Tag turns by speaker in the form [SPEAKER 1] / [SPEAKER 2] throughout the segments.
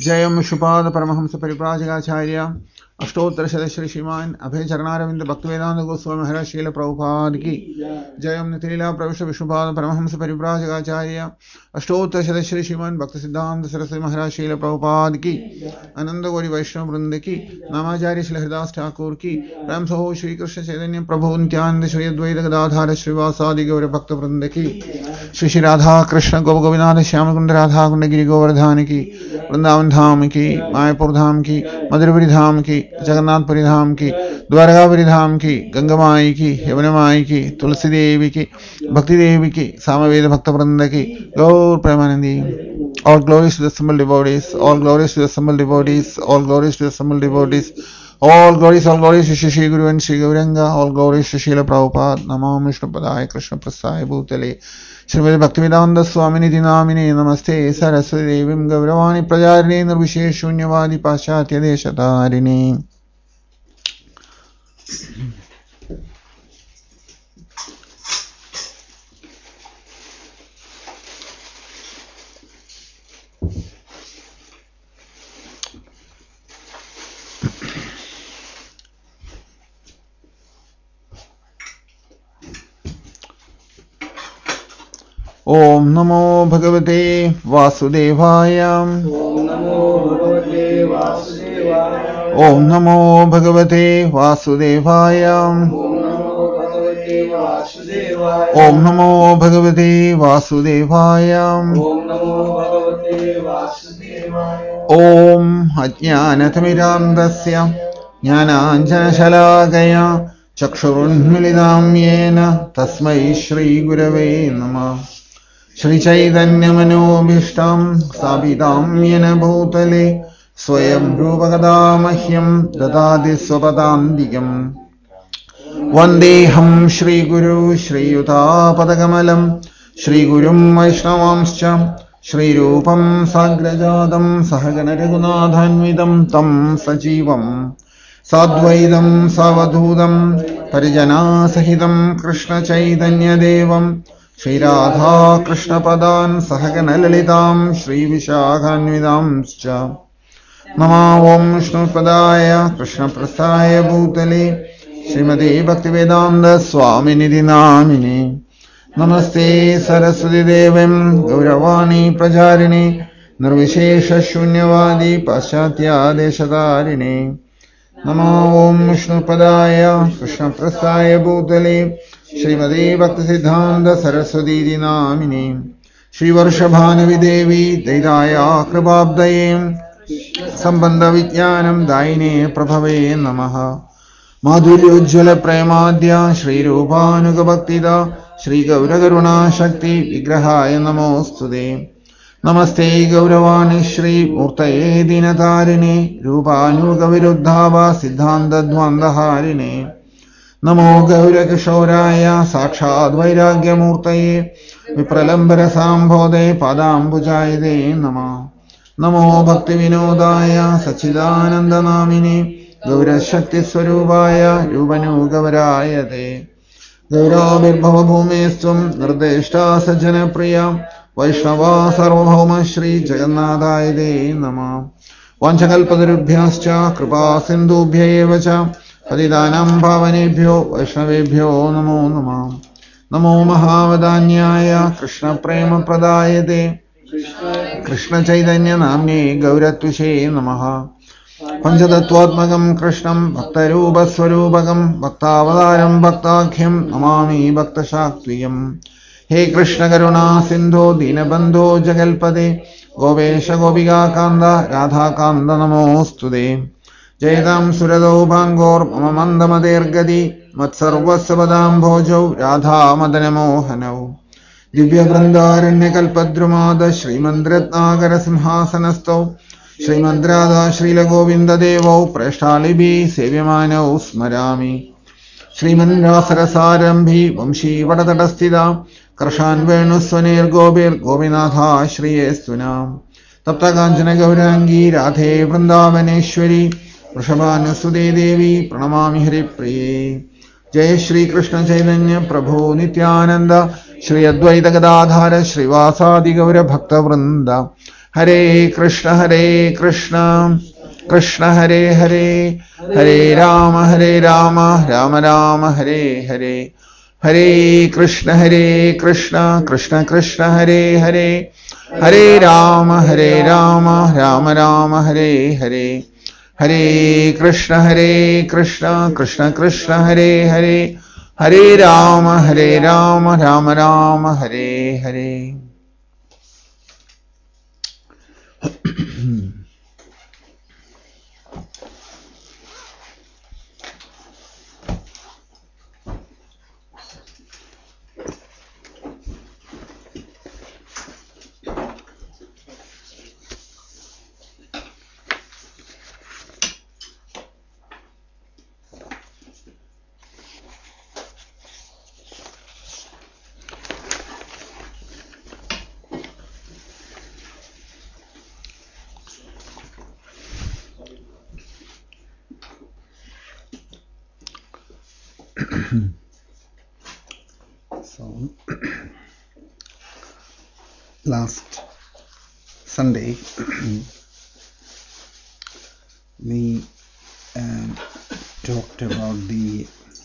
[SPEAKER 1] जयं विष्णुपाद परमहंस परिव्राजकाचार्य अष्टोत्तर श्री श्रीमान अभय चरणारविंद भक्तिवेदांत गोस्वामी महाराज श्रील प्रभुपाद की जयं नितिलीला प्रविष्ट विष्णुपाद परमहंस परिव्राजकाचार्य अष्टोत्तर श्री श्रीमान भक्ति सिद्धांत सरस्वती महाराज श्रील प्रभुपाद की आनंद गौरी वैष्णव वृंद की नामाचार्य श्री हरिदास ठाकुर की प्रेम सहो श्री कृष्ण चैतन्य प्रभु नित्यानंद श्री अद्वैत गदाधार श्रीवासादि गौर भक्त वृंद की श्री श्री राधा कृष्ण गोविंद श्याम कुंद राधा कुंड गिरि गोवर्धन की वृंदावन धाम की मायापुर धाम की मधुरपुरी धाम की जगन्नाथपुरी धाम की द्वारकापुरी धाम की गंगामाई की यमुनामाई की तुलसी देवी की भक्ति देवी की सामवेद भक्त वृंद की गौर Premanandi all glories to the assembled devotees, all glories to the assembled devotees, all glories to the assembled devotees, all glories to Shri Guru and Shri Gauranga, all glories to Srila Prabhupada, Namo Vishnu Padaya Krishna Prasaya Bhutale Srimati Bhaktivedanta Swamini Dinamine Namaste Saraswati Devim Gauravani Prajarine Nirvishesh Shunyavadi Paschatya Deshatarine. Om Namo Bhagavate Vasudevaya. Om Namo Bhagavate Vasudevaya. Om Namo Bhagavate Vasudevaya. Om Ajnanathamiramdasya Jnananjanashalakaya Chakshurunmilidam Yena Tasmai Shri Gurave Namah. Shri Chaitanya Manobhishtam Sabitam Yena Bhutale Swayam Rupakadamahyam Dadadi Swapadandikam Vandeham Shri Guru Shri Yutapatakamallam Shri Gurum Vaishnavamscha Shri Rupam Sagrajadam Sahagana Raghunathanvidam Tam Sajivam Sadvaidam Savadhudam Parijana Sahitam Krishna Chaitanya Devam Shri Radha Krishna Padan Sahagana Lalitam Shri Vishakhanvidamscha Nama Om Vishnu Padaya Krishna Prasaya Bhutale Srimati Bhaktivedanta Swamini Dinamine Namaste Saraswati Devim Gauravani Prajarine Nirvishesha Shunyavadi Paschatya Deshatarine Nama Om Vishnu Padaya Krishna Prasaya Bhutale Srimati Bhakti Siddhanta Saraswati Dinamine Shri Varshabhanavi Devi Daidaya Kripabdaye Sambandha Vijnanam Daine Prabhave Namaha Madhurya Ujjvala Premadhya Shri Rupanuga Bhaktida Shri Gauragaruna Shakti Vigrahaya Namostude Namaste Gauravani Shri Murtaye Dinatarine Rupanuga Viruddhava Siddhanta Dvandaharine Namo Gaura Kishauraya Sakshad Vairagya Murtaye Vipralambara Sambhode Padambujayade Nama Namo Bhakti Vinodaya Sachidananda Namini Gaura Shakti Swarubaya Yubanu Gavarayate Gaura Virbhava Bhumestum Nirdeshta Sajjana Priya Vaishnava Sarvabhauma Shri Jagannadayade Nama Vanchakalpadarubhyascha Kripa Sindhubhyayevacha Padidanam Bhavanebhyo Vaishnavebhyo Namo Namah Namo Mahavadanyaya Krishna Prema Pradayate Krishna Chaitanya Namne Gauratvishe Namaha Panchatattvatmakam Krishnam Bhaktarupa Swarupakam Bhaktavadaram Bhaktakhya Namami Bhaktashaktiyam He Krishna Karuna Sindho Dinabandho Jagalpade Govesha Gopiga Kanda Radha Kanda Namostude Jayadam Surado Bangor Mamandamadergadi Matsarvasavadam Bhojau Radha Madanamohanau Divya Vrindaranya Kalpadrumada Srimandratnagara Simhasanastau Srimandrada Srila Govinda Devo Prashtalibi Sevyamanau Smarami Srimandrasarasarambi Vamshi Vadatastida Karshan Venuswanir Gobir Govinatha Shri Estuna Tapta Kanchana Gaurangi Radhe Vrindavaneshwari Vrishabhanusute Devi Pranamami Hari Priye Jai Shri Krishna Chaitanya Prabhu Nityananda Shri Advaita Gadadhara Srivasadi Gaura Bhakta Vrinda Hare Krishna Krishna Hare Hare, Hare Rama, Rama Rama, Hare Hare. Hare Krishna Krishna Krishna Hare Hare, Hare Rama, Rama Rama, Hare Hare. Hare Krishna Krishna Krishna Hare Hare, Hare Rama, Rama Rama, Hare Hare. So, last Sunday we talked about the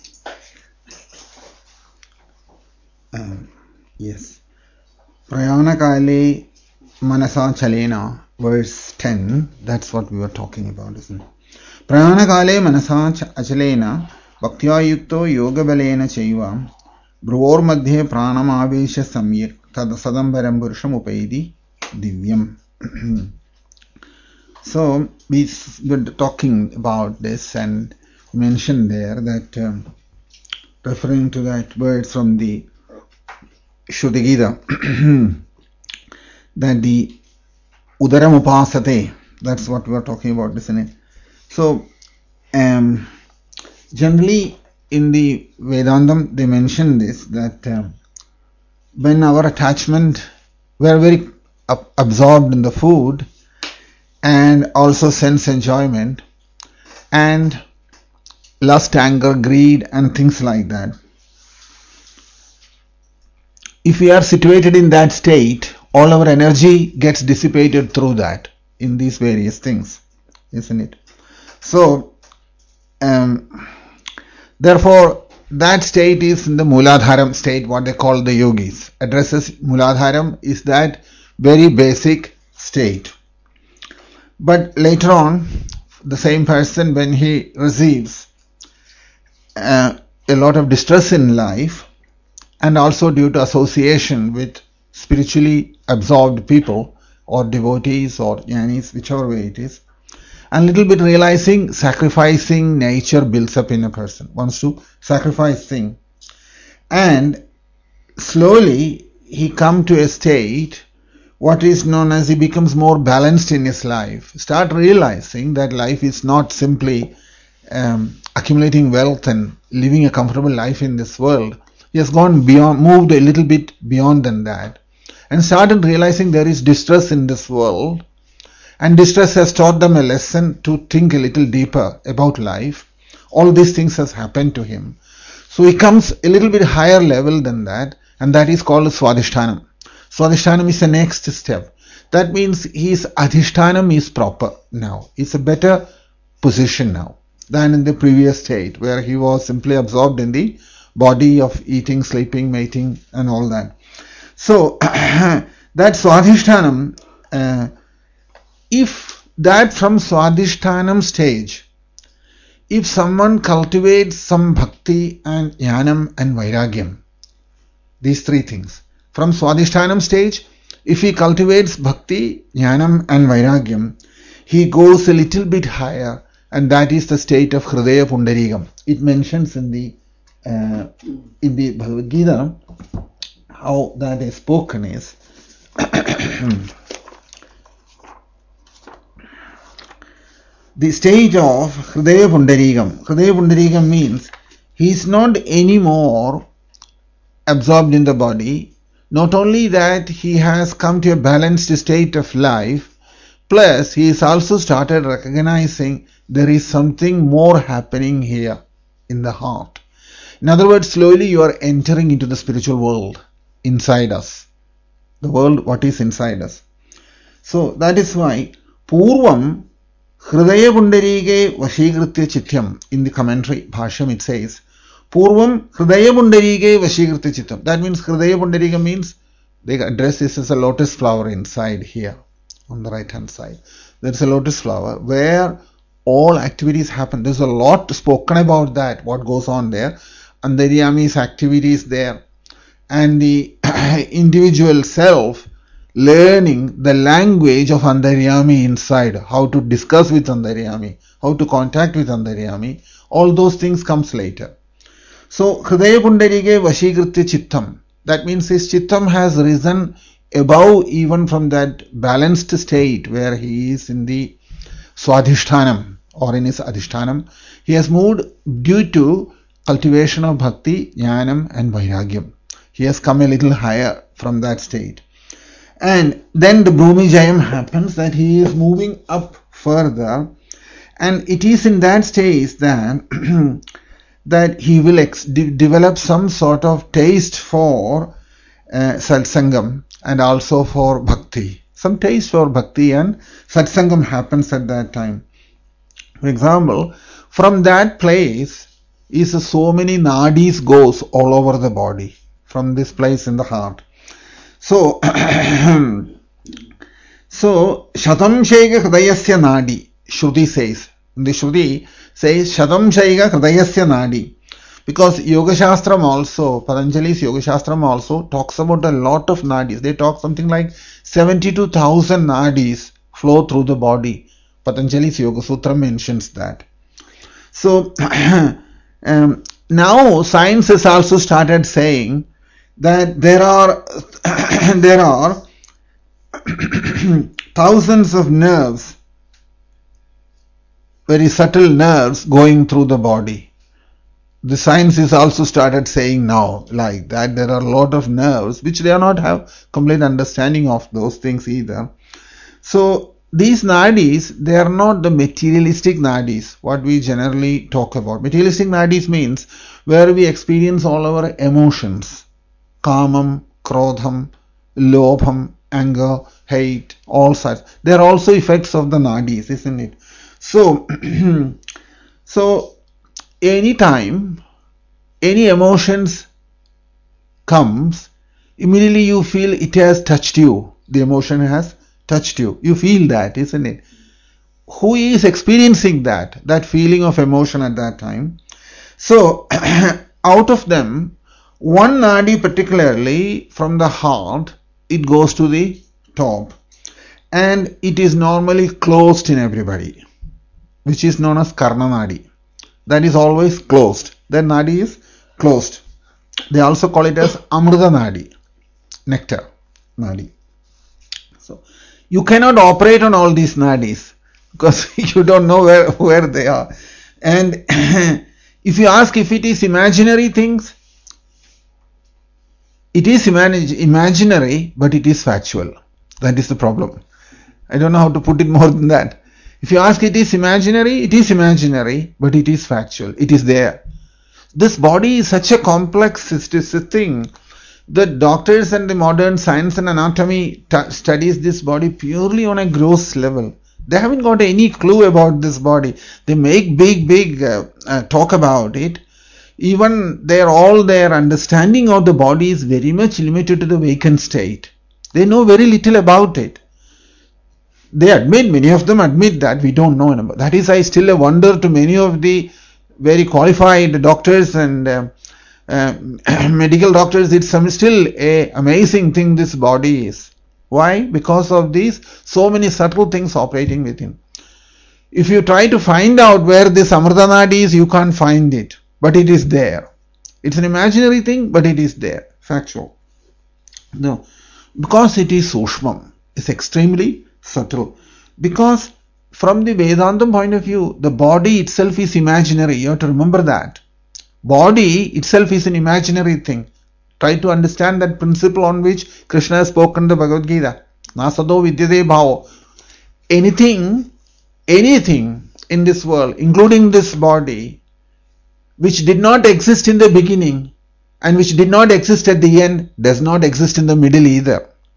[SPEAKER 1] Prayana Kale Manasa Chalena, verse 10. That's what we were talking about, isn't it? Prayana Kale Manasa Chalena Bhaktya Yukto Yoga Balena Chaiva Bruvor Madhye Pranam Avesha Samyek Tad Sadambaram Purusham Upaidi Divyam. So we were talking about this and mentioned there that referring to that words from the Shuddha Gita that the Udaram Upasate, that's what we are talking about, isn't it? So generally in the Vedantam they mention this, that when our attachment, we are very absorbed in the food and also sense enjoyment and lust, anger, greed and things like that. If we are situated in that state, all our energy gets dissipated through that in these various things, isn't it? So therefore that state is in the Mooladharam state, what they call the yogis. Addresses Mooladharam is that very basic state. But later on, the same person, when he receives a lot of distress in life, and also due to association with spiritually absorbed people or devotees or jnanis, whichever way it is, and little bit realizing sacrificing nature builds up in a person, wants to sacrifice things, and slowly he come to a state what is known as, he becomes more balanced in his life, start realizing that life is not simply accumulating wealth and living a comfortable life in this world. He has gone beyond, moved a little bit beyond than that, and started realizing there is distress in this world, and distress has taught them a lesson to think a little deeper about life. All these things has happened to him. So he comes a little bit higher level than that, and that is called Swadhisthana. Swadhisthana is the next step. That means his Adhishtanam is proper now. It's a better position now than in the previous state where he was simply absorbed in the body of eating, sleeping, mating and all that. So that Swadhisthana, if that from Swadhisthana stage, if someone cultivates some bhakti and jnanam and vairagyam, these three things, from Swadhisthana stage, if he cultivates bhakti, jnanam and vairagyam, he goes a little bit higher, and that is the state of Hridaya Pundarikam. It mentions in the Bhagavad Gita how that is spoken is the stage of Hridaya Pundarikam. Hridaya Pundarikam means he is not anymore absorbed in the body. Not only that, he has come to a balanced state of life, plus he has also started recognizing there is something more happening here in the heart. In other words, slowly you are entering into the spiritual world inside us. The world, what is inside us. So that is why Purvam Hridaya Pundarike Vashikritya Chityam. In the commentary, Bhashyam, it says, Purvam Hridaya Pundarike Vashikritya Chityam. That means Hridaya Pundarika means they address this as a lotus flower inside here on the right hand side. There is a lotus flower where all activities happen. There's a lot spoken about that, what goes on there. Antaryami's activities there, and the individual self learning the language of Antaryami inside, how to discuss with Antaryami, how to contact with Antaryami, all those things comes later. So, Hridaya Pundarike Vashikritya Chittam. That means his Chittam has risen above even from that balanced state where he is in the Swadhishtanam or in his Adhishtanam. He has moved due to cultivation of Bhakti, Jnanam and Vairagyam. He has come a little higher from that state. And then the Bhumi Jayam happens, that he is moving up further, and it is in that stage that that he will develop some sort of taste for satsangam and also for bhakti. Some taste for bhakti and satsangam happens at that time. For example, from that place is so many nadis goes all over the body, from this place in the heart. So, Shatam Shaiga Hridayasya Nadi, Shruti says. The Shruti says Shatam Shaiga Hridayasya Nadi. Because Yoga Shastram also, Patanjali's Yoga Shastram also talks about a lot of nadis. They talk something like 72,000 nadis flow through the body. Patanjali's Yoga Sutra mentions that. So, now science has also started saying that there are thousands of nerves, very subtle nerves going through the body. The science is also started saying now like that there are a lot of nerves which they do not have complete understanding of those things either. So these nadis, they are not the materialistic nadis, what we generally talk about. Materialistic nadis means where we experience all our emotions. Kamam, Krodham, Lobham, anger, hate, all such. They are also effects of the nadis, isn't it? So, anytime any emotions comes, immediately you feel it has touched you. The emotion has touched you. You feel that, isn't it? Who is experiencing that feeling of emotion at that time? So, out of them, one nadi particularly from the heart, it goes to the top, and it is normally closed in everybody, which is known as Karna Nadi. That is always closed. That nadi is closed. They also call it as Amrita Nadi, nectar Nadi. So you cannot operate on all these nadis because you don't know where they are. And if you ask if it is imaginary things, it is imaginary, but it is factual. That is the problem. I don't know how to put it more than that. If you ask it is imaginary, but it is factual. It is there. This body is such a complex thing that doctors and the modern science and anatomy studies this body purely on a gross level. They haven't got any clue about this body. They make big talk about it. Even their understanding of the body is very much limited to the vacant state. They know very little about it. Many of them admit that we don't know about. That is, I still wonder to many of the very qualified doctors and medical doctors, it's still an amazing thing this body is. Why? Because of these so many subtle things operating within. If you try to find out where this Amrita Nadi is, you can't find it. But it is there. It's an imaginary thing, but it is there. Factual. No. Because it is Sushmam. It's extremely subtle. Because from the Vedantam point of view, the body itself is imaginary. You have to remember that. Body itself is an imaginary thing. Try to understand that principle on which Krishna has spoken the Bhagavad Gita. Nasado vidyate bhavo. Anything in this world, including this body, which did not exist in the beginning and which did not exist at the end, does not exist in the middle either.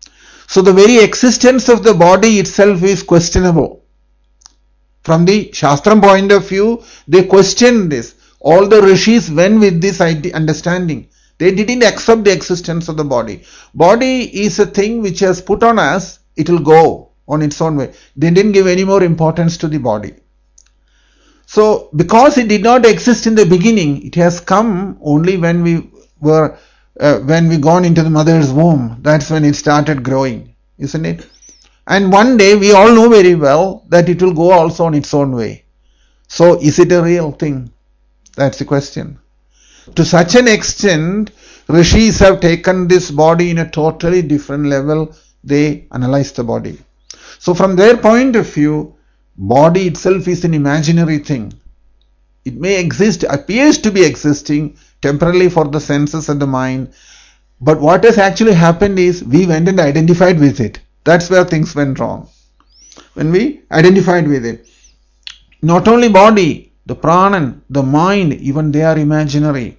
[SPEAKER 1] So the very existence of the body itself is questionable. From the Shastram point of view, they questioned this. All the rishis went with this understanding. They didn't accept the existence of the body. Body is a thing which has put on us, it will go on its own way. They didn't give any more importance to the body. So, because it did not exist in the beginning, it has come only when we gone into the mother's womb. That's when it started growing, isn't it? And one day we all know very well that it will go also on its own way. So, is it a real thing? That's the question. To such an extent, rishis have taken this body in a totally different level. They analyze the body. So, from their point of view, body itself is an imaginary thing. It may exist, appears to be existing temporarily for the senses and the mind. But what has actually happened is we went and identified with it. That's where things went wrong. When we identified with it. Not only body, the pranan, the mind, even they are imaginary.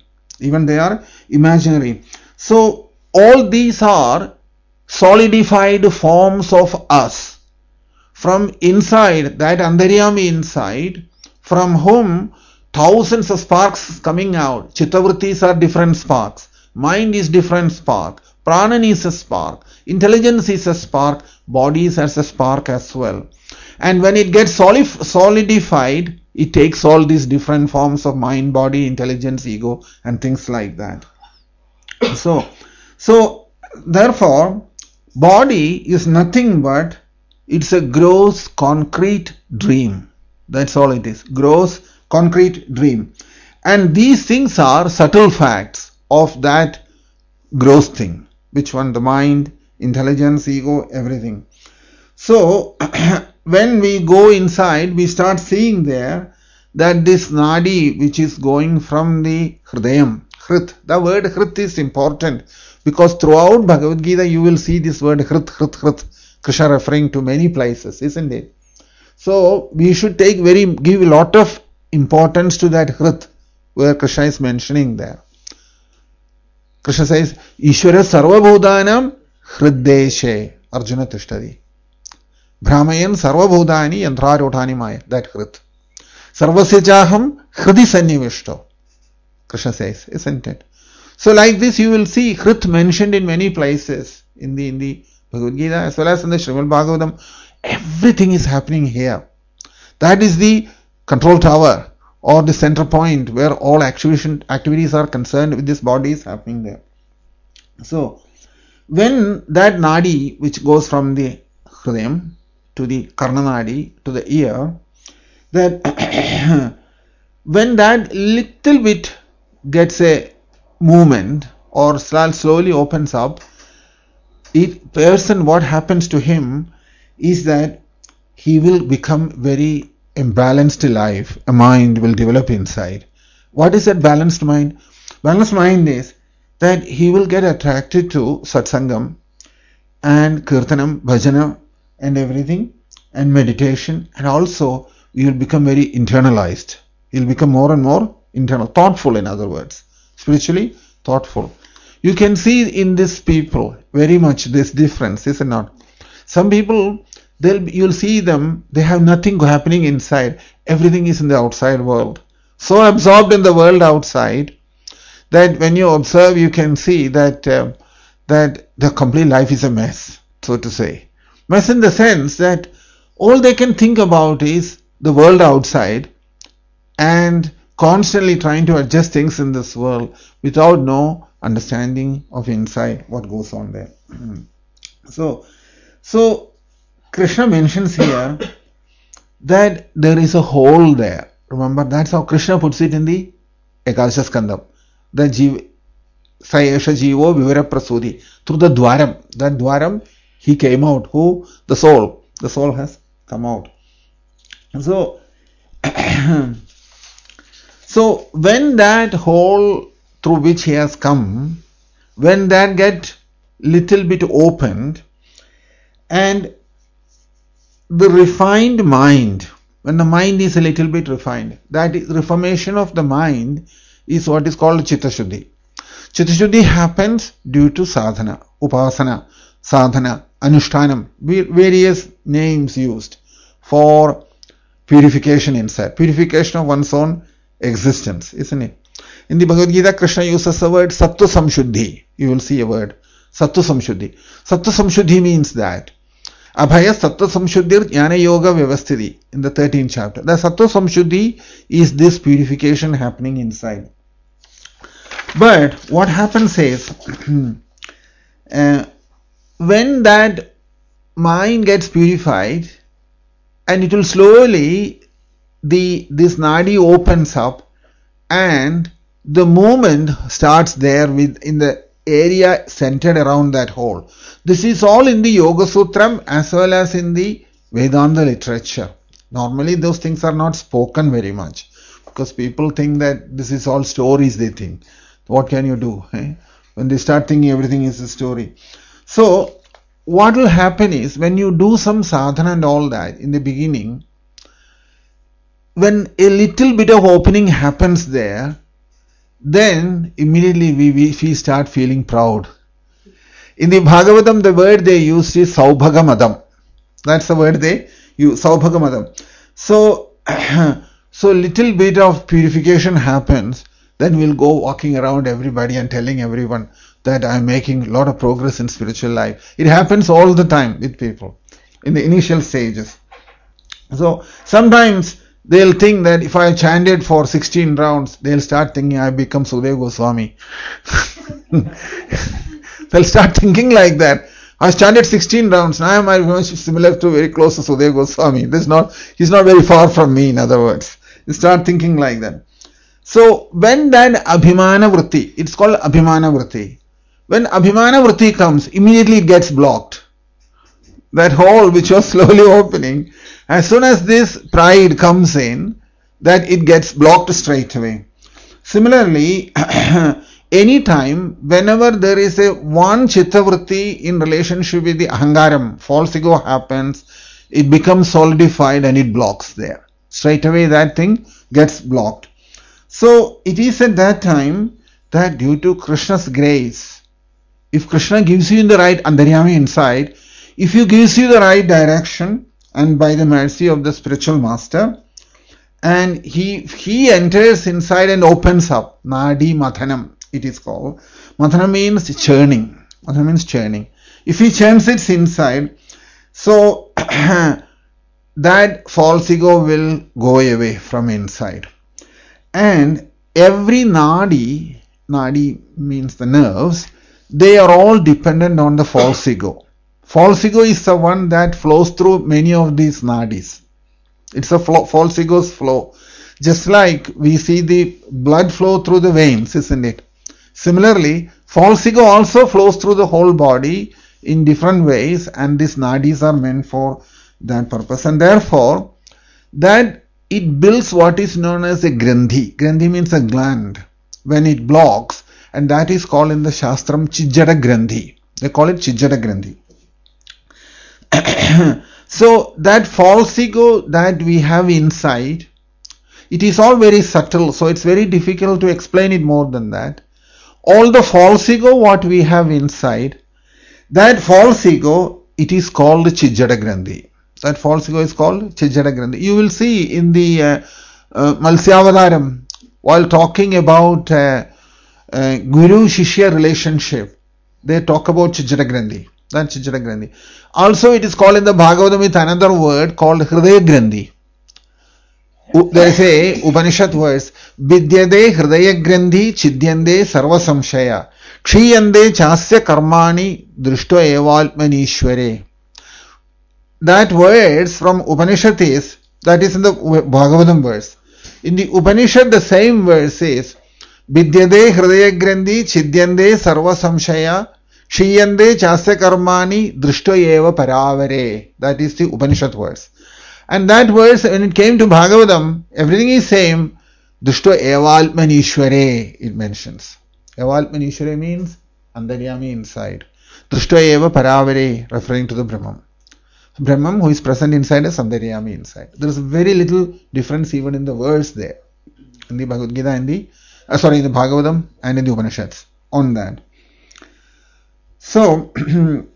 [SPEAKER 1] So all these are solidified forms of us. From inside, that Antaryami inside, from whom thousands of sparks coming out. Chittavrittis are different sparks. Mind is different spark. Pranan is a spark. Intelligence is a spark. Body is as a spark as well. And when it gets solidified, it takes all these different forms of mind, body, intelligence, ego, and things like that. So therefore, body is nothing but it's a gross concrete dream. That's all it is. Gross concrete dream. And these things are subtle facts of that gross thing. Which one? The mind, intelligence, ego, everything. So, when we go inside, we start seeing there that this nadi which is going from the hridayam, hrit. The word hrit is important because throughout Bhagavad Gita you will see this word hrit. Krishna referring to many places, isn't it? So we should give a lot of importance to that hrit where Krishna is mentioning there. Krishna says, Ishvara sarvabhudanam hriddeshe Arjuna tishtadi. Brahmayan sarvabhudani yantrarodhani maya. That hrit. Sarvasya chaham hridi sannivishto. Krishna says, isn't it? So like this you will see hrit mentioned in many places in the Bhagavad Gita as well as in the Srimad Bhagavatam. Everything is happening here. That is the control tower or the center point where all activities are concerned with this body is happening there. So, when that nadi which goes from the hridayam to the karna nadi to the ear, that when that little bit gets a movement or slowly opens up, what happens to him is that he will become very imbalanced life. A mind will develop inside. What is that balanced mind? Balanced mind is that he will get attracted to satsangam and kirtanam, bhajana and everything and meditation, and also he will become very internalized. He will become more and more internal, thoughtful, in other words, spiritually thoughtful. You can see in these people very much this difference, is it not? Some people, you'll see them, they have nothing happening inside. Everything is in the outside world. So absorbed in the world outside that when you observe, you can see that the complete life is a mess, so to say. Mess in the sense that all they can think about is the world outside and constantly trying to adjust things in this world without no understanding of inside what goes on there. So Krishna mentions here that there is a hole there. Remember, that's how Krishna puts it in the Ekadasha Skandam. The Sayesha Jivo Vivara Prasudi. Through the Dwaram. That Dwaram, he came out. Who? The soul. The soul has come out. So, so when that hole through which he has come, when that get little bit opened, and the refined mind, when the mind is a little bit refined, that is reformation of the mind is what is called Chitta Shuddhi. Chitta Shuddhi happens due to sadhana, upasana. sadhana, anushtanam, various names used for purification inside, purification of one's own existence, isn't it? In the Bhagavad Gita, Krishna uses the word Sattva Samshuddhi. You will see a word, Sattva Samshuddhi. Sattva Samshuddhi means that Abhaya Sattva Samshuddhir Jnana Yoga Vyavasthiti in the 13th chapter. The Sattva Samshuddhi is this purification happening inside. But what happens is, when that mind gets purified, and it will slowly, this nadi opens up, and the movement starts there in the area centered around that hole. This is all in the Yoga Sutram as well as in the Vedanta literature. Normally those things are not spoken very much because people think that this is all stories they think. What can you do? When they start thinking everything is a story. So what will happen is, when you do some sadhana and all that in the beginning, when a little bit of opening happens there, then immediately we start feeling proud. In the Bhagavatam, the word they used is Saubhagamadam. That's the word they use, Saubhagamadam. So little bit of purification happens, then we'll go walking around everybody and telling everyone that I'm making a lot of progress in spiritual life. It happens all the time with people in the initial stages. So sometimes they'll think that if I chanted for 16 rounds, they'll start thinking I become Sudeva Goswami. They'll start thinking like that. I chanted 16 rounds, now I'm similar to, very close to Sudeva Goswami. He's not very far from me, in other words. They start thinking like that. So when that Abhimana Vritti, it's called Abhimana Vritti. When Abhimana Vritti comes, immediately it gets blocked. That hole which was slowly opening, as soon as this pride comes in, that it gets blocked straight away. Similarly, anytime, whenever there is a one chitta vritti in relationship with the ahangaram, false ego happens, it becomes solidified and it blocks there. Straight away that thing gets blocked. So it is at that time that due to Krishna's grace, if Krishna gives you in the right Antaryami inside, if he gives you the right direction, and by the mercy of the spiritual master, and he enters inside and opens up, Nadi Mathanam it is called. Mathanam means churning. Mathanam means churning. If he churns it inside, so that false ego will go away from inside. And every nadi means the nerves, they are all dependent on the false ego. False ego is the one that flows through many of these nadis. It's a false ego's flow. Just like we see the blood flow through the veins, isn't it? Similarly, false ego also flows through the whole body in different ways, and these nadis are meant for that purpose. And therefore, that it builds what is known as a grandhi. Grandhi means a gland. When it blocks, and that is called in the Shastram Chijjada Grandhi. They call it Chijjada Grandhi. So that false ego that we have inside, it is all very subtle, so it's very difficult to explain it more than that. All the false ego what we have inside, that false ego, it is called Chijjada Grandhi. That false ego is called Chijjada Grandhi. You will see in the Malsyavadaram, while talking about Guru-Shishya relationship, they talk about Chijjada Grandhi. That Chijjada Grandhi. Also it is called in the Bhagavatam with another word called Hridaya Grandhi. There is a Upanishad verse, Vidyade Hridaya Grandhi Chidyande Sarva Samshaya Kshiyande Chasya Karmani Drishto Evaltmanishware. That verse from Upanishad is, that is in the Bhagavatam verse. In the Upanishad the same verse is, Vidyade Hridaya Grandhi Chidyande Sarva Samshaya Kshiyande Chasya Karmani Drishto Eva Paravare. That is the Upanishad verse. And that verse, when it came to Bhagavatam, everything is same. Drishto Evaltmanishware, it mentions. Evaltmanishware means Antaryami inside. Drishto Eva Paravare, referring to the Brahman. Brahman who is present inside is Antaryami inside. There is very little difference even in the verse there. In the Bhagavad Gita and in the Bhagavatam and in the Upanishads on that. So,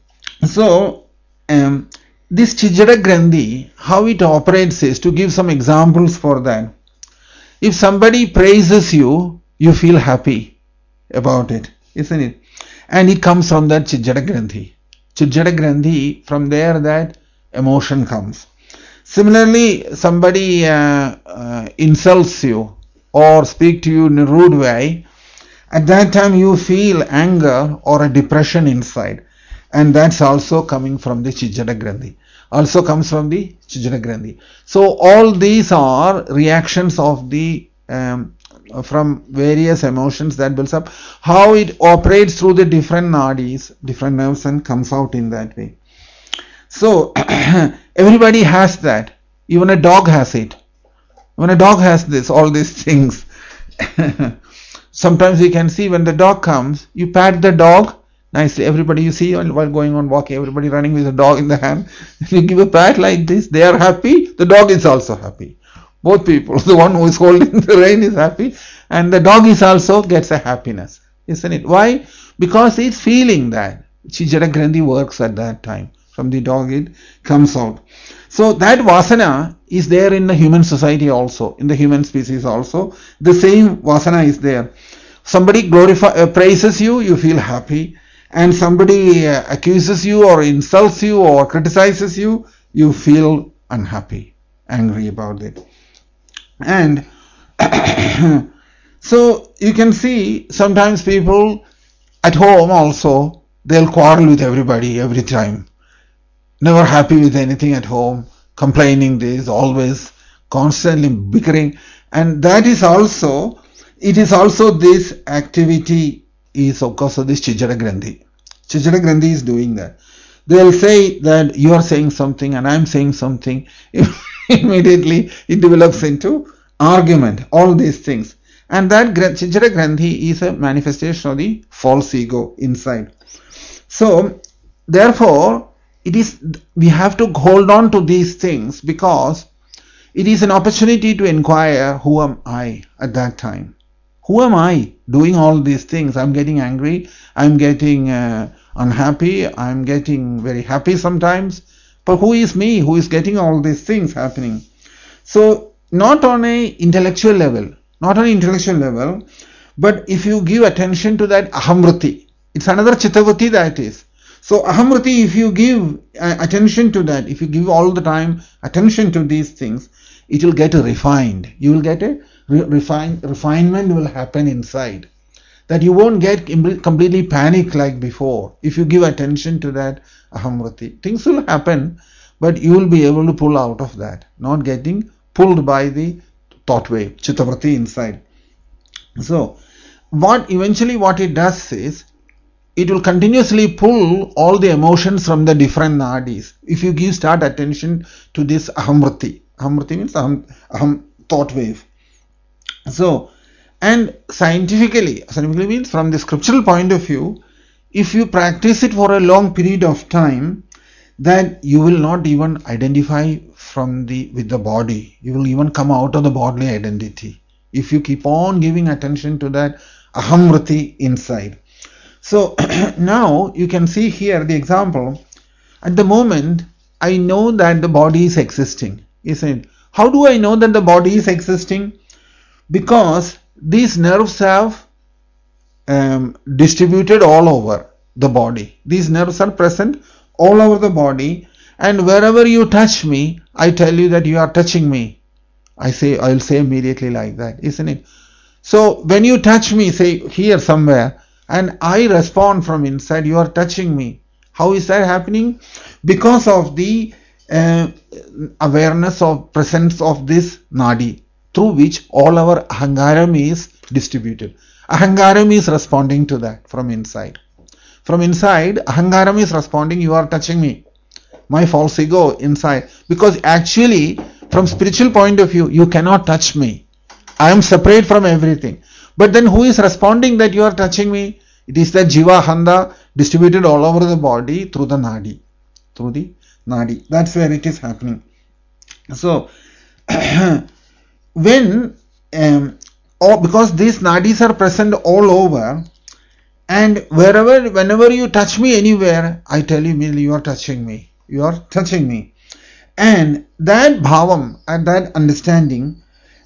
[SPEAKER 1] So, this Chijada Grandhi, how it operates is, to give some examples for that. If somebody praises you, you feel happy about it, isn't it? And it comes from that Chijada Grandhi. Chijada Grandhi, from there that emotion comes. Similarly, somebody insults you or speak to you in a rude way, at that time you feel anger or a depression inside, and that's also coming from the Chijada Grandhi. Also comes from the Chijada Grandhi. So all these are reactions of the from various emotions that builds up. How it operates through the different nadis, different nerves, and comes out in that way. So everybody has that. Even a dog has it. When a dog has this, all these things. Sometimes you can see when the dog comes, you pat the dog nicely. Everybody, you see while going on walking, everybody running with a dog in the hand. If you give a pat like this, they are happy. The dog is also happy. Both people, the one who is holding the rein is happy, and the dog is also gets a happiness, isn't it? Why? Because it's feeling that Chijada Grandhi works at that time. From the dog it comes out. So that vasana is there in the human society also, in the human species also. The same vasana is there. Somebody praises you, you feel happy, and somebody accuses you or insults you or criticizes you, you feel unhappy, angry about it. And so you can see sometimes people at home also, they'll quarrel with everybody every time. Never happy with anything at home, complaining this, always constantly bickering, and that is also, it is also this activity is of course of this Chijada Grandhi. Chijada Grandhi is doing that. They'll say that you are saying something and I am saying something. Immediately it develops into argument, all these things. And that Chijada Grandhi is a manifestation of the false ego inside. So therefore it is, we have to hold on to these things, because it is an opportunity to inquire, who am I at that time? Who am I doing all these things? I'm getting angry, I'm getting unhappy, I'm getting very happy sometimes, but who is me who is getting all these things happening? So not on a intellectual level, but if you give attention to that ahamvriti, it's another chittavritti that is. So ahamvriti, if you give attention to that, if you give all the time attention to these things, it will get refined. You will get a refinement will happen inside. That you won't get completely panic like before. If you give attention to that ahamvriti, things will happen, but you will be able to pull out of that, not getting pulled by the thought wave, chittavritti inside. So what it does is, it will continuously pull all the emotions from the different nadis. If you start attention to this ahamvriti. Ahamvriti means aham thought wave. So, and scientifically means from the scriptural point of view, if you practice it for a long period of time, that you will not even identify with the body. You will even come out of the bodily identity. If you keep on giving attention to that ahamvriti inside. So now you can see here the example. At the moment, I know that the body is existing, isn't it? How do I know that the body is existing? Because these nerves have distributed all over the body. These nerves are present all over the body, and wherever you touch me, I tell you that you are touching me. I'll say immediately like that, isn't it? So when you touch me, say here somewhere, and I respond from inside, you are touching me. How is that happening? Because of the awareness of presence of this nadi, through which all our ahangaram is distributed. Ahangaram is responding to that from inside. From inside, ahangaram is responding, you are touching me. My false ego inside. Because actually, from spiritual point of view, you cannot touch me. I am separate from everything. But then who is responding that you are touching me? It is that jiva handa distributed all over the body through the nadi. Through the nadi. That's where it is happening. So, when, because these nadis are present all over, And whenever you touch me anywhere, I tell you immediately, you are touching me. You are touching me. And that bhavam and that understanding,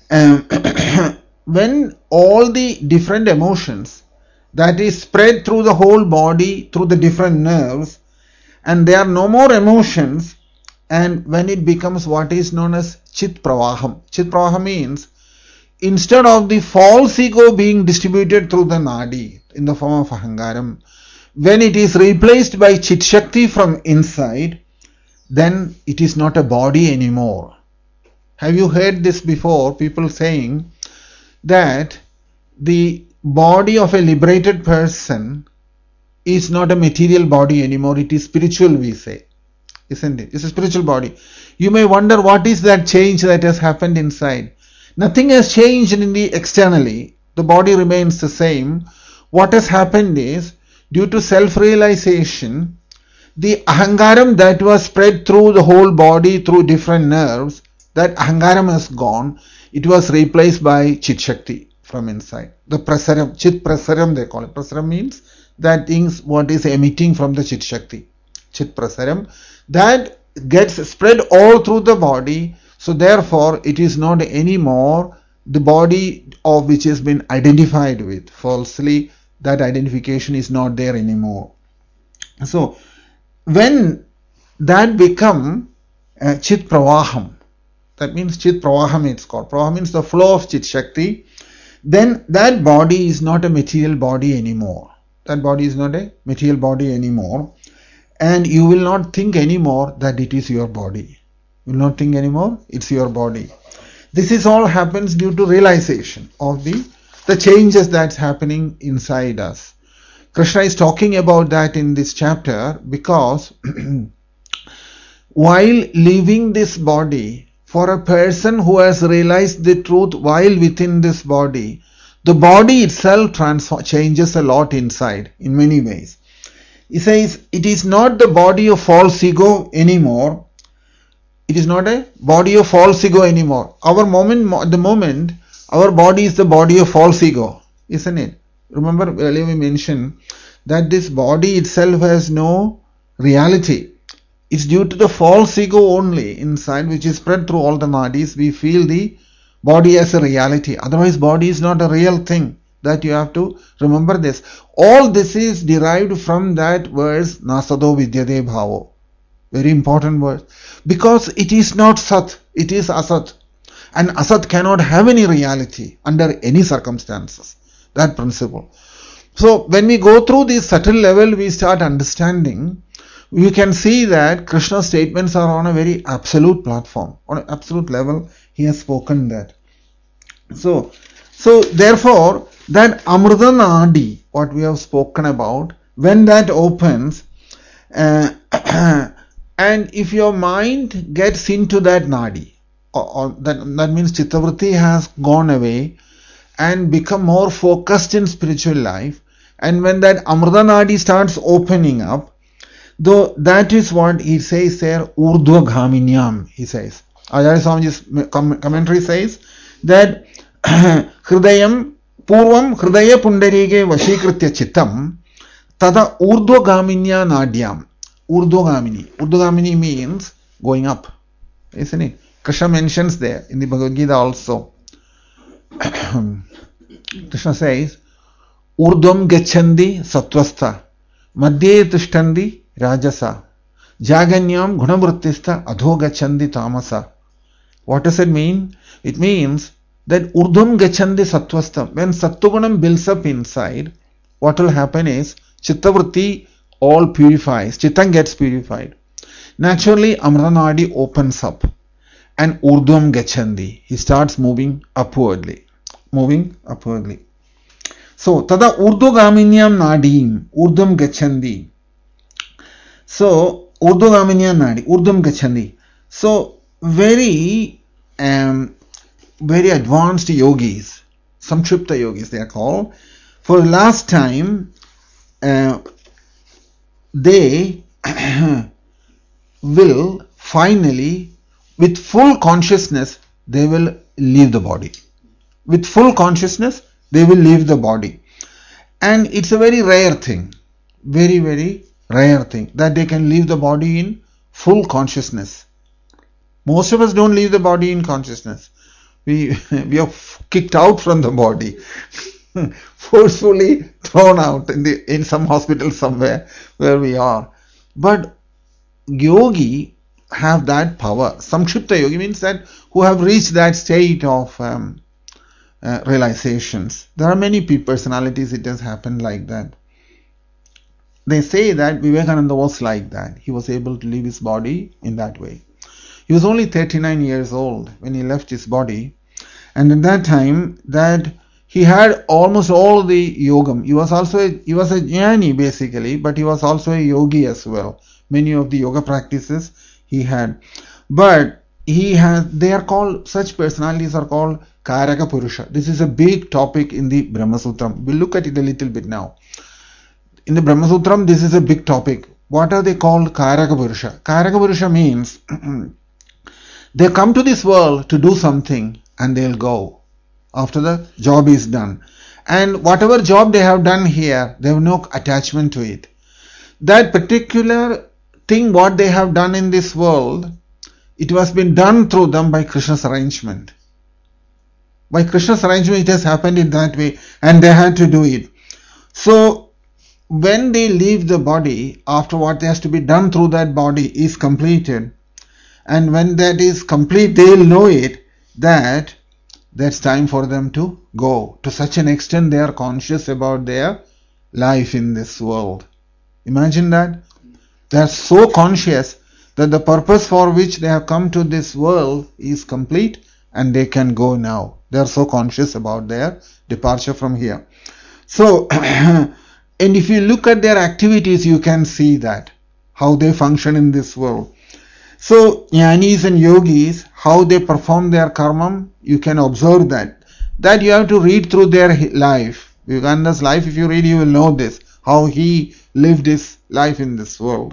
[SPEAKER 1] when all the different emotions that is spread through the whole body, through the different nerves, and there are no more emotions, and when it becomes what is known as chit pravaham. Chit pravaham means, instead of the false ego being distributed through the nadi in the form of ahangaram, when it is replaced by chit shakti from inside, then it is not a body anymore. Have you heard this before? People saying that the body of a liberated person is not a material body anymore, it is spiritual, we say. Isn't it? It's a spiritual body. You may wonder, what is that change that has happened inside? Nothing has changed in the externally. The body remains the same. What has happened is, due to self-realization, the ahangaram that was spread through the whole body through different nerves, that ahangaram has gone. It was replaced by chit shakti from inside. The prasaram, chit prasaram they call it. Prasaram means that things what is emitting from the chit shakti. Chit prasaram, that gets spread all through the body. So therefore it is not anymore the body of which has been identified with falsely. That identification is not there anymore. So when that become chit pravaham, that means chit pravaham it's called. Pravaham means the flow of chit shakti. Then that body is not a material body anymore. That body is not a material body anymore. And you will not think anymore that it is your body. You will not think anymore it's your body. This is all happens due to realization of the changes that's happening inside us. Krishna is talking about that in this chapter because while leaving this body, for a person who has realized the truth while within this body, the body itself changes a lot inside in many ways. He says it is not the body of false ego anymore. It is not a body of false ego anymore. At the moment, our body is the body of false ego, isn't it? Remember earlier we mentioned that this body itself has no reality. It's due to the false ego only inside, which is spread through all the nadis. We feel the body as a reality. Otherwise, body is not a real thing. That you have to remember this. All this is derived from that verse, Nasado Vidyade Bhavo. Very important verse. Because it is not Sat, it is Asat. And Asat cannot have any reality under any circumstances. That principle. So when we go through this subtle level, we start understanding. You can see that Krishna's statements are on a very absolute platform. On an absolute level, he has spoken that. So therefore, that Amrita Nadi, what we have spoken about, when that opens, and if your mind gets into that Nadi, or that means Chittavritti has gone away and become more focused in spiritual life, and when that Amrita Nadi starts opening up, though that is what he says there, Urdhva Ghaminyam, he says. Acharya Swamiji's commentary says that Hridayam Purvam Hridaya Pundarige Vashikritya Chittam Tada Urdhvagaminya Nadyam. Urdhvagamini means going up, isn't it? Krishna mentions there in the Bhagavad Gita also. Krishna says, Urdhvam Gachandi Satvastha Madhye Tishtandi Rajasa Jaganyam Gunavrittista Adho Gachandi Tamasa. What does it mean? It means that Urdhvam Gachandi Satvastha. When Sattvagunam builds up inside, what will happen is Chittavritti all purifies. Chittam gets purified. Naturally, Amrita Nadi opens up. And Urdhvam Gachandi. He starts moving upwardly. So, Tada Urdhvagaminyam Nadim. Urdhvam Gachandi. So, Urdhvagaminyam Nadi. Urdhvam Gachandi. So, very advanced yogis, Samtripta yogis they are called, for the last time they will finally, with full consciousness, they will leave the body. With full consciousness, they will leave the body. And it's a very rare thing, very, very rare thing, that they can leave the body in full consciousness. Most of us don't leave the body in consciousness. We are kicked out from the body, forcefully thrown out in some hospital somewhere where we are. But yogi have that power. Samkshipta yogi means that who have reached that state of realizations. There are many personalities it has happened like that. They say that Vivekananda was like that. He was able to leave his body in that way. He was only 39 years old when he left his body, and at that time that he had almost all the yogam. He was a jnani basically, but he was also a yogi as well. Many of the yoga practices he had, but they are called, such personalities are called Karaka Purusha. This is a big topic in the Brahma Sutram. We'll look at it a little bit now. In the Brahma Sutram, this is a big topic. What are they called? Karaka Purusha. Karaka Purusha means they come to this world to do something and they'll go after the job is done. And whatever job they have done here, they have no attachment to it. That particular thing, what they have done in this world, it has been done through them by Krishna's arrangement. By Krishna's arrangement, it has happened in that way, and they had to do it. So, when they leave the body, after what has to be done through that body is completed, and when that is complete, they will know it, that that's time for them to go. To such an extent, they are conscious about their life in this world. Imagine that. They are so conscious that the purpose for which they have come to this world is complete and they can go now. They are so conscious about their departure from here. So, and if you look at their activities, you can see that, how they function in this world. So, jnanis and yogis, how they perform their karma, you can observe that. That you have to read through their life. Vivekananda's life, if you read, you will know this, how he lived his life in this world.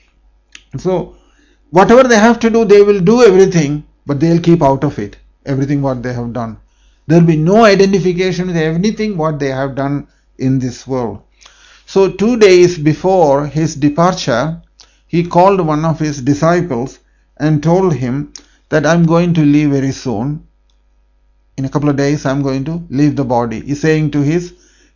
[SPEAKER 1] So, whatever they have to do, they will do everything, but they will keep out of it, everything what they have done. There will be no identification with anything what they have done in this world. So 2 days before his departure, he called one of his disciples and told him that I'm going to leave very soon. In a couple of days, I'm going to leave the body. He's saying to his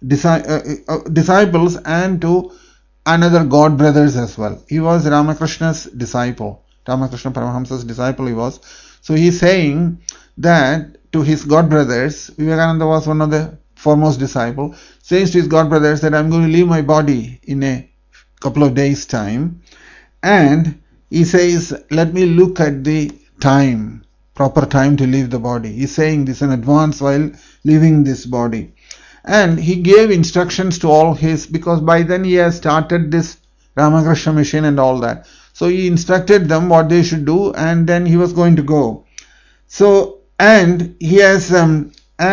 [SPEAKER 1] disciples and to another god brothers as well. He was Ramakrishna's disciple. Ramakrishna Paramahamsa's disciple he was. So he's saying that to his god brothers, Vivekananda was one of the foremost disciples, says to his god brothers that I'm going to leave my body in a couple of days' time. And he says, let me look at the time, proper time to leave the body. He's saying this in advance while leaving this body. And he gave instructions to all his, because by then he has started this Ramakrishna mission and all that. So he instructed them what they should do, and then he was going to go. So, and he has written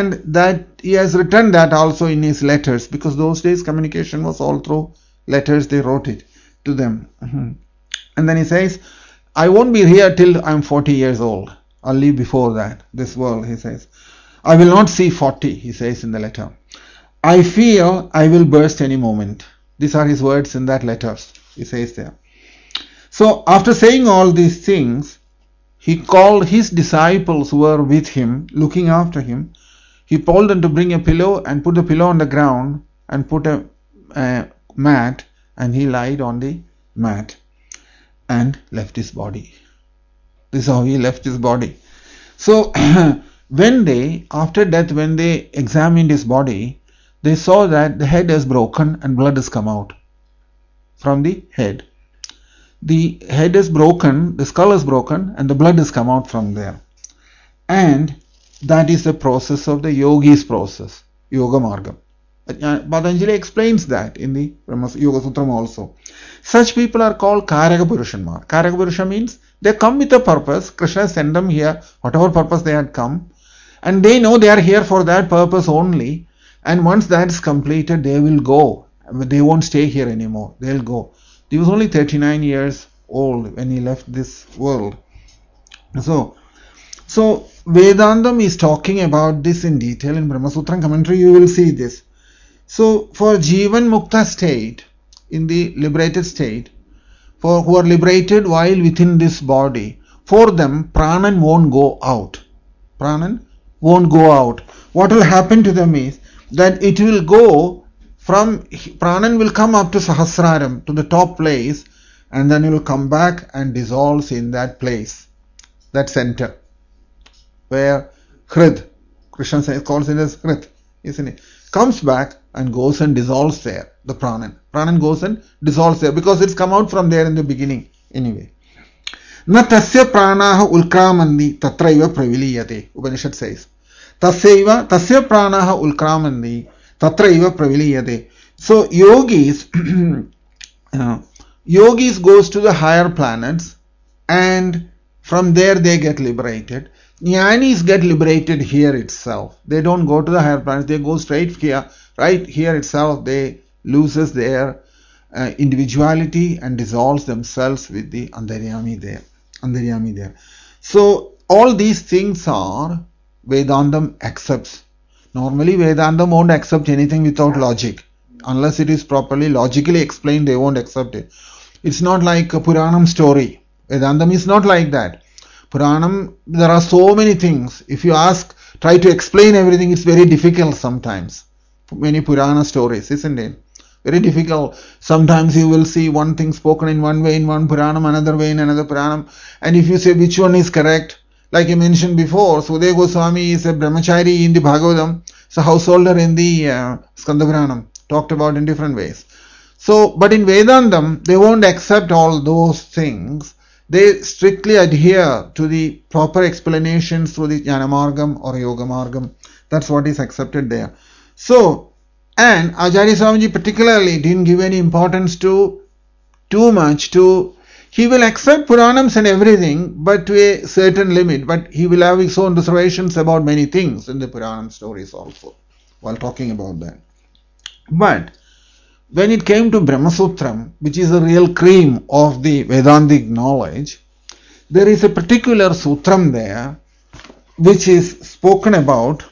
[SPEAKER 1] that also in his letters, because those days communication was all through letters. They wrote it to them. And then he says, I won't be here till I'm 40 years old. I'll leave before that, this world, he says. I will not see 40, he says in the letter. I fear I will burst any moment. These are his words in that letter, he says there. So after saying all these things, he called his disciples who were with him, looking after him. He told them to bring a pillow and put the pillow on the ground and put a mat, and he lied on the mat and left his body. This is how he left his body. So when they, after death, when they examined his body, they saw that the head is broken and blood has come out from the head. The head is broken, the skull is broken, and the blood has come out from there. And that is the process of the yogi's process, Yoga Margam. Patanjali explains that in the Yoga Sutram also. Such people are called Karaka Purushanmar. Karaka Purusha means they come with a purpose. Krishna sent them here, whatever purpose they had come, and they know they are here for that purpose only. And once that is completed, they will go. They won't stay here anymore. They'll go. He was only 39 years old when he left this world. So Vedantam is talking about this in detail in Brahma Sutra commentary. You will see this. So for Jivan Mukta state, in the liberated state, for who are liberated while within this body, for them Pranan won't go out. Pranan won't go out. What will happen to them is that it will go from, Pranan will come up to Sahasraram, to the top place, and then it will come back and dissolves in that place, that center, where Hrid, Krishna calls it as Hrid, isn't it? Comes back and goes and dissolves there, the Pranan. Pranan goes and dissolves there because it's come out from there in the beginning anyway. Na tasya pranaha ulkramandi tatraiva praviliyate, Upanishad says. Tasya pranaha ulkramandi tatraiva praviliyate. So yogis, yogis goes to the higher planets and from there they get liberated. Jnanis get liberated here itself. They don't go to the higher planets, they go straight here, right here itself. They loses their individuality and dissolves themselves with the Antaryami there. So all these things are Vedantam accepts. Normally Vedantam won't accept anything without logic. Unless it is properly logically explained, they won't accept it. It's not like a Puranam story. Vedantam is not like that. Puranam, there are so many things. If you try to explain everything, it's very difficult sometimes. Many Purana stories, isn't it? Very difficult. Sometimes you will see one thing spoken in one way in one Puranam, another way in another Puranam. And if you say which one is correct, like I mentioned before, Sudeva Goswami is a brahmachari in the Bhagavatam, it's a householder in the Skanda Puranam, talked about in different ways. So, but in Vedantam, they won't accept all those things. They strictly adhere to the proper explanations through the Jnana Margam or Yoga Margam. That's what is accepted there. So, and Acharya Swamiji particularly didn't give any importance to too much to, he will accept Puranams and everything, but to a certain limit, but he will have his own reservations about many things in the Puranam stories also, while talking about that. But when it came to Brahmasutram, which is the real cream of the Vedantic knowledge, there is a particular sutram there which is spoken about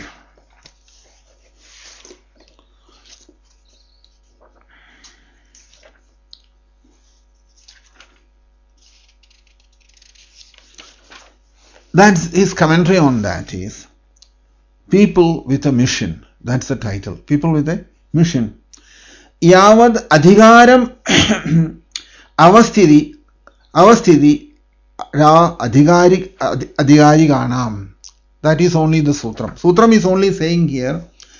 [SPEAKER 1] That's his commentary on that is People with a Mission. That's the title. People with a Mission. Yavad Adhigaram Avasthiti Ra Adhigariganam. That is only the Sutram. Sutram is only saying here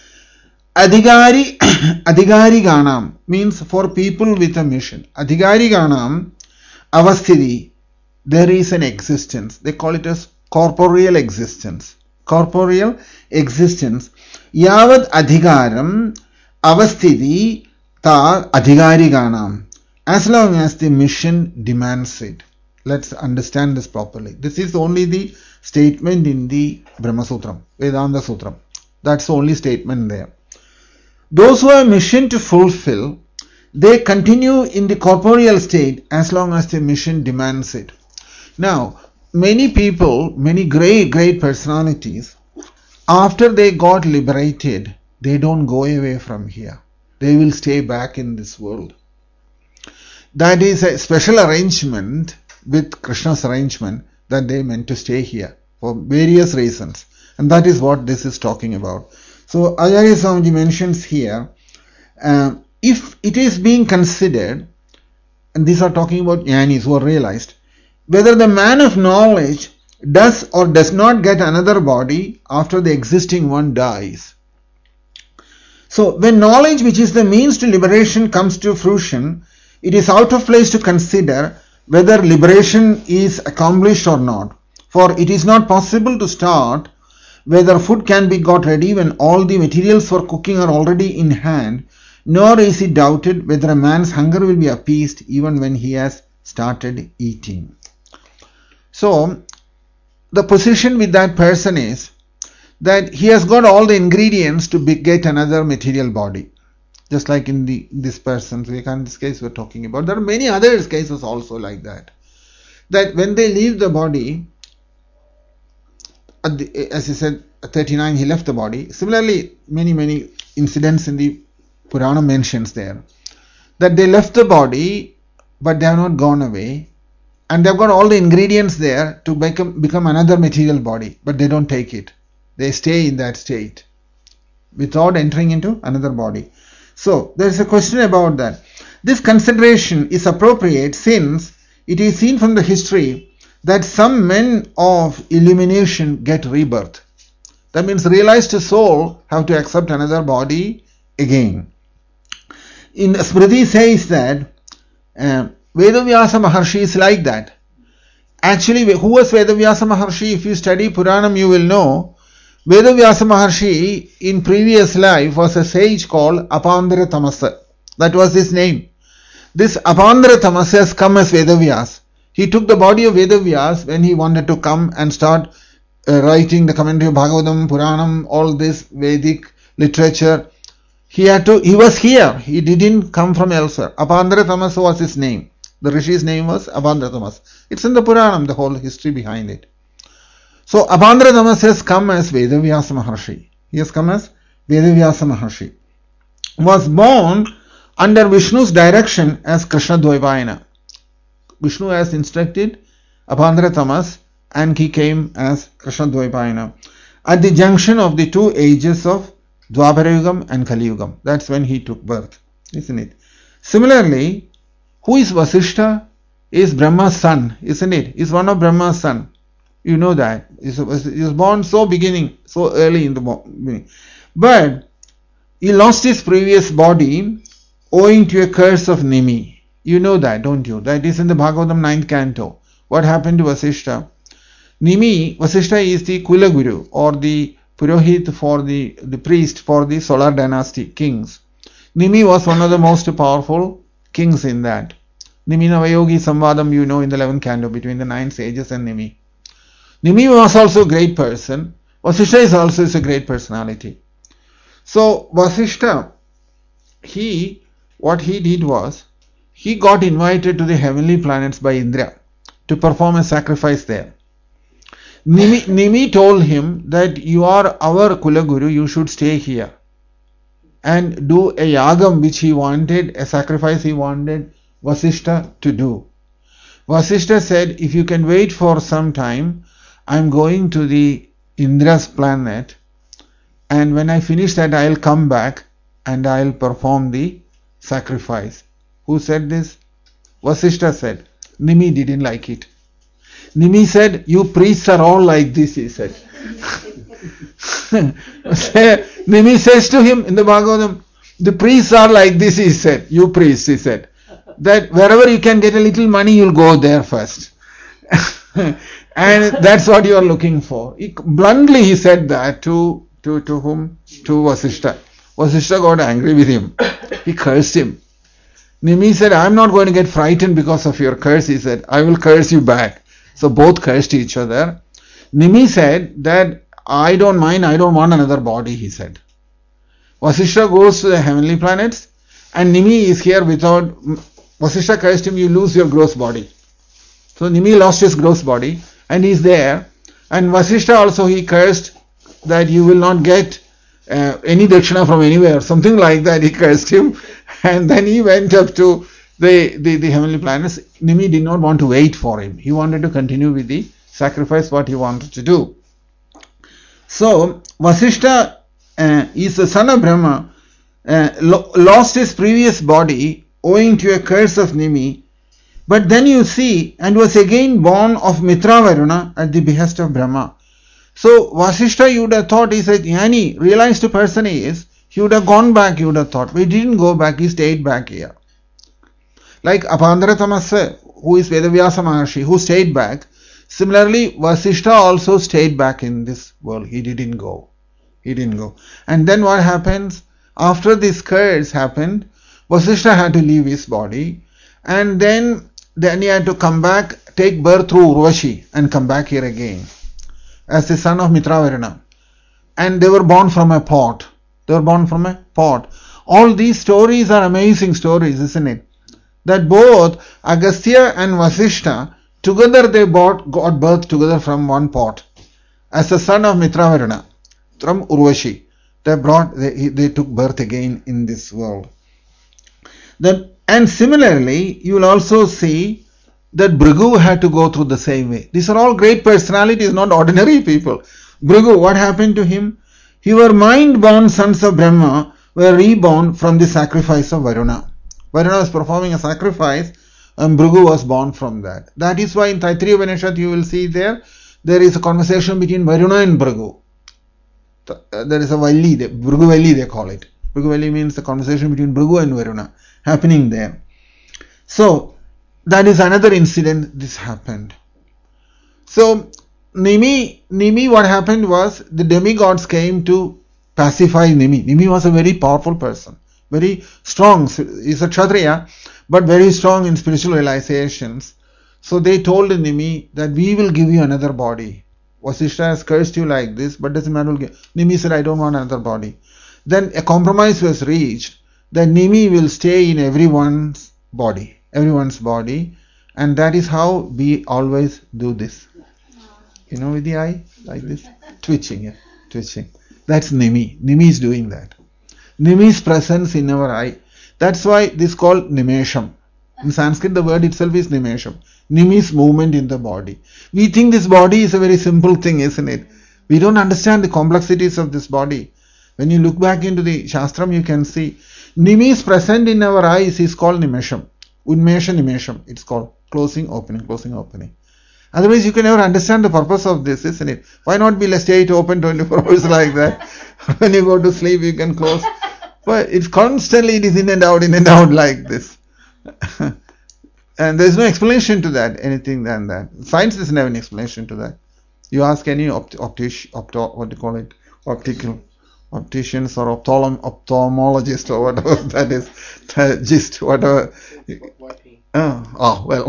[SPEAKER 1] Adhigariganam means for people with a mission. Adhigariganam Avasthiti, there is an existence. They call it as corporeal existence. Corporeal existence. Yavad Adhigaram Avasthiti Ta Adhigariganam. As long as the mission demands it. Let's understand this properly. This is only the statement in the Brahmasutram, Vedanta Sutram. That's the only statement there. Those who have a mission to fulfill, they continue in the corporeal state as long as the mission demands it. Now, many people, many great personalities, after they got liberated, they don't go away from here. They will stay back in this world. That is a special arrangement with Krishna's arrangement that they meant to stay here for various reasons. And that is what this is talking about. So Acharya Swamiji mentions here, if it is being considered, and these are talking about jnanis who are realized, whether the man of knowledge does or does not get another body after the existing one dies. So when knowledge, which is the means to liberation, comes to fruition, it is out of place to consider whether liberation is accomplished or not. For it is not possible to start whether food can be got ready when all the materials for cooking are already in hand, nor is it doubted whether a man's hunger will be appeased even when he has started eating. So, the position with that person is that he has got all the ingredients to get another material body. Just like in this person's Vivekananda's case we're talking about. There are many other cases also like that. That when they leave the body, as he said, at 39 he left the body. Similarly, many incidents in the Purana mentions there, that they left the body, but they have not gone away, and they've got all the ingredients there to become another material body, but they don't take it. They stay in that state without entering into another body. So there is a question about that. This consideration is appropriate since it is seen from the history that some men of illumination get rebirth. That means realized soul have to accept another body again. In Smriti says that Vedavyasa Maharshi is like that. Actually, who was Vedavyasa Maharshi? If you study Puranam, you will know Vedavyasa Maharshi in previous life was a sage called Apandara Tamasa. That was his name. This Apandara Tamasa has come as Vedavyas. He took the body of Vedavyas when he wanted to come and start writing the commentary of Bhagavatam, Puranam, all this Vedic literature. He was here. He didn't come from elsewhere. Apandara Tamasa was his name. The Rishi's name was Apandara Tamasa. It's in the Puranam, the whole history behind it. So Apandara Tamasa has come as Vedavyasa Maharshi. He has come as Vedavyasa Maharshi. Was born under Vishnu's direction as Krishna Dvaipayana. Vishnu has instructed Apandara Tamas and he came as Krishna Dvaipayana at the junction of the two ages of Dwapara Yugam and Kali Yugam. That's when he took birth, isn't it? Similarly, who is Vasishtha? Is Brahma's son, isn't it? Is one of Brahma's son. You know that. He was born so early in the beginning. But he lost his previous body owing to a curse of Nimi. You know that, don't you? That is in the Bhagavatam 9th canto. What happened to Vasishtha? Vasishtha is the Kula Guru or the Purohit for the priest for the Solar dynasty kings. Nimi was one of the most powerful kings in that. Nimi Navayogi Samvadam, you know, in the 11th canto between the 9 sages and Nimi. Nimi was also a great person. Vasishtha is also a great personality. So Vasishtha, what he did was, he got invited to the heavenly planets by Indra to perform a sacrifice there. Nimi told him that you are our Kula Guru, you should stay here and do a yagam which he wanted, a sacrifice he wanted Vasishtha to do. Vasishtha said, if you can wait for some time, I am going to the Indra's planet, and when I finish that I will come back and I will perform the sacrifice. Who said this? Vasishtha said. Nimi didn't like it. Nimi said, you priests are all like this, he said. Nimi says to him in the Bhagavatam, the priests are like this, he said. You priests, he said. That wherever you can get a little money, you'll go there first. And that's what you are looking for. Bluntly he said that to whom? To Vasishtha. Vasishtha got angry with him. He cursed him. Nimi said, I'm not going to get frightened because of your curse. He said, I will curse you back. So both cursed each other. Nimi said that I don't mind, I don't want another body, he said. Vasishtha goes to the heavenly planets and Nimi is here without. Vasishtha cursed him, you lose your gross body. So Nimi lost his gross body and he is there. And Vasishtha also, he cursed that you will not get any dakshina from anywhere, something like that. He cursed him, and then he went up to the heavenly planets. Nimi did not want to wait for him. He wanted to continue with the sacrifice what he wanted to do. So Vasishtha is the son of Brahma, lost his previous body owing to a curse of Nimi, but then you see, and was again born of Mitra Varuna at the behest of Brahma. So Vasishtha, you would have thought, he said, Yani, realized the person he is, he would have gone back, you would have thought. But he didn't go back, he stayed back here. Like Apandara Tamasa, who is Vedavyasa Maharshi, who stayed back. Similarly, Vasishtha also stayed back in this world. He didn't go. And then what happens? After this curse happened, Vasishtha had to leave his body. And then he had to come back, take birth through Urvashi and come back here again as the son of Mitravaruna. And they were born from a pot. All these stories are amazing stories, isn't it? That both Agastya and Vasishtha, together they got birth together from one pot. As the son of Mitravaruna, from Urvashi. They took birth again in this world. And similarly, you will also see that Bhrigu had to go through the same way. These are all great personalities, not ordinary people. Bhrigu, what happened to him? Your mind-born sons of Brahma were reborn from the sacrifice of Varuna. Varuna was performing a sacrifice and Bhrigu was born from that. That is why in Taittiriya Upanishad you will see there is a conversation between Varuna and Bhrigu. There is a Valli, Bhrigu Valli they call it. Bhrigu Valli means the conversation between Bhrigu and Varuna happening there. So that is another incident this happened. So Nimi, what happened was the demigods came to pacify Nimi. Nimi was a very powerful person, very strong. He's a Kshatriya, but very strong in spiritual realizations. So they told Nimi that we will give you another body. Vasishtha has cursed you like this, but doesn't matter. Nimi said, I don't want another body. Then a compromise was reached that Nimi will stay in everyone's body, and that is how we always do this. You know, with the eye, like this, twitching. That's Nimi. Nimi is doing that. Nimi's presence in our eye. That's why this is called Nimesham. In Sanskrit, the word itself is Nimesham. Nimi's movement in the body. We think this body is a very simple thing, isn't it? We don't understand the complexities of this body. When you look back into the Shastram, you can see Nimi's present in our eyes is called Nimesham. Unmesha Nimesham. It's called closing, opening. Otherwise, you can never understand the purpose of this, isn't it? Why not be, let's stay it open 24 hours like that? When you go to sleep, you can close. But it's constantly, it is in and out like this. And there's no explanation to that, anything than that. Science doesn't have an explanation to that. You ask any opticians or ophthalmologist or whatever that is, gist, whatever. Well.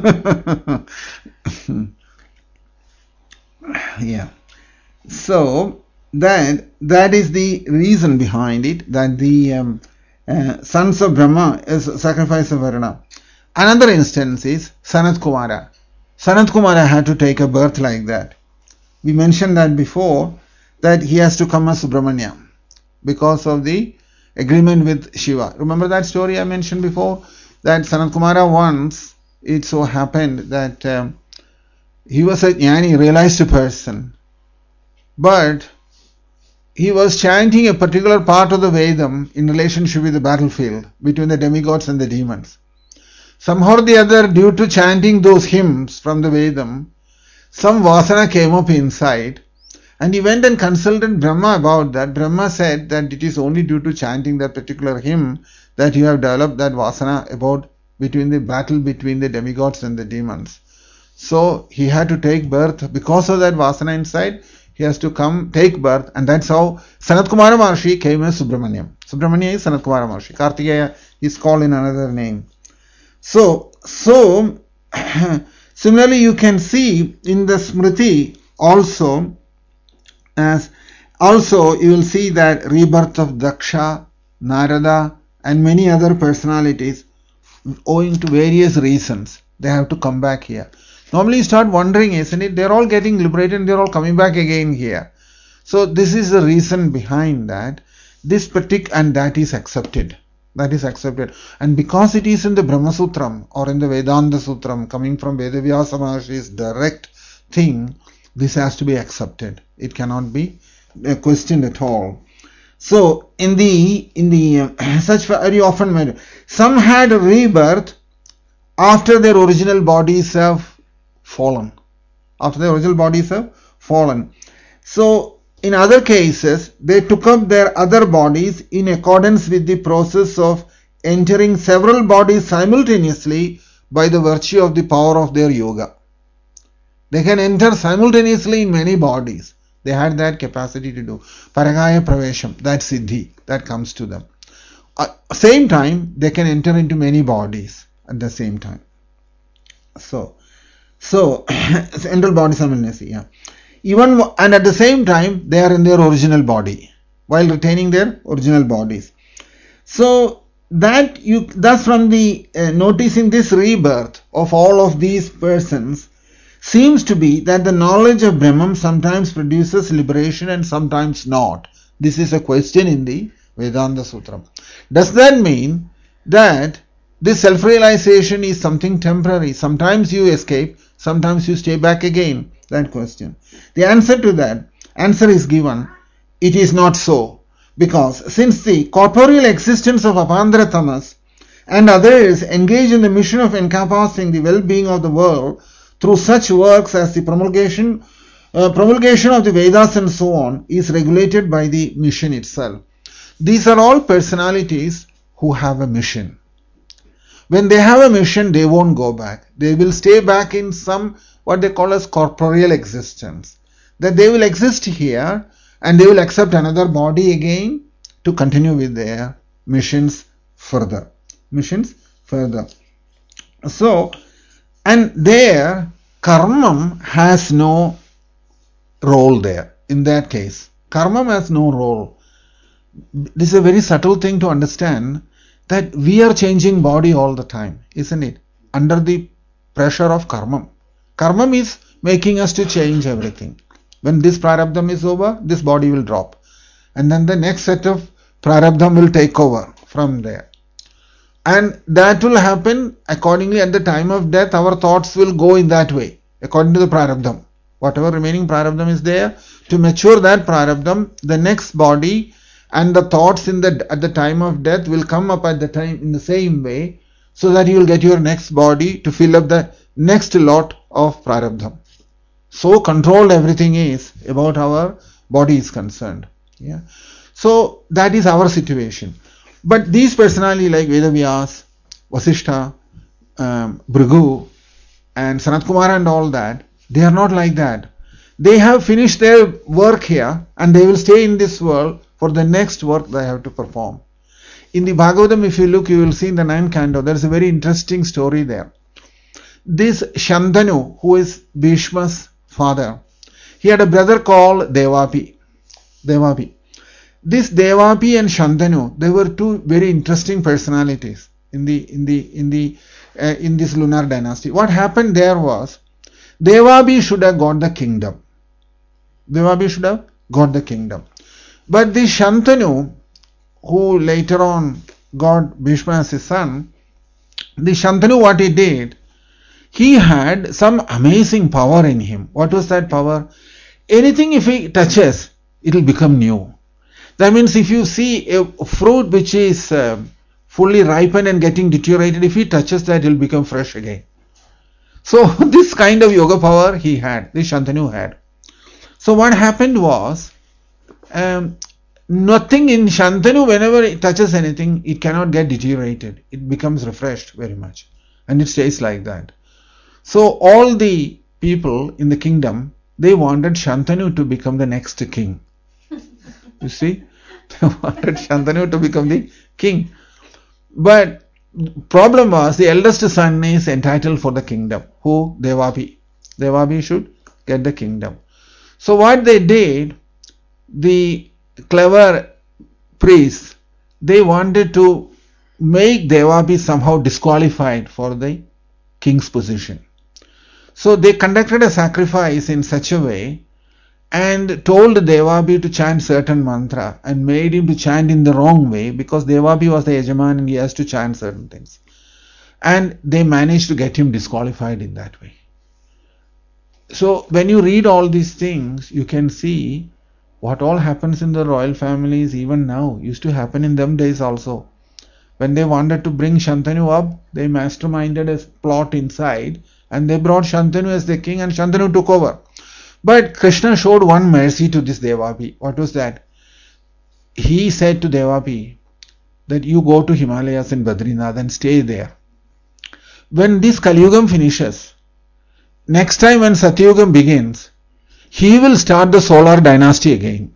[SPEAKER 1] Yeah. So that is the reason behind it, that the sons of Brahma is sacrifice of Varuna. Another instance is Sanat Kumara. Sanat Kumara had to take a birth like that. We mentioned that before, that he has to come as Subramanya because of the agreement with Shiva. Remember that story I mentioned before? That Sanat Kumara once, it so happened that he was a jnani, realized person, but he was chanting a particular part of the Vedam in relationship with the battlefield between the demigods and the demons. Somehow or the other, due to chanting those hymns from the Vedam, some vasana came up inside, and he went and consulted Brahma about that. Brahma said that it is only due to chanting that particular hymn that you have developed that vasana about between the battle between the demigods and the demons. So he had to take birth because of that vasana inside. He has to come take birth, and that's how Sanat Kumara Maharshi came as Subramanyam. Subramanya is Sanat Kumara Maharshi. Kartikeya is called in another name. So similarly, you can see in the Smriti also you will see that rebirth of Daksha, Narada, and many other personalities, owing to various reasons, they have to come back here. Normally you start wondering, isn't it? They're all getting liberated and they're all coming back again here. So this is the reason behind that. This and that is accepted. That is accepted. And because it is in the Brahma Sutram or in the Vedanta Sutram, coming from Vedavyasa Maharshi's direct thing, this has to be accepted. It cannot be questioned at all. So in the such very often made, some had a rebirth after their original bodies have fallen. So in other cases, they took up their other bodies in accordance with the process of entering several bodies simultaneously by the virtue of the power of their yoga. They can enter simultaneously in many bodies. They had that capacity to do. Paragaya Pravesham, that siddhi, that comes to them. Same time, they can enter into many bodies at the same time. So central body simultaneously, yeah. And at the same time, they are in their original body while retaining their original bodies. So thus from the noticing this rebirth of all of these persons, seems to be that the knowledge of Brahman sometimes produces liberation and sometimes not. This is a question in the Vedanta Sutra. Does that mean that this self-realization is something temporary? Sometimes you escape, sometimes you stay back again. That question. The answer to that answer is given. It is not so. Because since the corporeal existence of Apandara Tamas and others engage in the mission of encompassing the well-being of the world through such works as the promulgation of the Vedas and so on, is regulated by the mission itself. These are all personalities who have a mission. When they have a mission, they won't go back. They will stay back in some, what they call as corporeal existence. That they will exist here and they will accept another body again to continue with their missions further. So, and there, karma has no role there. In that case, karma has no role. This is a very subtle thing to understand, that we are changing body all the time, isn't it? Under the pressure of karma. Karma is making us to change everything. When this prarabdham is over, this body will drop. And then the next set of prarabdham will take over from there. And that will happen accordingly at the time of death. Our thoughts will go in that way, according to the prarabdham. Whatever remaining prarabdham is there, to mature that prarabdham, the next body and the thoughts at the time of death will come up at the time in the same way, so that you will get your next body to fill up the next lot of prarabdham. So controlled everything is about our body is concerned. Yeah. So that is our situation. But these personalities like Vedavyas, Vasishtha, Bhrigu and Sanat Kumara and all that, they are not like that. They have finished their work here and they will stay in this world for the next work they have to perform. In the Bhagavatam, if you look, you will see in the 9th canto, there is a very interesting story there. This Shantanu, who is Bhishma's father, he had a brother called Devapi. This Devapi and Shantanu, they were two very interesting personalities in this lunar dynasty. What happened there was, Devapi should have got the kingdom. But the Shantanu, who later on got Bhishma as his son, the Shantanu, what he did, he had some amazing power in him. What was that power? Anything if he touches, it will become new. That means if you see a fruit which is fully ripened and getting deteriorated, if he touches that, it will become fresh again. So this kind of yoga power he had, this Shantanu had. So what happened was, nothing in Shantanu, whenever it touches anything, it cannot get deteriorated. It becomes refreshed very much. And it stays like that. So all the people in the kingdom, they wanted Shantanu to become the next king. You see? They wanted Shantanu to become the king. But problem was, the eldest son is entitled for the kingdom. Who? Devapi. Devapi should get the kingdom. So what they did, the clever priests, they wanted to make Devapi somehow disqualified for the king's position. So they conducted a sacrifice in such a way and told Devapi to chant certain mantra and made him to chant in the wrong way, because Devapi was the Yajaman and he has to chant certain things. And they managed to get him disqualified in that way. So when you read all these things, you can see what all happens in the royal families even now. Used to happen in them days also. When they wanted to bring Shantanu up, they masterminded a plot inside and they brought Shantanu as the king and Shantanu took over. But Krishna showed one mercy to this Devapi. What was that? He said to Devapi that you go to Himalayas in Badrinath and stay there. When this Kaliyugam finishes, next time when Satyugam begins, he will start the solar dynasty again.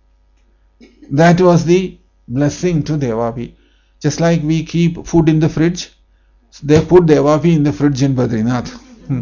[SPEAKER 1] That was the blessing to Devapi. Just like we keep food in the fridge, they put Devapi in the fridge in Badrinath.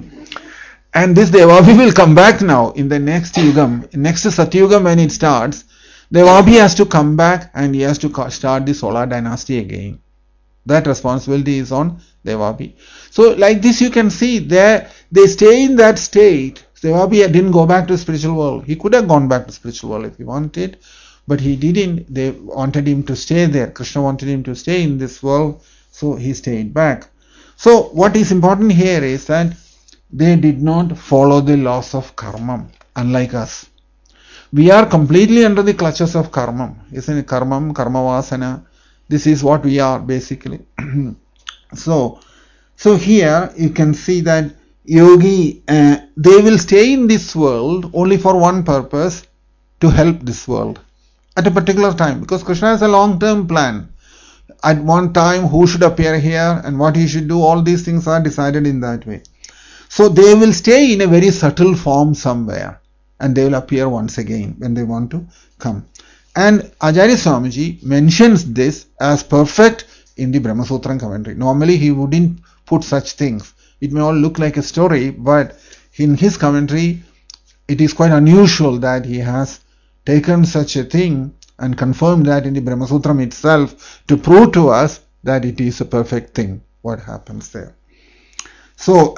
[SPEAKER 1] And this Devapi will come back now in the next Yugam, next Satyugam when it starts. Devapi has to come back and he has to start the solar dynasty again. That responsibility is on Devapi. So like this you can see they stay in that state. Devapi didn't go back to the spiritual world. He could have gone back to the spiritual world if he wanted. but he didn't. They wanted him to stay there. Krishna wanted him to stay in this world, so he stayed back. So what is important here is that they did not follow the laws of karma, unlike us. We are completely under the clutches of karma, isn't it? Karma vasana. This is what we are basically. So here you can see that yogi, they will stay in this world only for one purpose, to help this world at a particular time, because Krishna has a long-term plan. At one time, who should appear here and what he should do, all these things are decided in that way. So they will stay in a very subtle form somewhere, and they will appear once again when they want to come. And Acharya Swamiji mentions this as perfect in the Brahmasutram commentary. Normally he wouldn't put such things. It may all look like a story, but in his commentary it is quite unusual that he has taken such a thing and confirmed that in the Brahmasutram itself, to prove to us that it is a perfect thing, what happens there. So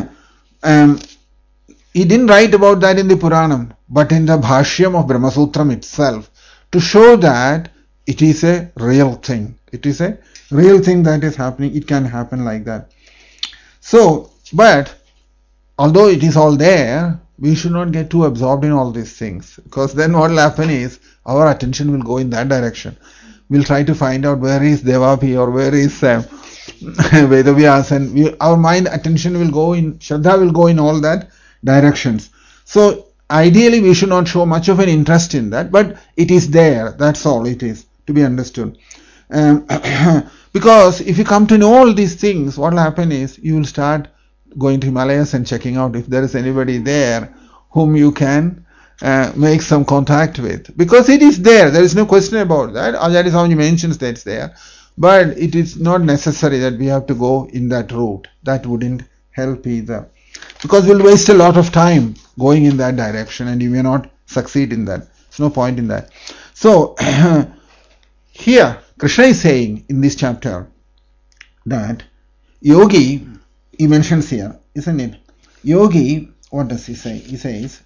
[SPEAKER 1] he didn't write about that in the Puranam, but in the Bhashyam of Brahmasutram itself, to show that it is a real thing. It is a real thing that is happening. It can happen like that. So, but although it is all there, we should not get too absorbed in all these things, because then what will happen is our attention will go in that direction. We'll try to find out where is Devapi or where is Vedavyas, and our mind attention will go in, Shraddha will go in all that directions. So ideally we should not show much of an interest in that, but it is there. That's all it is to be understood. Because if you come to know all these things, what will happen is you will start going to Himalayas and checking out if there is anybody there whom you can make some contact with, because it is there. There is no question about that. Acharya Swamiji mentions that it's there, but it is not necessary that we have to go in that route. That wouldn't help either, because we'll waste a lot of time going in that direction and you may not succeed in that. There's no point in that. So here Krishna is saying in this chapter that yogi, he mentions here, isn't it? Yogi, what does he say? He says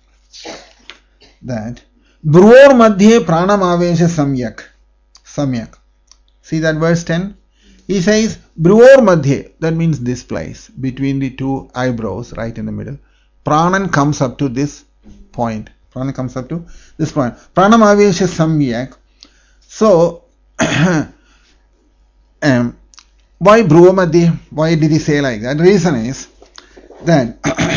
[SPEAKER 1] that Bruvor Madhye Pranam Avesha Samyak. See that verse 10? He says Bruvor Madhye, that means this place, between the two eyebrows, right in the middle. Pranan comes up to this point. Pranam comes up to this point. Pranam Avesha Samyak. So, why Bruvor Madhye? Why did he say like that? The reason is that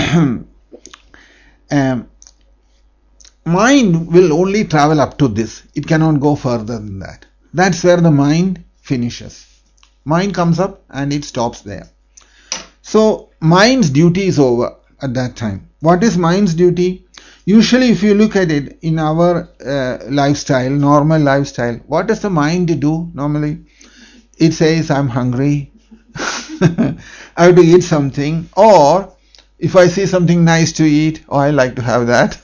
[SPEAKER 1] mind will only travel up to this. It cannot go further than that. That's where the mind finishes. Mind comes up and it stops there. So mind's duty is over at that time. What is mind's duty? Usually if you look at it in our lifestyle, normal lifestyle, what does the mind do normally? It says, I'm hungry, I have to eat something, or if I see something nice to eat, oh, I like to have that.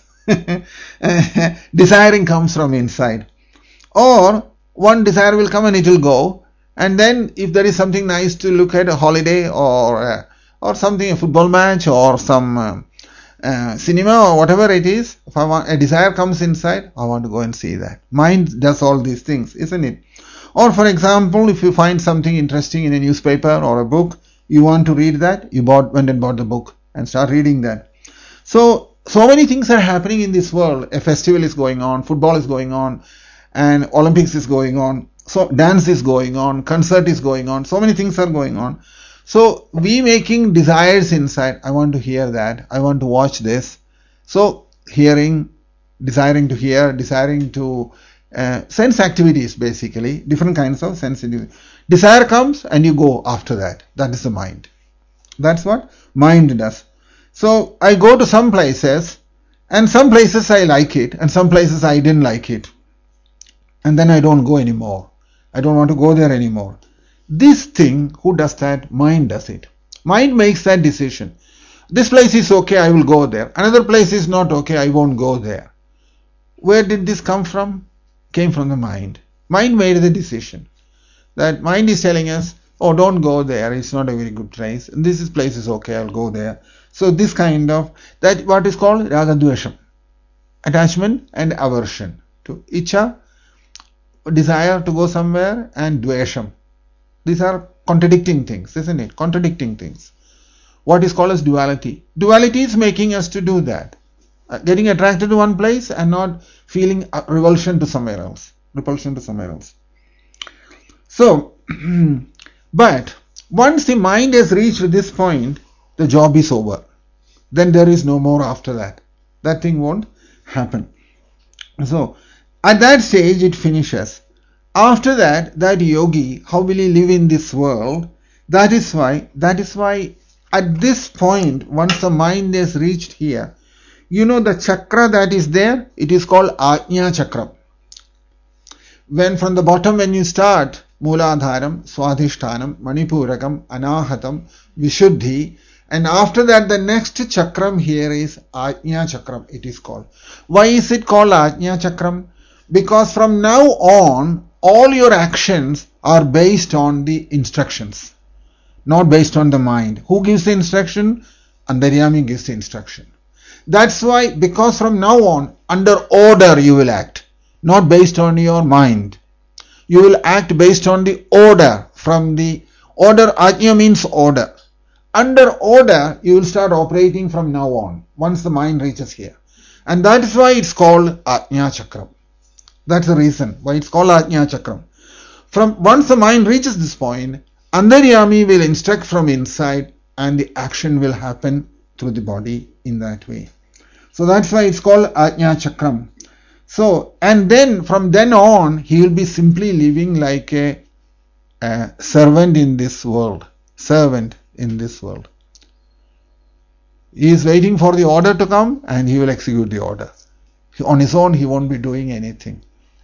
[SPEAKER 1] Desiring comes from inside. Or one desire will come and it will go, and then if there is something nice to look at, a holiday or something, a football match or some cinema or whatever it is, if I want, a desire comes inside, I want to go and see that. Mind does all these things, isn't it? Or for example, if you find something interesting in a newspaper or a book, you want to read that, you went and bought the book and start reading that. So many things are happening in this world. A festival is going on, football is going on, and Olympics is going on, so dance is going on, concert is going on, so many things are going on. So we making desires inside. I want to hear that, I want to watch this. So hearing, desiring to hear, desiring to sense activities, basically different kinds of sense activities. Desire comes and you go after that. That is the mind. That's what mind does. So I go to some places, and some places I like it, and some places I didn't like it, and then I don't go anymore. I don't want to go there anymore. This thing, who does that? Mind does it. Mind makes that decision. This place is okay, I will go there. Another place is not okay, I won't go there. Where did this come from? Came from the mind. Mind made the decision. That mind is telling us, oh, don't go there, it's not a very good place. And this place is okay, I'll go there. So this kind of, that what is called ragadvesham, attachment and aversion. to Icha, desire to go somewhere, and Dvesham. These are contradicting things, isn't it? Contradicting things. What is called as duality. Duality is making us to do that. Getting attracted to one place and not feeling repulsion to somewhere else. So, but once the mind has reached this point, the job is over. Then there is no more after that. That thing won't happen. So, at that stage it finishes. After that, that yogi, how will he live in this world? That is why at this point, once the mind is reached here, the chakra that is there, it is called Ajna Chakra. When from the bottom, when you start, Mooladharam, Swadhishtanam, Manipurakam, Anahatam, Vishuddhi, and after that the next chakram here is Ajna Chakram, it is called. Why is it called Ajna Chakram? Because from now on, all your actions are based on the instructions, not based on the mind. Who gives the instruction? Antaryami gives the instruction. That's why, because from now on, under order you will act, not based on your mind. You will act based on the order. From the order, Ajna means order. Under order, you will start operating from now on, once the mind reaches here. And that is why it's called Ajna Chakram. That's the reason why it's called Ajna Chakram. Once the mind reaches this point, Antaryami will instruct from inside and the action will happen through the body in that way. So that's why it's called Ajna Chakram. So, and then from then on, he will be simply living like a servant in this world. He is waiting for the order to come and he will execute the order. On his own, he won't be doing anything.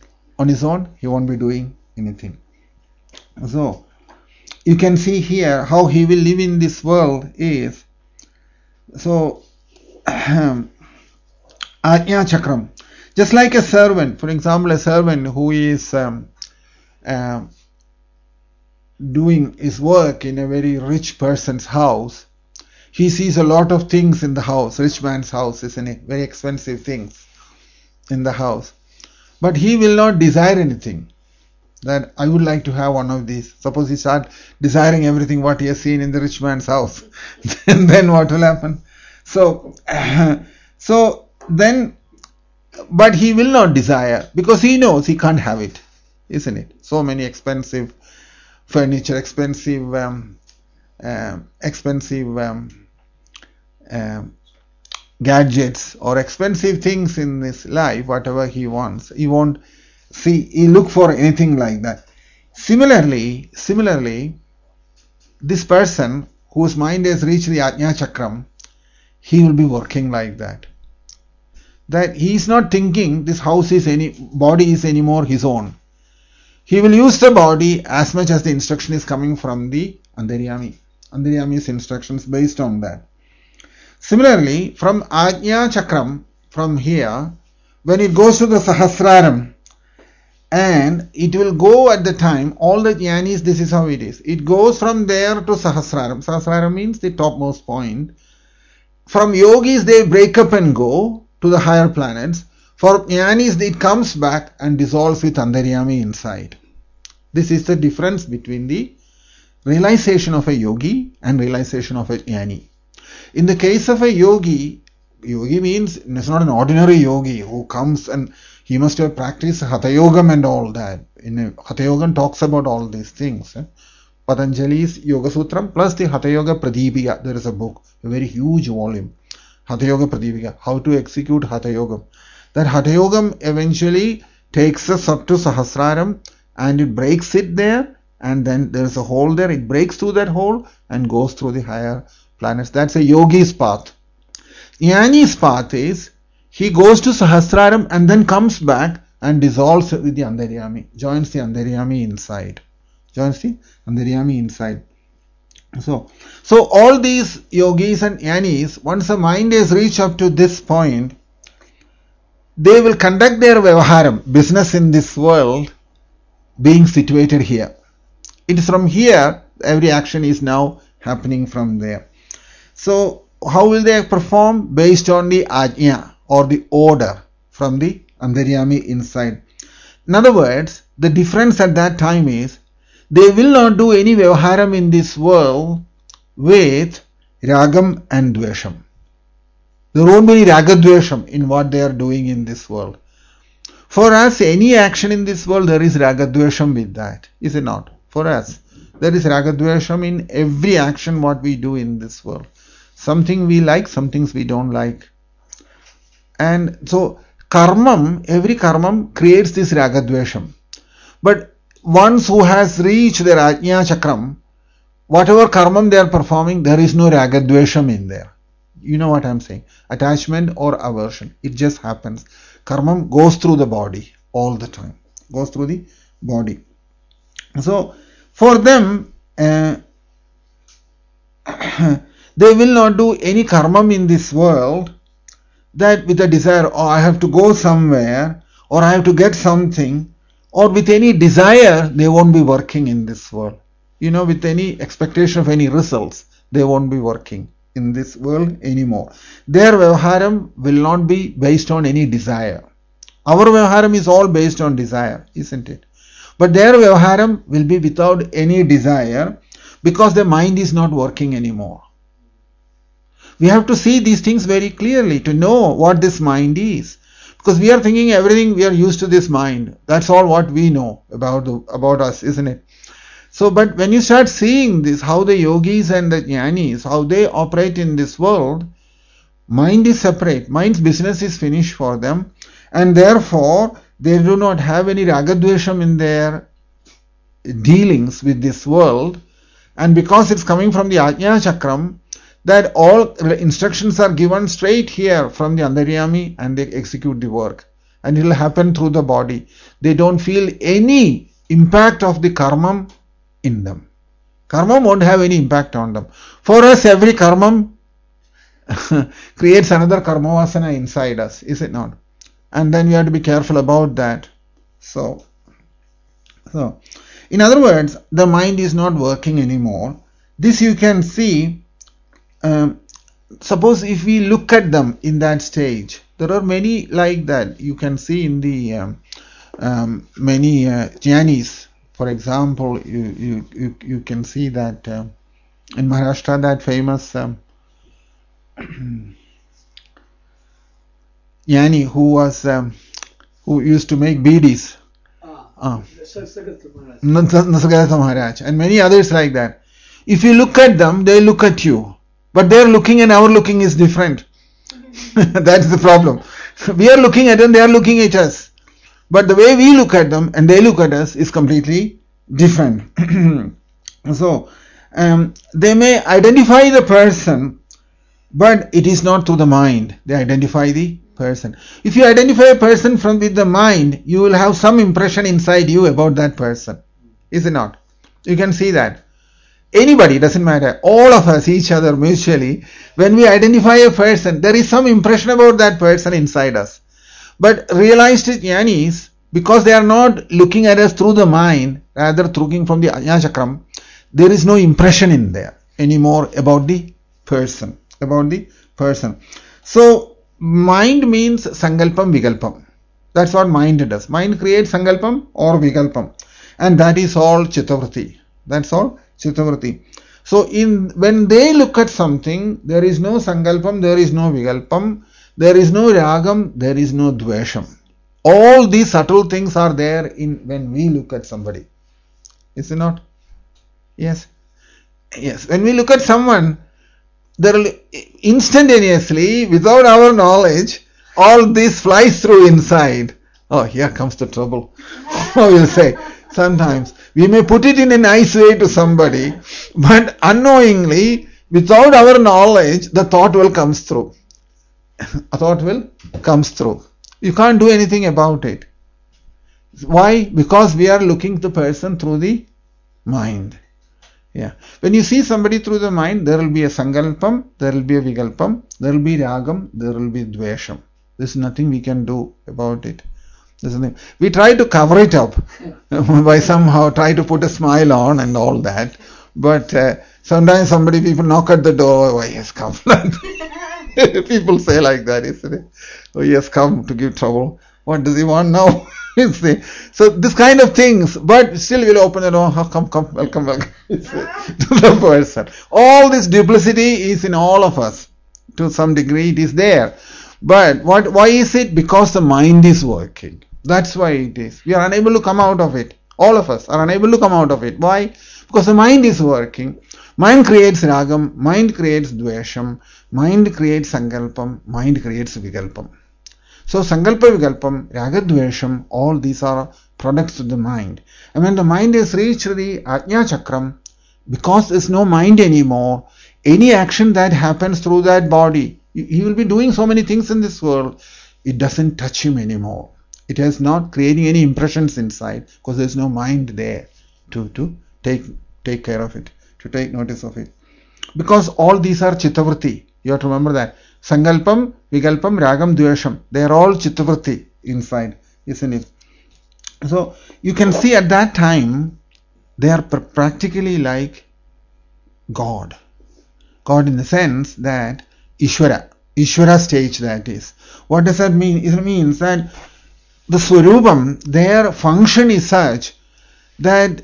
[SPEAKER 1] So, you can see here how he will live in this world is, so, Ajna Chakram. Just like a servant, for example, a servant who is doing his work in a very rich person's house, he sees a lot of things in the house, rich man's house, isn't it? Very expensive things in the house. But he will not desire anything. That I would like to have one of these. Suppose he start desiring everything what he has seen in the rich man's house. then what will happen? But he will not desire because he knows he can't have it, isn't it? So many expensive furniture, expensive gadgets or expensive things in his life, whatever he wants, he won't look for anything like that. Similarly, this person whose mind has reached the Ajna Chakram, he will be working like that. That he is not thinking this body is anymore his own. He will use the body as much as the instruction is coming from the Antaryami. Antaryami's instructions based on that. Similarly, from Ajna Chakram, from here, when it goes to the Sahasraram, and it will go at the time, all the jnanis, this is how it is. It goes from there to Sahasraram. Sahasraram means the topmost point. From yogis, they break up and go to the higher planets. For jnanis, it comes back and dissolves with Antaryami inside. This is the difference between the realization of a yogi and realization of a jnani. In the case of a yogi means it's not an ordinary yogi who comes and he must have practiced Hatha Yogam and all that. Hatha Yogam talks about all these things. Patanjali's Yoga Sutram plus the Hatha Yoga Pradipika. There is a book, a very huge volume. Hatha Yoga Pradipika. How to execute Hatha Yogam. That Hatha Yogam eventually takes us up to Sahasraram and it breaks it there, and then there is a hole there. It breaks through that hole and goes through the higher planets. That's a yogi's path. Jnani's path is he goes to Sahasraram and then comes back and dissolves with the Antaryami, joins the Antaryami inside. So all these yogis and jnanis, once the mind is reached up to this point, they will conduct their vyavaharam, business in this world, being situated here. It is from here, every action is now happening from there. So how will they perform? Based on the ajna or the order from the Antaryami inside. In other words, the difference at that time is they will not do any vyavaharam in this world with ragam and dvesham. There won't be any ragadvesham in what they are doing in this world. For us, any action in this world, there is ragadvesham with that, is it not? For us, there is ragadvesham in every action what we do in this world. Something we like, some things we don't like. And so, every karmam creates this ragadvesham. But ones who has reached their ajna chakram, whatever karmam they are performing, there is no ragadvesham in there. You know what I am saying? Attachment or aversion. It just happens. Karmam goes through the body all the time. Goes through the body. So, for them, they will not do any karmam in this world that with a desire, oh, I have to go somewhere, or I have to get something, or with any desire, they won't be working in this world. With any expectation of any results, they won't be working in this world anymore. Their vyavaharam will not be based on any desire. Our vyavaharam is all based on desire, isn't it? But their vyavaharam will be without any desire because their mind is not working anymore. We have to see these things very clearly to know what this mind is. Because we are thinking everything, we are used to this mind. That's all what we know about us, isn't it? So, but when you start seeing this, how the yogis and the jnanis, how they operate in this world, mind is separate. Mind's business is finished for them. And therefore, they do not have any ragadvesham in their dealings with this world. And because it's coming from the ajna chakram, that all instructions are given straight here from the Antaryami and they execute the work. And it will happen through the body. They don't feel any impact of the karmam in them. Karma won't have any impact on them. For us, every karma creates another karma vasana inside us, is it not? And then we have to be careful about that. So in other words, the mind is not working anymore. This you can see. Suppose if we look at them in that stage, there are many like that. You can see in the many jnanis. For example, you can see that in Maharashtra, that famous jnani who used to make beedis, Nisargadatta Maharaj, and many others like that. If you look at them, they look at you, but their looking and our looking is different. That's the problem. We are looking at them, they are looking at us. But the way we look at them and they look at us is completely different. So, they may identify the person, but it is not through the mind. They identify the person. If you identify a person with the mind, you will have some impression inside you about that person. Is it not? You can see that. Anybody, doesn't matter. All of us, each other, mutually, when we identify a person, there is some impression about that person inside us. But realized jnanis, because they are not looking at us through the mind, rather looking from the ajna chakram, there is no impression in there anymore about the person. So, mind means sankalpam vikalpam. That's what mind does. Mind creates sankalpam or vikalpam. And that is all chittavritti. That's all chittavritti. So, when they look at something, there is no sankalpam, there is no vikalpam, there is no ragam, there is no dvesham. All these subtle things are there when we look at somebody. Is it not? Yes. When we look at someone, there will instantaneously, without our knowledge, all this flies through inside. Oh, here comes the trouble. We'll say. Sometimes we may put it in a nice way to somebody, but unknowingly, without our knowledge, the thought will come through. You can't do anything about it. Why? Because we are looking at the person through the mind. Yeah. When you see somebody through the mind, there will be a sankalpam, there will be a vikalpam, there will be ragam, there will be dvesham. There's nothing we can do about it. We try to cover it up by somehow try to put a smile on and all that. But sometimes people knock at the door, oh, he has come. People say like that, isn't it? Oh, he has come to give trouble. What does he want now? So this kind of things, but still we'll open the door. Oh, come, welcome. To the person. All this duplicity is in all of us. To some degree it is there. But why is it? Because the mind is working. That's why it is. We are unable to come out of it. All of us are unable to come out of it. Why? Because the mind is working. Mind creates ragam, mind creates dvesham, mind creates sankalpam, mind creates vikalpam. So sankalpa, vikalpam, raga, dvesham, all these are products of the mind. And when the mind has reached the ajna chakram, because there is no mind anymore, any action that happens through that body, he will be doing so many things in this world, it doesn't touch him anymore. It has not creating any impressions inside because there is no mind there to take care of it, to take notice of it. Because all these are chittavritti. You have to remember that. Sankalpam, Vikalpam, Ragam, Dvesham. They are all chittavritti inside, isn't it? So you can see at that time they are practically like God. God in the sense that Ishvara stage, that is. What does that mean? It means that the Swarupam, their function is such that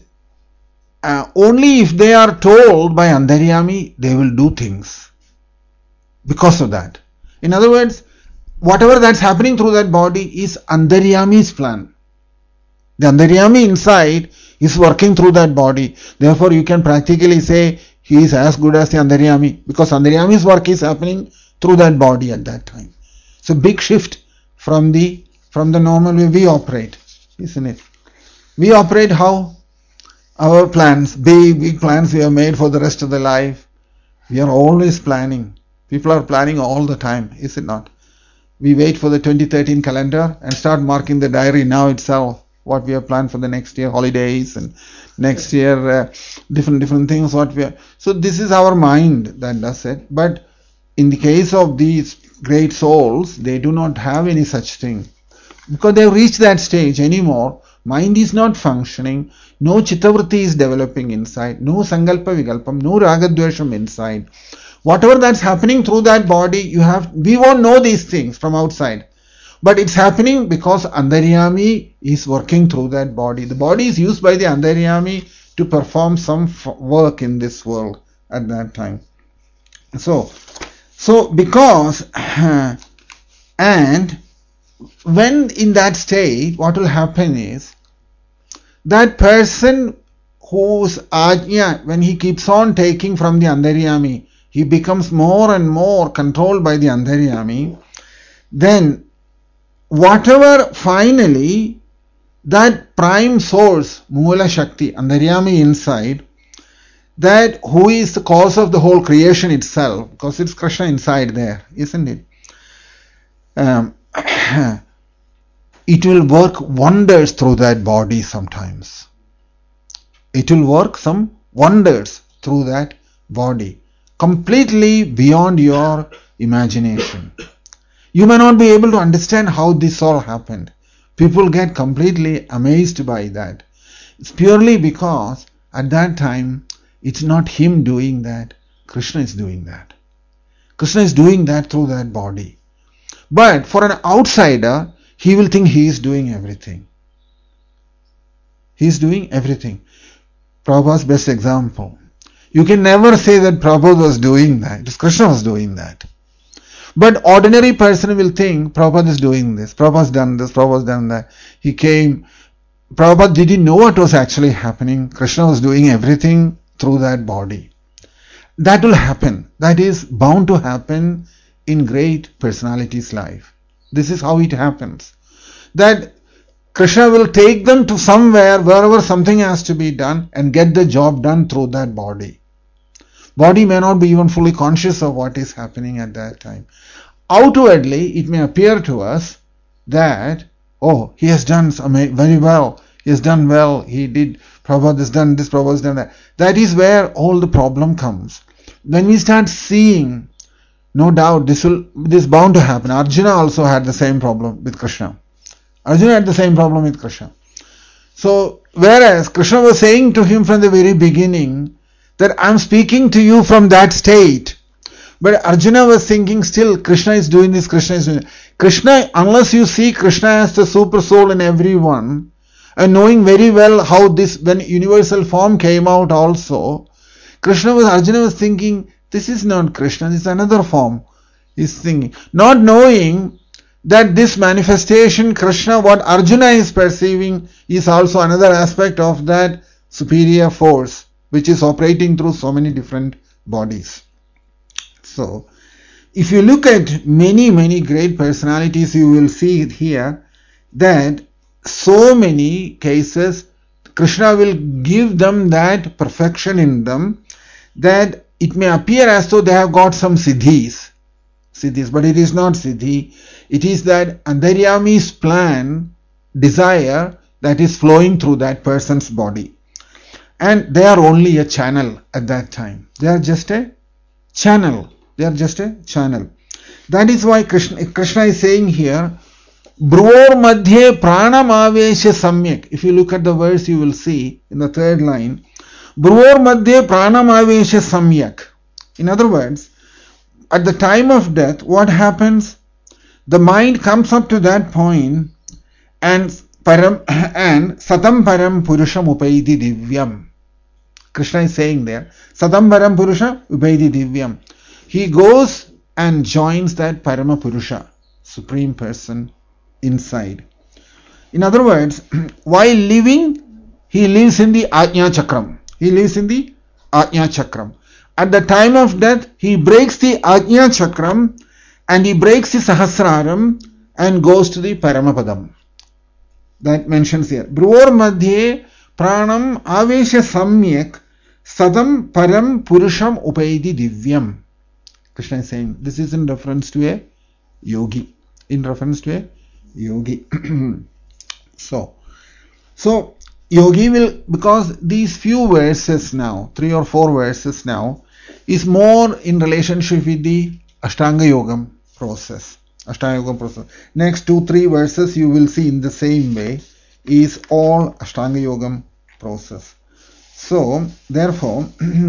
[SPEAKER 1] only if they are told by Antaryami, they will do things. Because of that. In other words, whatever that's happening through that body is Antaryami's plan. The Antaryami inside is working through that body. Therefore, you can practically say he is as good as the Antaryami, because Antaryami's work is happening through that body at that time. It's a big shift from the normal way we operate, isn't it? We operate how? Our plans, big plans we have made for the rest of the life. We are always planning. People are planning all the time, is it not? We wait for the 2013 calendar and start marking the diary now itself, what we have planned for the next year, holidays, and next year different things. So this is our mind that does it. But in the case of these great souls, they do not have any such thing. Because they have reached that stage anymore, mind is not functioning, no chittavritti is developing inside, no sankalpa vikalpam, no ragadvesham inside. Whatever that's happening through that body, we won't know these things from outside. But it's happening because Antaryami is working through that body. The body is used by the Antaryami to perform some work in this world at that time. So because and when in that state, what will happen is that person whose ajna, when he keeps on taking from the Antaryami, he becomes more and more controlled by the Antaryami. Then whatever finally that prime source, Moola Shakti, Antaryami inside, that who is the cause of the whole creation itself, because it's Krishna inside there, isn't it? It will work wonders through that body sometimes. It will work some wonders through that body, completely beyond your imagination. You may not be able to understand how this all happened. People get completely amazed by that. It's purely because at that time it's not him doing that, Krishna is doing that. Krishna is doing that through that body. But for an outsider, he will think he is doing everything. He is doing everything. Prabhupada's best example. You can never say that Prabhupada was doing that. It was Krishna was doing that. But ordinary person will think Prabhupada is doing this, Prabhupada has done this, Prabhupada has done that. He came. Prabhupada didn't know what was actually happening. Krishna was doing everything through that body. That will happen. That is bound to happen in great personalities' life. This is how it happens. That Krishna will take them to somewhere, wherever something has to be done, and get the job done through that body. Body may not be even fully conscious of what is happening at that time. Outwardly, it may appear to us that, oh, he has done very well, he has done well, he did, Prabhupada has done this, Prabhupada has done that. That is where all the problem comes. When we start seeing, no doubt this is bound to happen. Arjuna also had the same problem with Krishna. Arjuna had the same problem with Krishna. So, whereas Krishna was saying to him from the very beginning that I am speaking to you from that state, but Arjuna was thinking still Krishna is doing this, Krishna is doing that. Krishna, unless you see Krishna as the super soul in everyone, and knowing very well how this, when universal form came out also, Arjuna was thinking, this is not Krishna, this is another form. He's thinking, not knowing that this manifestation, Krishna, what Arjuna is perceiving, is also another aspect of that superior force, which is operating through so many different bodies. So, if you look at many great personalities, you will see it here that so many cases Krishna will give them that perfection in them that it may appear as though they have got some siddhis, but it is not siddhi. It is that Antaryami's plan, desire that is flowing through that person's body. And they are only a channel at that time. They are just a channel. That is why Krishna is saying here, Bruvor madhye pranam avesha samyak. If you look at the verse, you will see in the third line, Bruvor madhye pranam avesha samyak. In other words, at the time of death, what happens? The mind comes up to that point and satam param purusham upaidi divyam. Krishna is saying there, satam param purusha upaidi divyam. He goes and joins that Parama Purusha, Supreme Person, inside. In other words, while living, he lives in the Ajna Chakram. At the time of death, he breaks the Ajna Chakram and he breaks the Sahasraram and goes to the Paramapadam. That mentions here. Bruvor madhye pranam avesha samyak sadam param purusham upaidi divyam. Krishna is saying this is in reference to a yogi. So yogi will, because these few verses now, 3 or 4 verses now, is more in relationship with the Ashtanga Yogam process. Next 2-3 verses you will see in the same way is all Ashtanga Yogam process. So therefore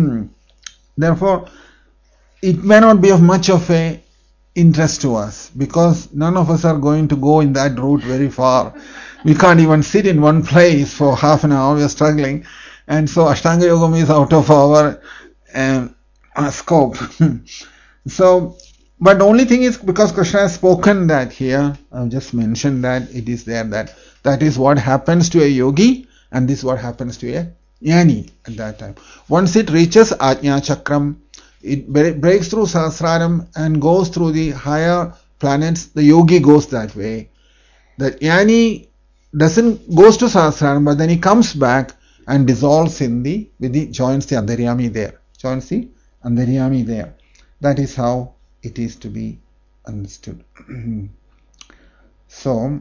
[SPEAKER 1] it may not be of much of a interest to us, because none of us are going to go in that route very far. We can't even sit in one place for half an hour. We are struggling, and so Ashtanga Yogam is out of our scope. So, but the only thing is, because Krishna has spoken that here, I've just mentioned that it is there, that is what happens to a yogi, and this is what happens to a jnani at that time. Once it reaches Ajna Chakram, it breaks through Sahasraram and goes through the higher planets. The yogi goes that way. The jnani goes to Sahasraram, but then he comes back and dissolves joins the Antaryami there. That is how it is to be understood. So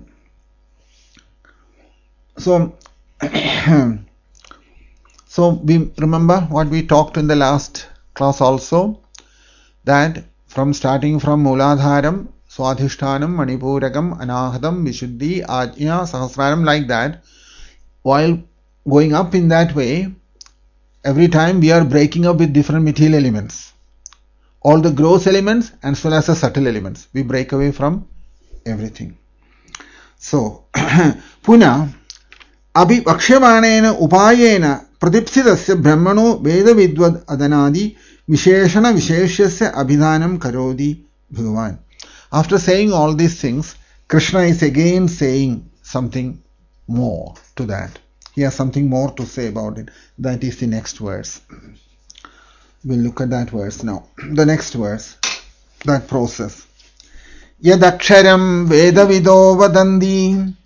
[SPEAKER 1] we remember what we talked in the last class also, that starting from Mooladharam, Swadhishtanam, Manipurakam, Anahadam, Vishuddhi, Ajna, Sahasraram, like that, while going up in that way, every time we are breaking up with different material elements. All the gross elements as well as the subtle elements. We break away from everything. So, Puna, Abhi Vakshamanena Upayena Pratipsidasya Brahmano Veda Vidvad Adanadi Visheshana Visheshyasya Abhidanam Karodi Bhagavan. After saying all these things, Krishna is again saying something more to that. He has something more to say about it. That is the next verse. We'll look at that verse now. The next verse, that process. Yadaksharam Vedavido Vadanti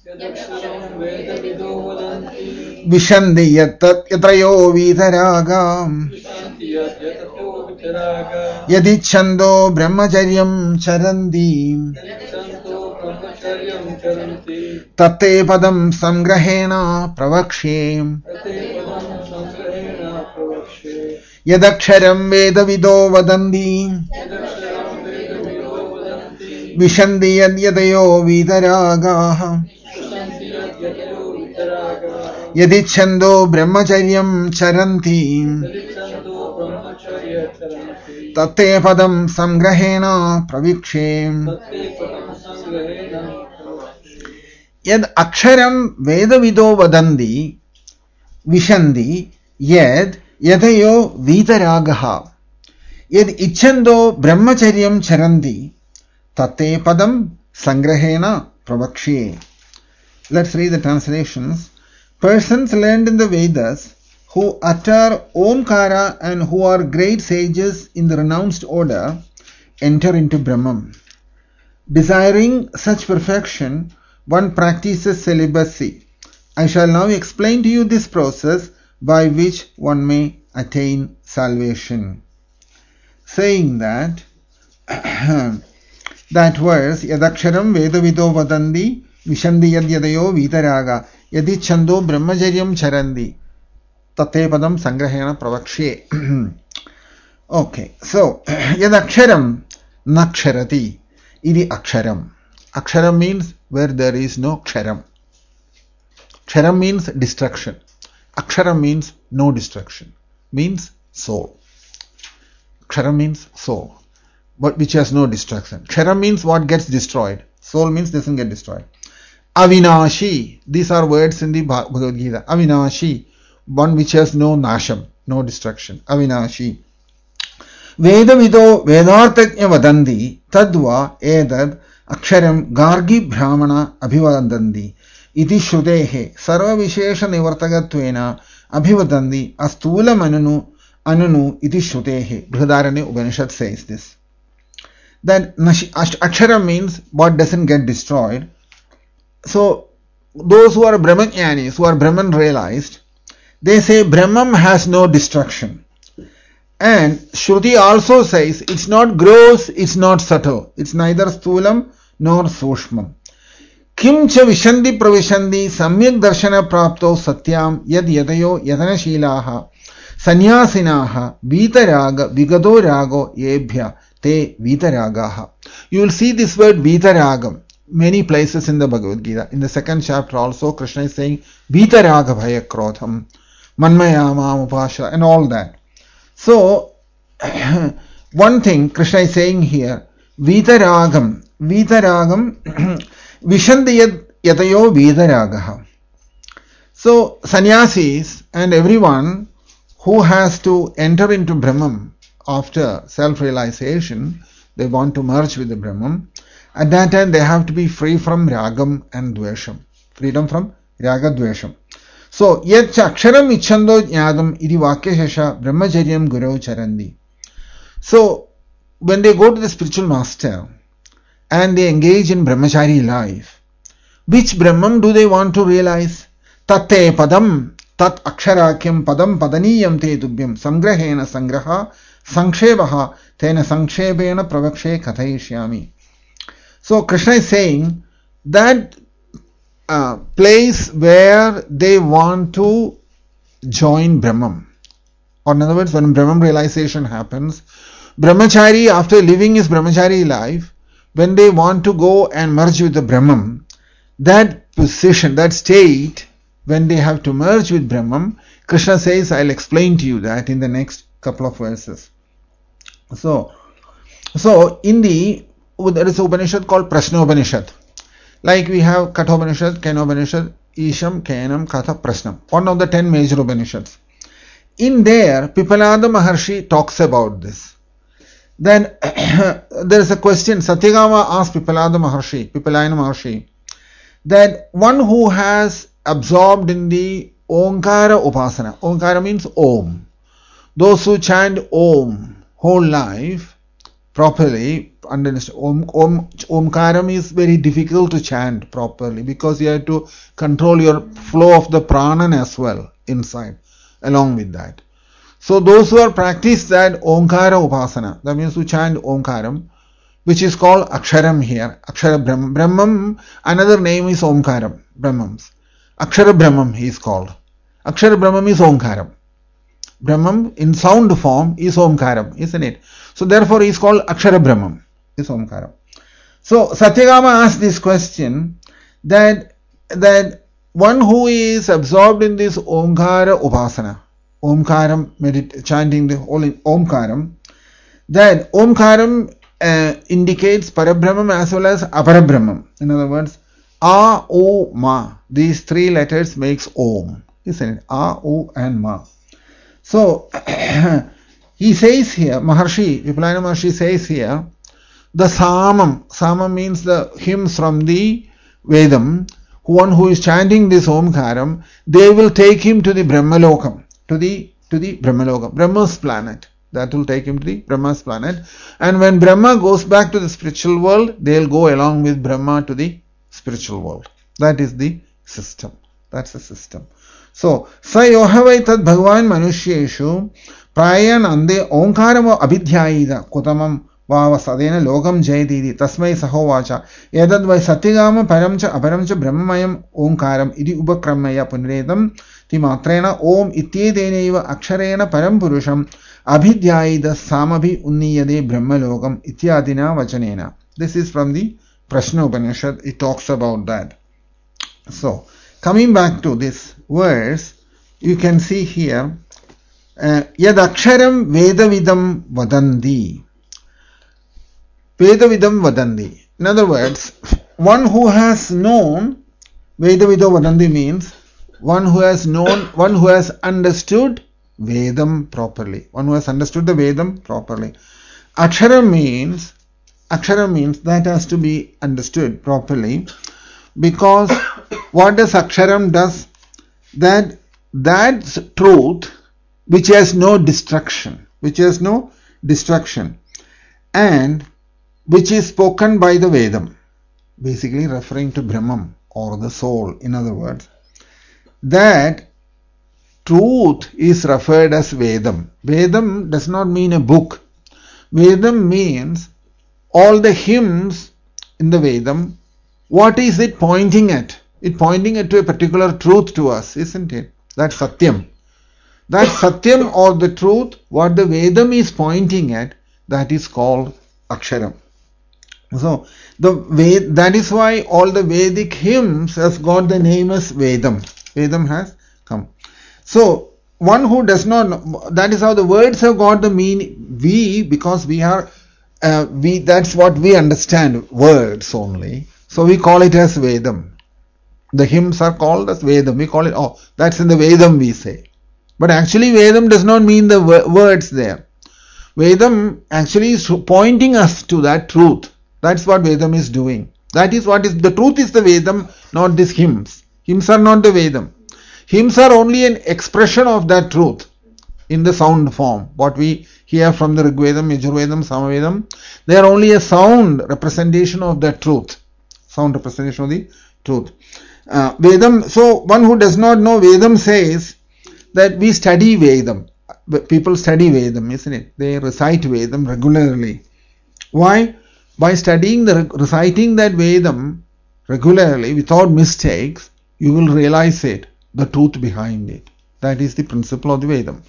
[SPEAKER 1] Vishandi Yatrayo Vidharagam Yadichando Brahmacharyam Charanti Tate Padam Samgrahena Pravakshem Yadaksharam Vedavido Vadanti Vishandi Yadyadayo Vidharagaha Yadichando Brahmacharyam Charanti Tate Padam Samgrahena Pravikshem Yad aksharam vedavido vadandi vishandi yad yadayo vitaragaha yad ichando brahmacharyam charandi tate padam sangrahena pravakshye. Let's read the translations. Persons learned in the Vedas who utter Omkara and who are great sages in the renounced order enter into Brahman. Desiring such perfection, one practices celibacy. I shall now explain to you this process by which one may attain salvation. Saying that, that verse, Yadaksharam Vedavido Vadandi Vishandi Yadyadayo Vitaraga Yadichando Brahmacharyam Charandi Tate Padam Sangrahena Pravakshye. Okay, so Yadaksharam Naksharati Idi Aksharam. Aksharam means where there is no Ksharam. Ksharam means destruction. Aksharam means no destruction. Means soul. Ksharam means soul, but which has no destruction. Ksharam means what gets destroyed. Soul means doesn't get destroyed. Avinashi. These are words in the Bhagavad Gita. Avinashi. One which has no nasham, no destruction. Avinashi. Vedavido Vedartagnya vadandi tadva edad aksharam gargi brahmana abhivadandi iti shrudehe sarva vishesha nivartagatvena abhivadandi astulam anunu iti shrudehe. Brihadaranya Upanishad says this. That aksharam means what doesn't get destroyed. So those who are Brahmajnanis, who are Brahman realized, they say Brahman has no destruction. And Shruti also says it's not gross, it's not subtle. It's neither sthulam nor sushmam. Kim cha vishandi pravishandi samyak darshana prapto satyam yad yadayo yadana shilaha sanyasinaha vitaraga vigado rago yebhya te vitaragaha. You will see this word vitaragam many places in the Bhagavad Gita. In the second chapter also Krishna is saying vitaraga bhaya krodham manmayama upasha and all that. So one thing Krishna is saying here, vitaragam vishandi yatayo vitaragaha. So sannyasis and everyone who has to enter into Brahman after self-realization, they want to merge with the Brahman. At that time they have to be free from ragam and dvesham. Freedom from raga dvesham. So, yet aksharam ichando jnadam iti vakyashasha brahmacharyam guru charandi. So, when they go to the spiritual master and they engage in brahmachari life, which Brahman do they want to realize? Tatte padam tat aksharakyam padam padaniyam te tubhyam sangrahena sangraha sankshevaha tena sankshebena pravakshe kathayishyami. So, Krishna is saying that place where they want to join Brahman. Or in other words, when Brahman realization happens, Brahmachari, after living his Brahmachari life, when they want to go and merge with the Brahman, that position, that state, when they have to merge with Brahman, Krishna says, I'll explain to you that in the next couple of verses. So in there is an Upanishad called Prashna Upanishad. Like we have Kathopanishad, Kenopanishad, Isham, Kenam, Katha, Prashnam. One of the 10 major Upanishads. In there, Pipalada Maharshi talks about this. Then there is a question, Satyagama asked Pipalayana Maharshi, that one who has absorbed in the Omkara Upasana, Omkara means Om. Those who chant Om whole life properly, Omkaram is very difficult to chant properly because you have to control your flow of the prana as well inside along with that. So those who are practiced that Omkara Upasana, that means who chant Omkaram, which is called Aksharam here, Akshara Brahman. Brahman, another name is Omkaram, Brahmams. Akshara Brahman he is called. Akshara Brahman is Omkaram. Brahman in sound form is Omkaram, isn't it? So therefore he is called Akshara Brahman, is Omkaram. So Satyagama asked this question that one who is absorbed in this Omkara Upasana, Omkaram, chanting the whole Omkaram, that Omkaram indicates Parabrahman as well as Aparabrahman. In other words, A, U, Ma. These three letters makes Om, isn't it? A, U and Ma. So, he says here, Maharshi, Vipulana Maharshi says here, the Samam means the hymns from the Vedam, one who is chanting this Omkaram, they will take him to the Brahmalokam, to the Brahmalokam, Brahma's planet. That will take him to the Brahma's planet. And when Brahma goes back to the spiritual world, they'll go along with Brahma to the spiritual world. That is the system. That's the system. So, sa yohavai tad bhagavan manushyeshu prayan ande omkaramo abhidhyayida kutamam vava sadena logam jayadidi tasmai sahovacha yadadvai satyagama paramcha aparamcha brahmamayam omkaram idi ubakramaya punaredam timatrena om ityedenaiva aksharena param purusham abhidhyayida samabhi unniyade brahmalogam ityadina vachanena. This is from the Prashna Upanishad. It talks about that. So, coming back to this verse, you can see here, Yadaksharam Vedavidam Vadandi. Vedavidam Vadandi. In other words, one who has known, Vedavido Vadandi means one who has known, one who has understood Vedam properly. One who has understood the Vedam properly. Aksharam means that has to be understood properly, because what does Aksharam does? That's truth which has no destruction, and which is spoken by the Vedam, basically referring to Brahman or the soul. In other words, that truth is referred as Vedam. Vedam does not mean a book. Vedam means all the hymns in the Vedam. What is it pointing at? It pointing at to a particular truth to us, isn't it? That's Satyam. That Satyam or the truth, what the Vedam is pointing at, that is called Aksharam. So, that is why all the Vedic hymns has got the name as Vedam. Vedam has come. So, one who does not know, that is how the words have got the meaning. Because we are, that's what we understand, words only. So we call it as Vedam. The hymns are called as Vedam. We call it, that's in the Vedam we say. But actually Vedam does not mean the words there. Vedam actually is pointing us to that truth. That's what Vedam is doing. That is what is, the truth is the Vedam, not these hymns. Hymns are not the Vedam. Hymns are only an expression of that truth in the sound form. What we hear from the Rigvedam, Yajurvedam, Samavedam, they are only a sound representation of that truth. Sound representation of the truth. Vedam, so one who does not know Vedam says that we study Vedam. People study Vedam, isn't it? They recite Vedam regularly. Why? By studying reciting that Vedam regularly without mistakes, you will realize it, the truth behind it. That is the principle of the Vedam.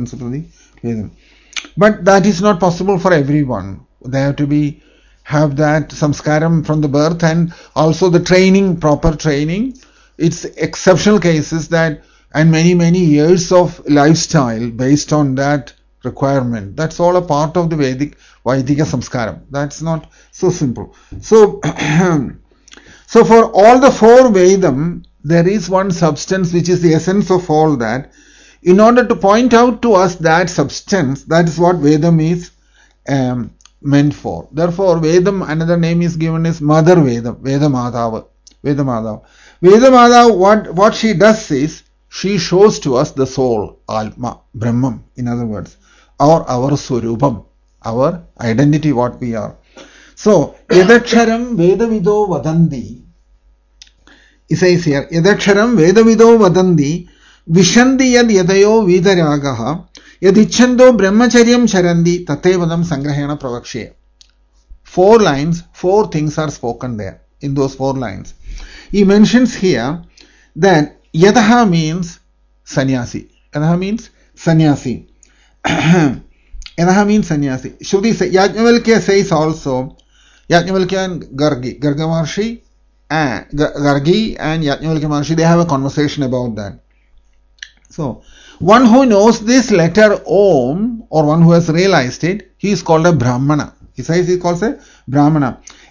[SPEAKER 1] But that is not possible for everyone. They have to have that samskaram from the birth, and also the training, proper training. It's exceptional cases that, and many years of lifestyle based on that requirement. That's all a part of the Vedika samskaram. That's not so simple. So, so for all the four Vedam, there is one substance which is the essence of all that. In order to point out to us that substance, that is what Vedam is meant for. Therefore, Vedam, another name is given is Mother Vedam, Vedamadava. Vedamadava, what she does is, she shows to us the soul, Atma, Brahman, in other words, or our Swarupam, our identity, what we are. So, Yadaksharam Vedavido Vadandi, it says here, Yadaksharam Vedavido Vadandi, Vishandi yad yadayo vidaragaha, yadichando brahmacharyam charandi tatevadam sangrahena pravakshe. 4 lines, 4 things are spoken there, in those 4 lines. He mentions here that Yadaha means sannyasi. Yadaha means sannyasi. Yadaha means sannyasi. Shruti says, Yajnavalkya says also, Yajnavalkya and Gargi Maharshi, Gargi and Yajnavalkya Maharshi, they have a conversation about that. So, one who knows this letter Om, or one who has realized it, he is called a Brahmana. He says he calls a Brahmana.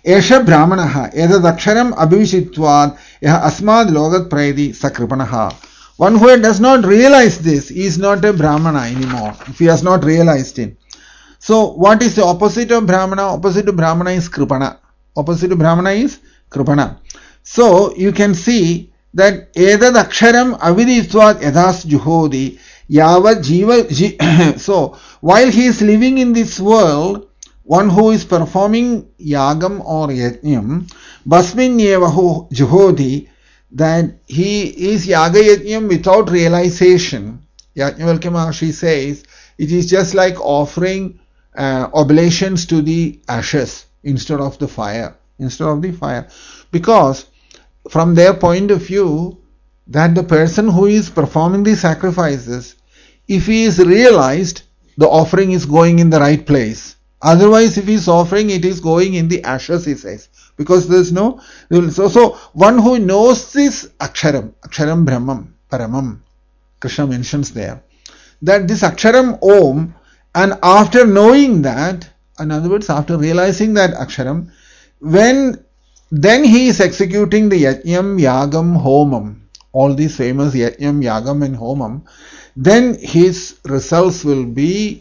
[SPEAKER 1] Esha Brahmanaha, Edadaksharam Abhivishitvad, Yaha Asmad Logat Prayadi Sakripanaha. One who does not realize this is not a Brahmana anymore, if he has not realized it. So, what is the opposite of Brahmana? Opposite to Brahmana is Kripana. Opposite to Brahmana is Kripana. So, you can see that Edad Aksharam Aviditvat Yadas Juhodi Yava Jiva. So, while he is living in this world, one who is performing Yagam or Yajnam, Basmin Yevahu Juhodi, that he is Yaga Yajnam without realization. Yajnavalkya Maharshi says, it is just like offering oblations to the ashes instead of the fire. Because from their point of view, that the person who is performing the sacrifices, if he is realized, the offering is going in the right place. Otherwise, if he is offering, it is going in the ashes, he says. Because there is no... So one who knows this Aksharam Brahmam, Paramam, Krishna mentions there, that this Aksharam Om, and after knowing that, in other words, after realizing that Aksharam, then he is executing the Yajnam, Yagam, Homam, all these famous Yajnam, Yagam and Homam, then his results will be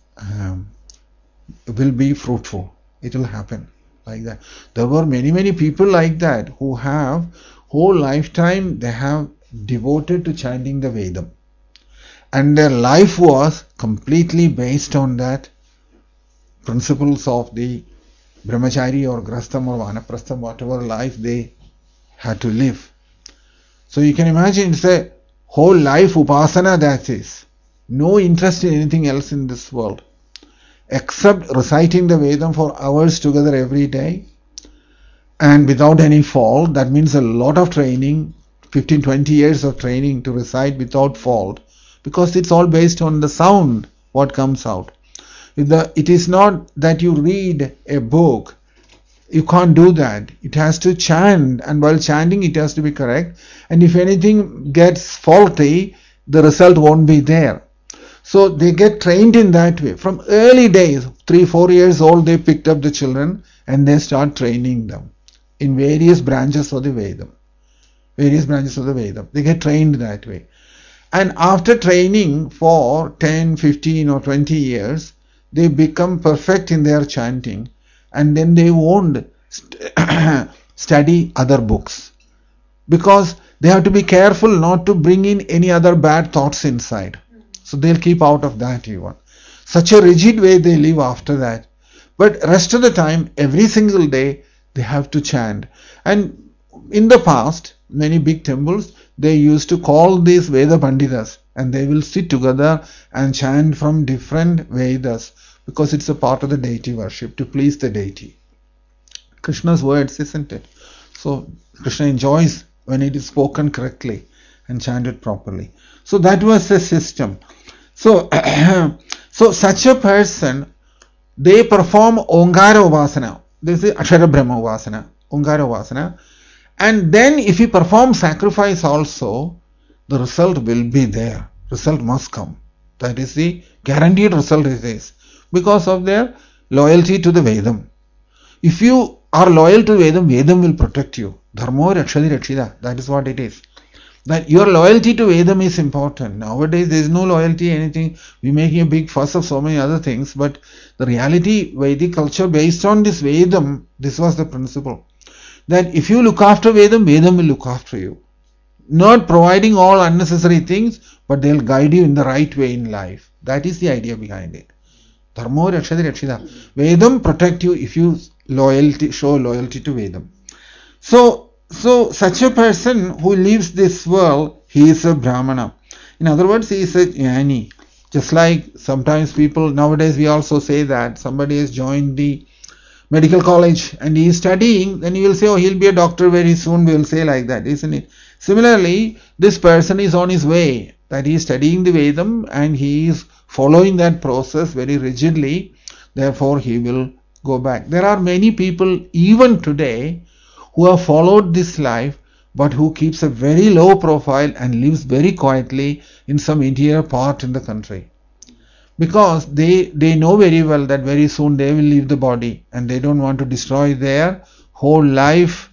[SPEAKER 1] fruitful. It will happen like that. There were many people like that who have whole lifetime they have devoted to chanting the Vedam. And their life was completely based on that principles of the Brahmachari or Grastham or Vanaprastham, whatever life they had to live. So you can imagine it's a whole life upasana, that is. No interest in anything else in this world except reciting the Vedam for hours together every day and without any fault. That means a lot of training, 15-20 years of training to recite without fault, because it's all based on the sound what comes out. It is not that you read a book, you can't do that. It has to chant, and while chanting it has to be correct, and if anything gets faulty, the result won't be there. So they get trained in that way. From early days, 3-4 years old, they picked up the children and they start training them in various branches of the Vedam. They get trained that way. And after training for 10, 15 or 20 years, they become perfect in their chanting, and then they won't study other books, because they have to be careful not to bring in any other bad thoughts inside. So they'll keep out of that even. Such a rigid way they live after that. But rest of the time, every single day, they have to chant. And in the past, many big temples, they used to call these Veda Panditas, and they will sit together and chant from different Vedas, because it's a part of the deity worship, to please the deity. Krishna's words, isn't it? So Krishna enjoys when it is spoken correctly and chanted properly. So that was the system. So such a person, they perform Omkara Upasana. This is Akshara Brahma Upasana, Omkara Upasana. And then if he performs sacrifice also, the result will be there. Result must come. That is the guaranteed result it is, because of their loyalty to the Vedam. If you are loyal to Vedam, Vedam will protect you. Dharmo Rakshati Rakshita. That is what it is. That your loyalty to Vedam is important. Nowadays there is no loyalty anything. We're making a big fuss of so many other things, but the reality, Vedic culture based on this Vedam, this was the principle. That if you look after Vedam, Vedam will look after you. Not providing all unnecessary things, but they'll guide you in the right way in life. That is the idea behind it. Dharmo Rakshati Rakshita. Vedam protect you if you show loyalty to Vedam. So such a person who leaves this world, he is a Brahmana. In other words, he is a Jnani. Just like sometimes people, nowadays we also say that somebody has joined the medical college and he is studying, then you will say, oh, he'll be a doctor very soon, we will say like that, isn't it? Similarly, this person is on his way, that he is studying the Vedam and he is following that process very rigidly, therefore he will go back. There are many people even today who have followed this life, but who keeps a very low profile and lives very quietly in some interior part in the country. because they know very well that very soon they will leave the body, and they don't want to destroy their whole life,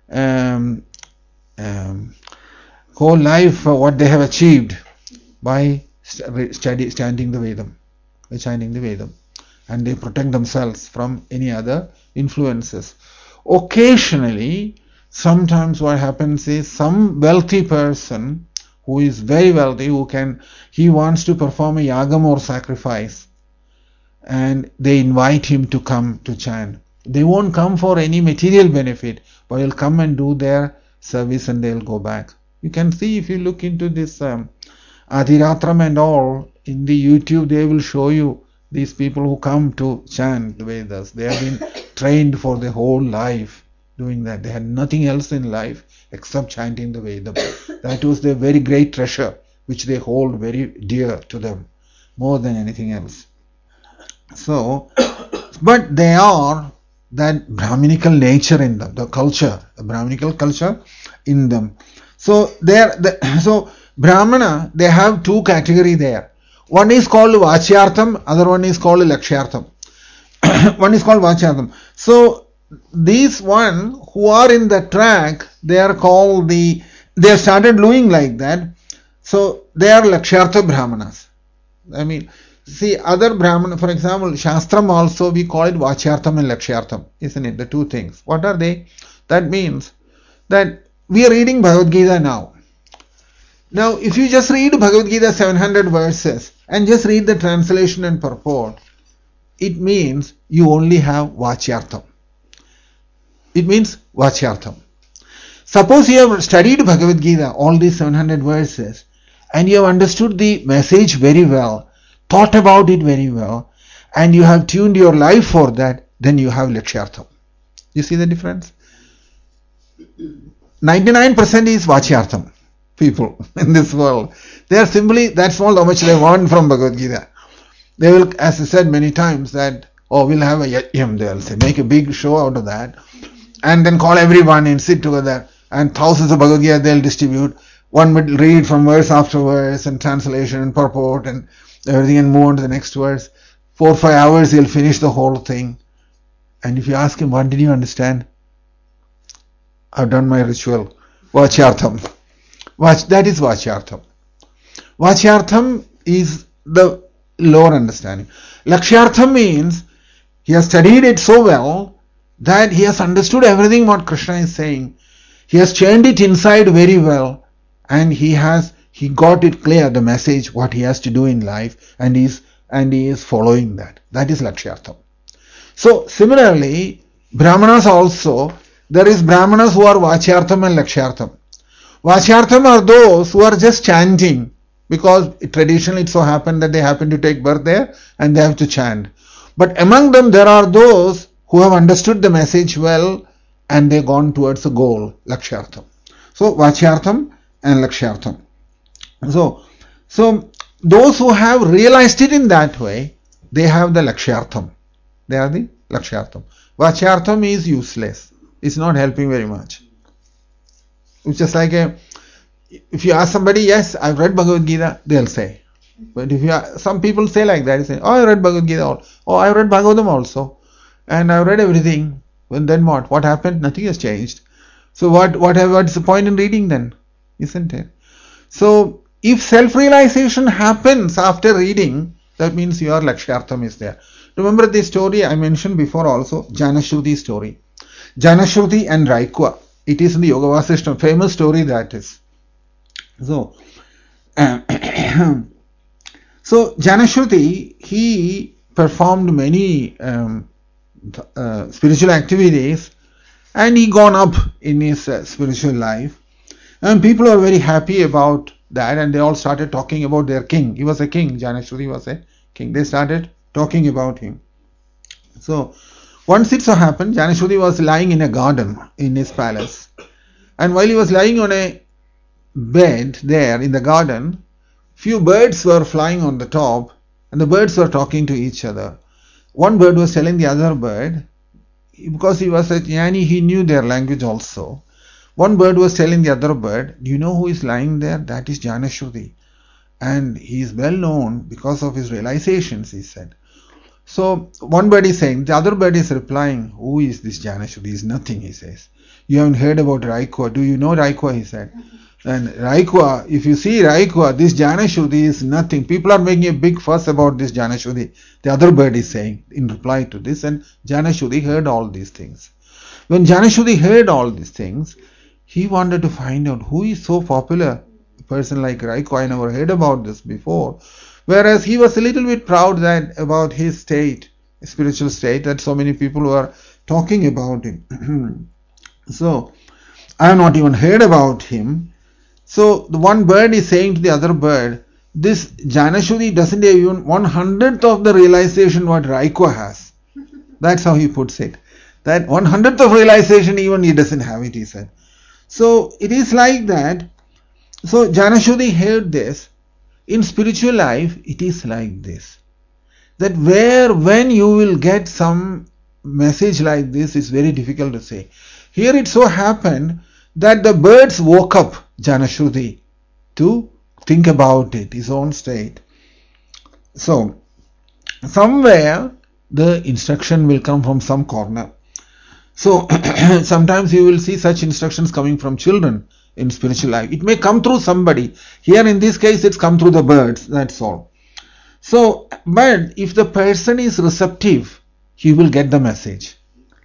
[SPEAKER 1] what they have achieved by chanting the Vedam, and they protect themselves from any other influences. Occasionally, sometimes what happens is some wealthy person who is very wealthy, he wants to perform a yagam or sacrifice, and they invite him to come to chant. They won't come for any material benefit, but they'll come and do their service and they'll go back. You can see, if you look into this Adhiratram and all, in the YouTube they will show you these people who come to chant the Vedas. They have been trained for their whole life doing that. They had nothing else in life except chanting the Vedam. That was their very great treasure, which they hold very dear to them, more than anything else. So, but they are that Brahminical nature in them, the Brahminical culture in them. So Brahmana, they have two categories there. One is called Vachyartham, other one is called Lakshyartham. One is called Vachyartham. So these one who are in the track, they are called they have started doing like that. So they are Lakshyartha Brahmanas. I mean, see, other Brahmana, for example, Shastram also, we call it Vachyartham and Lakshyartham, isn't it? The two things. What are they? That means that we are reading Bhagavad Gita now. Now, if you just read Bhagavad Gita 700 verses and just read the translation and purport, it means you only have Vachyartham. It means Vachyartham. Suppose you have studied Bhagavad Gita, all these 700 verses, and you have understood the message very well, thought about it very well, and you have tuned your life for that, then you have Lakshyartham. You see the difference? 99% is Vachyartham people in this world. They are simply, that's all how much they want from Bhagavad Gita. They will, as I said many times, that, we'll have a yajna, they'll say, make a big show out of that, and then call everyone and sit together, and thousands of Bhagavad Gita they'll distribute. One will read from verse after verse, and translation and purport and everything, and move on to the next verse. 4 or 5 hours he'll finish the whole thing. And if you ask him, what did you understand? I've done my ritual. Vachyartham. That is Vachyartham. Vachyartham is the lower understanding. Lakshyartham means he has studied it so well that he has understood everything what Krishna is saying. He has churned it inside very well, and he got it clear, the message, what he has to do in life, and he is following that. That is Lakshyartham. So similarly, Brahmanas also, there is Brahmanas who are Vachyartham and Lakshyartham. Vachyartham are those who are just chanting, because traditionally it so happened that they happen to take birth there and they have to chant. But among them there are those who have understood the message well and they've gone towards the goal, Lakshyartham. So Vachyartham and Lakshyartham. So those who have realized it in that way, they have the Lakshyartham. They are the Lakshyartham. Vachyartham is useless. It's not helping very much. It's just like if you ask somebody, yes, I've read Bhagavad Gita, they'll say. But some people say like that, they say, I read Bhagavad Gita, I read Bhagavatam also, and I've read everything. Well, then what? What happened? Nothing has changed. So what's the point in reading then? Isn't it? So if self-realization happens after reading, that means your Lakshyartham is there. Remember the story I mentioned before also, Janashruti story. Janashruti and Raikwa. It is in the Yoga Vasishta, famous story that is. So Janashruti, he performed many spiritual activities, and he gone up in his spiritual life, and people are very happy about that, and they all started talking about their king. He was a king. Janashruti was a king. They started talking about him. So once it so happened, Janashruti was lying in a garden in his palace, and while he was lying on a bed there in the garden, few birds were flying on the top, and the birds were talking to each other. One bird was telling the other bird, because he was a jnani, he knew their language also. One bird was telling the other bird, do you know who is lying there? That is Janashruti. and he is well known because of his realizations, he said. So one bird is saying, the other bird is replying, who is this Janashudi? He is nothing, he says. You haven't heard about Raikwa. Do you know Raikwa? He said. And Raikwa, if you see Raikwa, this Janashudi is nothing. People are making a big fuss about this Janashudi. The other bird is saying in reply to this, and Janashudi heard all these things. When Janashudi heard all these things, he wanted to find out who is so popular. A person like Raikwa, I never heard about this before. Whereas he was a little bit proud that about his state, spiritual state, that so many people were talking about him. So, I have not even heard about him. So, the one bird is saying to the other bird, this Janashudi doesn't have even 1/100th of the realization what Raikwa has. That's how he puts it. That 1/100th of realization even he doesn't have it, he said. So, it is like that. So, Janashudi heard this. In spiritual life, it is like this. That when you will get some message like this is very difficult to say. Here it so happened that the birds woke up Janashudi to think about it, his own state. So, somewhere the instruction will come from some corner. So, sometimes you will see such instructions coming from children in spiritual life. It may come through somebody. Here in this case, it's come through the birds, that's all. So, but if the person is receptive, he will get the message.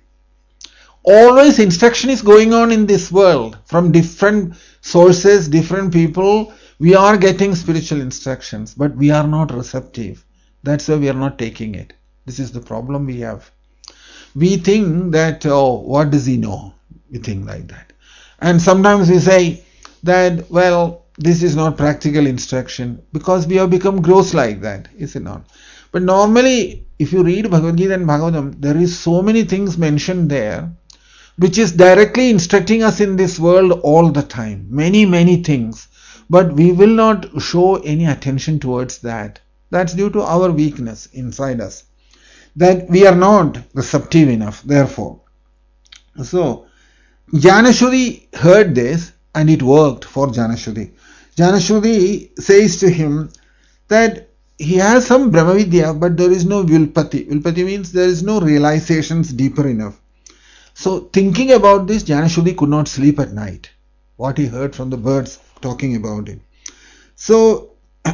[SPEAKER 1] Always instruction is going on in this world from different sources, different people. We are getting spiritual instructions, but we are not receptive. That's why we are not taking it. This is the problem we have. We think that, oh, what does he know? We think like that. And sometimes we say that, well, this is not practical instruction because we have become gross like that, is it not? But normally, if you read Bhagavad Gita and Bhagavatam, there is so many things mentioned there which is directly instructing us in this world all the time. Many, many things. But we will not show any attention towards that. That's due to our weakness inside us. That we are not receptive enough, therefore. So, Janashudi heard this and it worked for Janashudi. Janashudi says to him that he has some Brahmavidya, but there is no Vilpati. Vilpati means there is no realizations deeper enough. So, thinking about this, Janashudi could not sleep at night. What he heard from the birds talking about it. So,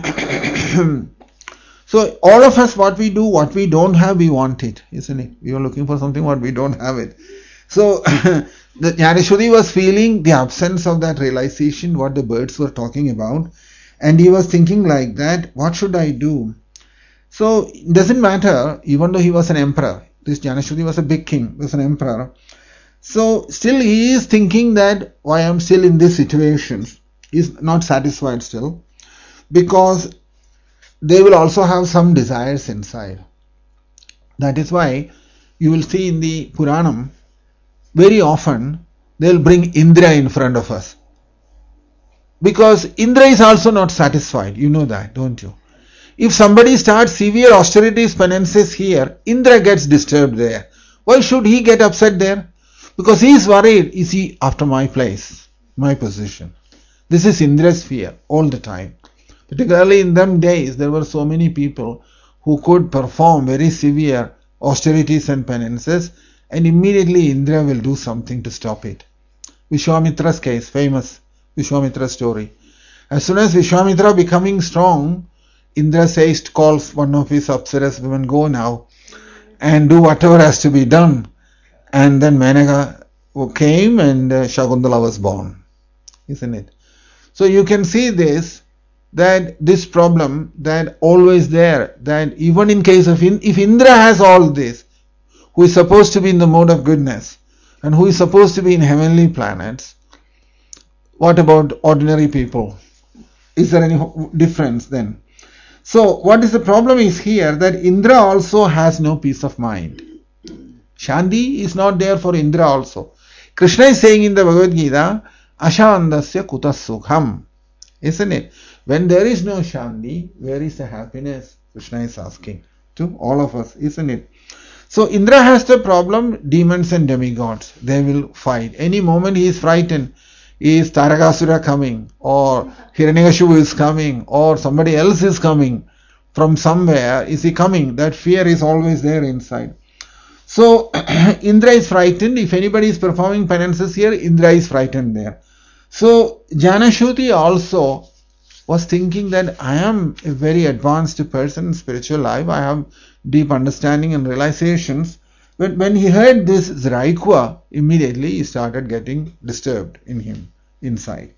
[SPEAKER 1] so all of us, what we do, what we don't have, we want it, isn't it? We are looking for something, what we don't have it. So, the Janashudi was feeling the absence of that realization, what the birds were talking about, and he was thinking like that, what should I do? So, it doesn't matter, even though he was an emperor, this Janashudi was a big king, was an emperor. So, still he is thinking that, why I am still in this situation. He is not satisfied still, because they will also have some desires inside. That is why you will see in the Puranam, very often they will bring Indra in front of us. Because Indra is also not satisfied. You know that, don't you? If somebody starts severe austerities, penances here, Indra gets disturbed there. Why should he get upset there? Because he is worried, is he after my place, my position? This is Indra's fear all the time. Particularly in them days, there were so many people who could perform very severe austerities and penances, and immediately Indra will do something to stop it. Vishwamitra's case, famous Vishwamitra story. As soon as Vishwamitra becoming strong, Indra says, calls one of his apsaras, women, go now and do whatever has to be done. And then Menaka came and Shakuntala was born. Isn't it? So you can see this, that this problem that always there, that even in case of, if Indra has all this, who is supposed to be in the mode of goodness and who is supposed to be in heavenly planets, what about ordinary people? Is there any difference then? So what is the problem is here that Indra also has no peace of mind. Shanti is not there for Indra also. Krishna is saying in the Bhagavad Gita, Ashandasya kutas sukham. Isn't it? When there is no Shanti, where is the happiness? Krishna is asking to all of us, isn't it? So Indra has the problem, demons and demigods. They will fight. Any moment he is frightened, is Tarakasura coming, or Hiranyakashipu is coming, or somebody else is coming from somewhere. Is he coming? That fear is always there inside. So Indra is frightened. If anybody is performing penances here, Indra is frightened there. So Janashuti also was thinking that I am a very advanced person in spiritual life. I have deep understanding and realizations. But when he heard this Zraikwa, immediately he started getting disturbed in him inside.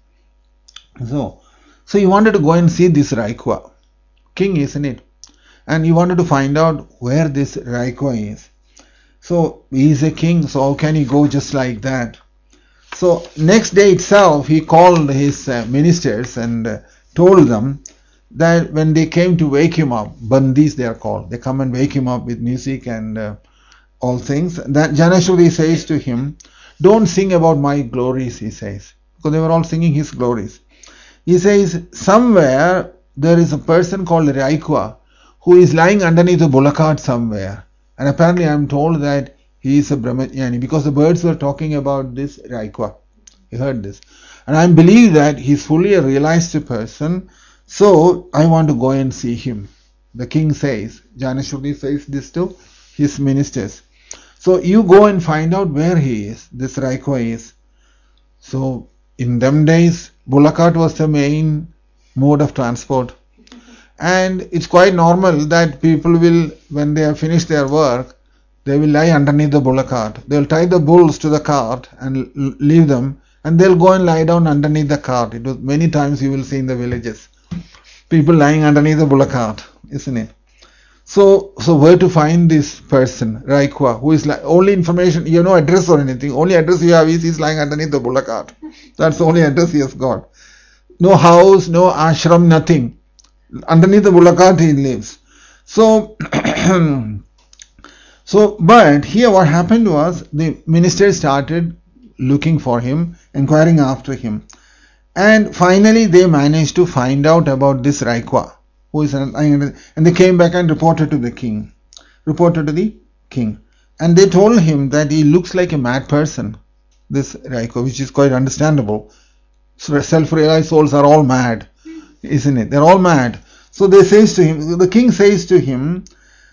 [SPEAKER 1] So he wanted to go and see this Raikwa. King, isn't it? And he wanted to find out where this Raikwa is. So he is a king, so how can he go just like that? So next day itself, he called his ministers and told them that when they came to wake him up, bandis they are called, they come and wake him up with music and all things. That Janashuti says to him, don't sing about my glories, he says, because they were all singing his glories. He says, somewhere there is a person called Raikwa who is lying underneath a bullock somewhere. And apparently I am told that he is a Brahmajnani, because the birds were talking about this Raikwa. He heard this. And I believe that he is fully a realized person. So I want to go and see him. The king says, Janashuti says this to his ministers. So you go and find out where he is, this Raikwa is. So in them days, bullock was the main mode of transport. And it's quite normal that people will, when they have finished their work, they will lie underneath the bullock cart. They will tie the bulls to the cart and leave them, and they'll go and lie down underneath the cart. It was many times you will see in the villages, people lying underneath the bullock cart, isn't it? So where to find this person, Raikwa, who is like, only information, you have no address or anything, only address you have is he's lying underneath the bullock cart. That's the only address he has got. No house, no ashram, nothing. Underneath the bullock cart he lives. So but here what happened was, the minister started looking for him, inquiring after him, and finally they managed to find out about this Raikwa, who is and they came back and reported to the king, and they told him that he looks like a mad person, this Raikwa, which is quite understandable. So self-realized souls are all mad, isn't it? They're all mad. So they says to him, the king says to him,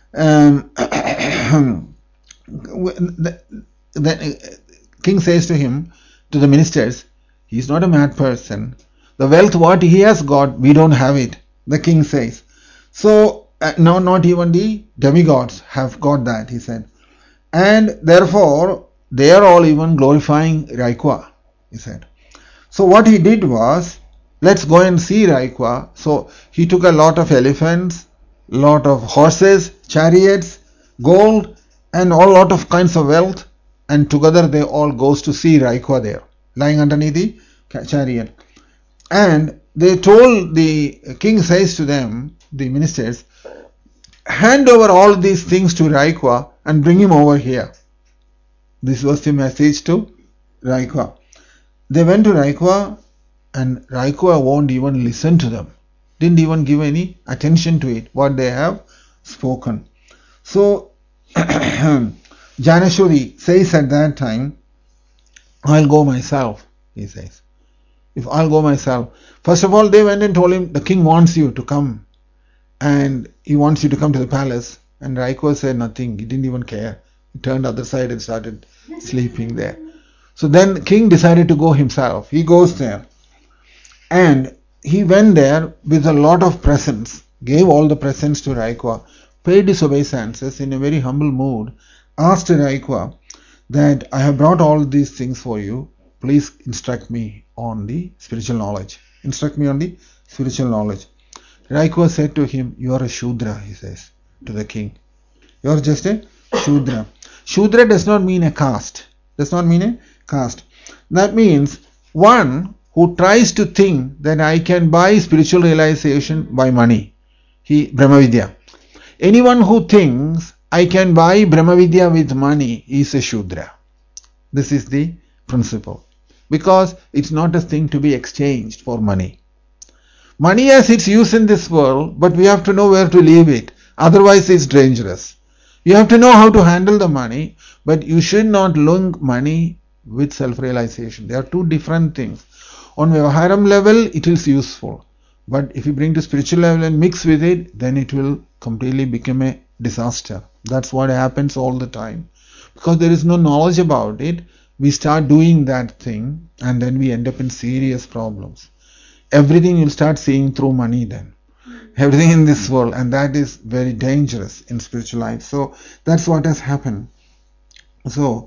[SPEAKER 1] the king says to him, to the ministers, he is not a mad person. The wealth what he has got, we don't have it, the king says. So no, not even the demigods have got that, he said. And therefore, they are all even glorifying Raikwa, he said. So what he did was, let's go and see Raikwa. So he took a lot of elephants, lot of horses, chariots, gold, and all lot of kinds of wealth, and together they all goes to see Raikwa there, lying underneath the chariot. And they told, the king says to them, the ministers, hand over all these things to Raikwa and bring him over here. This was the message to Raikwa. They went to Raikwa, and Raikwa won't even listen to them. Didn't even give any attention to it, what they have spoken. So Janashuti says at that time, I'll go myself, he says. If I'll go myself. First of all, they went and told him, the king wants you to come, and he wants you to come to the palace. And Raikwa said nothing. He didn't even care. He turned the other side and started sleeping there. So then the king decided to go himself. He goes there. And he went there with a lot of presents, gave all the presents to Raikwa, paid his obeisances in a very humble mood, asked Raikwa that I have brought all these things for you. Please instruct me on the spiritual knowledge. Instruct me on the spiritual knowledge. Raikwa said to him, you are a Shudra, he says to the king. You are just a Shudra. Shudra does not mean a caste. Does not mean a caste. That means one who tries to think that I can buy spiritual realization by money. Brahmavidya. Anyone who thinks I can buy Brahmavidya with money is a Shudra. This is the principle. Because it's not a thing to be exchanged for money. Money has its use in this world, but we have to know where to leave it. Otherwise it's dangerous. You have to know how to handle the money, but you should not link money with self-realization. They are two different things. On Vyavaharam level, it is useful. But if you bring to spiritual level and mix with it, then it will completely become a disaster. That's what happens all the time. Because there is no knowledge about it, we start doing that thing and then we end up in serious problems. Everything you'll start seeing through money then. Everything in this world, and that is very dangerous in spiritual life. So that's what has happened. So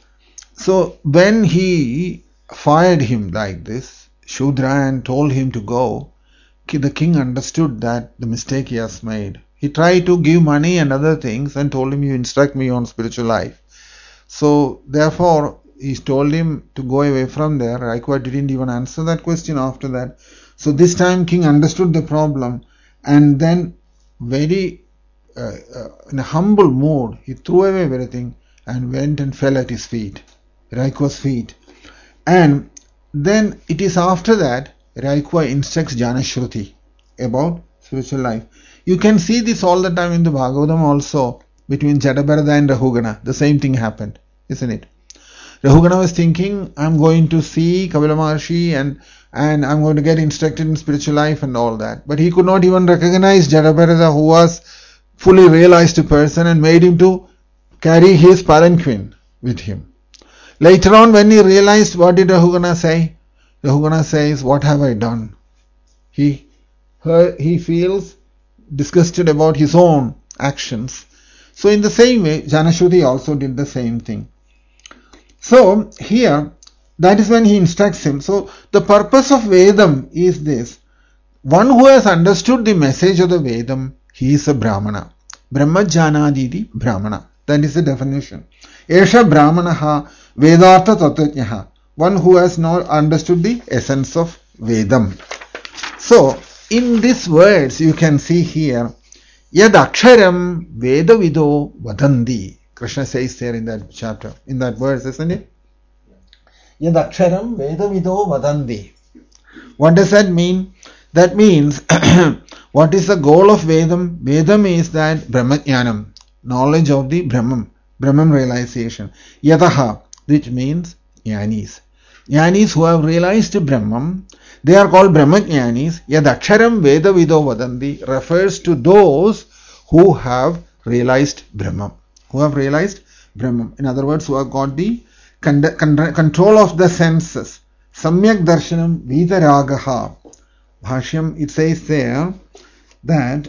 [SPEAKER 1] when he fired him like this, Shudra, and told him to go, the king understood that the mistake he has made. He tried to give money and other things and told him, you instruct me on spiritual life. So therefore he told him to go away from there. Raikwa didn't even answer that question after that. So this time king understood the problem, and then very in a humble mood he threw away everything and went and fell at his feet, Raikwa's feet. And then it is after that Raikwa instructs Janashruti about spiritual life. You can see this all the time in the Bhagavatam also, between Jadabharata and Rahugana. The same thing happened, isn't it? Rahugana was thinking, I'm going to see Kapila Maharshi and I'm going to get instructed in spiritual life and all that. But he could not even recognize Jadabharata, who was fully realized person, and made him to carry his palanquin with him. Later on, when he realized, what did Rahugana say? Rahugana says, what have I done? He feels disgusted about his own actions. So in the same way, Janashruti also did the same thing. So here, that is when he instructs him. So the purpose of Vedam is this. One who has understood the message of the Vedam, he is a Brahmana. Brahmajanaditi Brahmana. That is the definition. Esha Brahmanaha Vedartha Tattvajaha. One who has not understood the essence of Vedam. So in these words you can see here, Yad Aksharam Vedavido Vadandi. Krishna says there in that chapter, in that verse, isn't it? Yad Aksharam Vedavido Vadandi. What does that mean? That means, what is the goal of Vedam? Vedam is that Brahmajnanam, knowledge of the Brahman realization. Yataha, which means Jnanis. Jnanis who have realized Brahman, they are called Brahmajnanis. Yad Aksharam Vedavido Vadandi refers to those who have realized Brahman. Who have realized Brahman. In other words, who have got the control of the senses. Samyak Darshanam Vitaragaha. Bhashyam, it says there that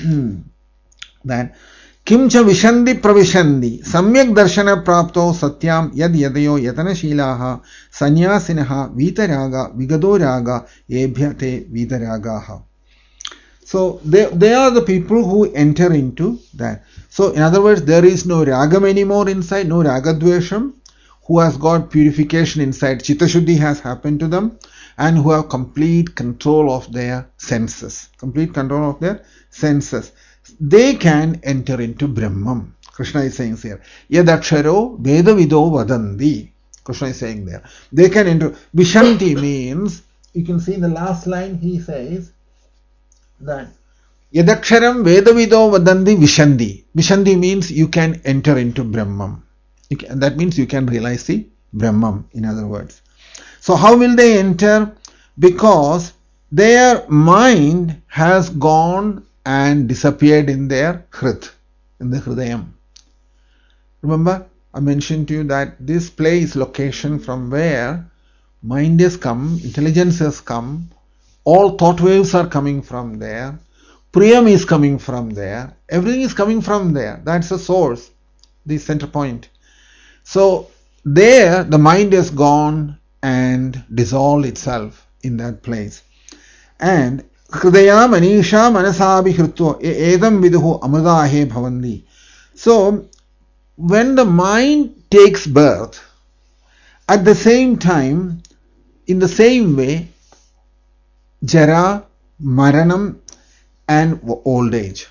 [SPEAKER 1] Kimcha Vishandi Pravishandi Samyak Darshana Prapto Satyam Yad Yadayo Yatana Shilaha Sanyasinaha Vitaraga Vigado Raga Ebhyate Vitaragaha. So they are the people who enter into that. So in other words, there is no ragam anymore inside, no ragadvesham, who has got purification inside. Chitta-shuddhi has happened to them, and who have complete control of their senses. Complete control of their senses. They can enter into Brahman. Krishna is saying here, Yadaksharo Vedavido Vadandi. Krishna is saying there. They can enter. Vishanti means, you can see in the last line he says that Yadaksharam Vedavido Vadandi Vishandi. Vishandi means you can enter into Brahman. That means you can realize the Brahman, in other words. So how will they enter? Because their mind has gone and disappeared in their hrit, in the hridayam. Remember, I mentioned to you that this place, location from where mind has come, intelligence has come, all thought waves are coming from there, Priyam is coming from there, everything is coming from there. That's the source, the center point. So there the mind has gone and dissolved itself in that place. And Hridaya Manisha Manasabi Hrutva Edam Viduhu Amradahe Bhavandi. So when the mind takes birth, at the same time, in the same way, Jara, Maranam and old age,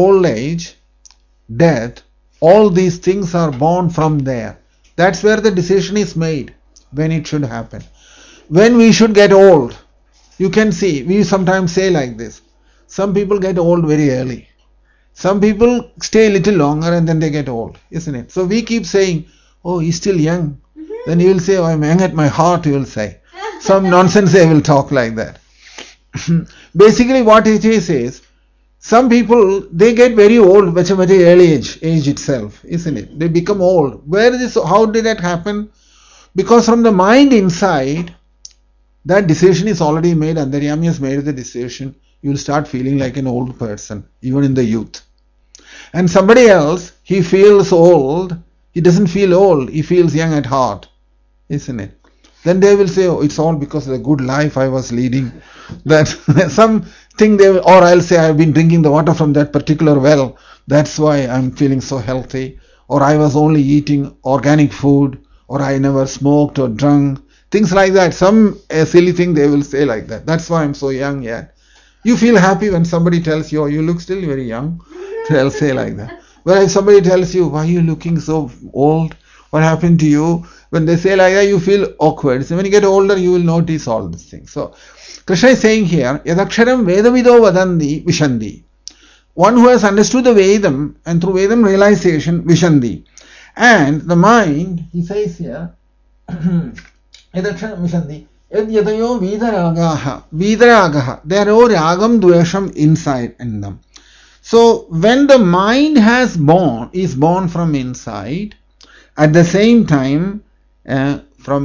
[SPEAKER 1] death, all these things are born from there. That's where the decision is made, when it should happen. When we should get old, you can see, we sometimes say like this, some people get old very early. Some people stay a little longer and then they get old, isn't it? So we keep saying, oh, he's still young. Then he will say, oh, I'm young at my heart, he will say. Some nonsense they will talk like that. Basically what it is some people, they get very old at a very early age itself, isn't it? They become old. How did that happen? Because from the mind inside, that decision is already made. Antaryami has made the decision. You will start feeling like an old person, even in the youth. And somebody else, he feels old. He doesn't feel old. He feels young at heart, isn't it? Then they will say, oh, it's all because of the good life I was leading. That something or I'll say, I've been drinking the water from that particular well. That's why I'm feeling so healthy. Or I was only eating organic food. Or I never smoked or drunk. Things like that. Some silly thing they will say like that. That's why I'm so young yet. You feel happy when somebody tells you, oh, you look still very young. They'll say like that. But if somebody tells you, why are you looking so old? What happened to you? When they say like that, you feel awkward. So when you get older, you will notice all these things. So Krishna is saying here, Yadaksharam Vedavido Vadandi Vishandi. One who has understood the Vedam and through Vedam realization, Vishandi. And the mind, he says here, Yadaksharam Vishandi. Yadayo Vidaragaha. There are ragam dvesham inside in them. So when the mind is born from inside, at the same time, jara,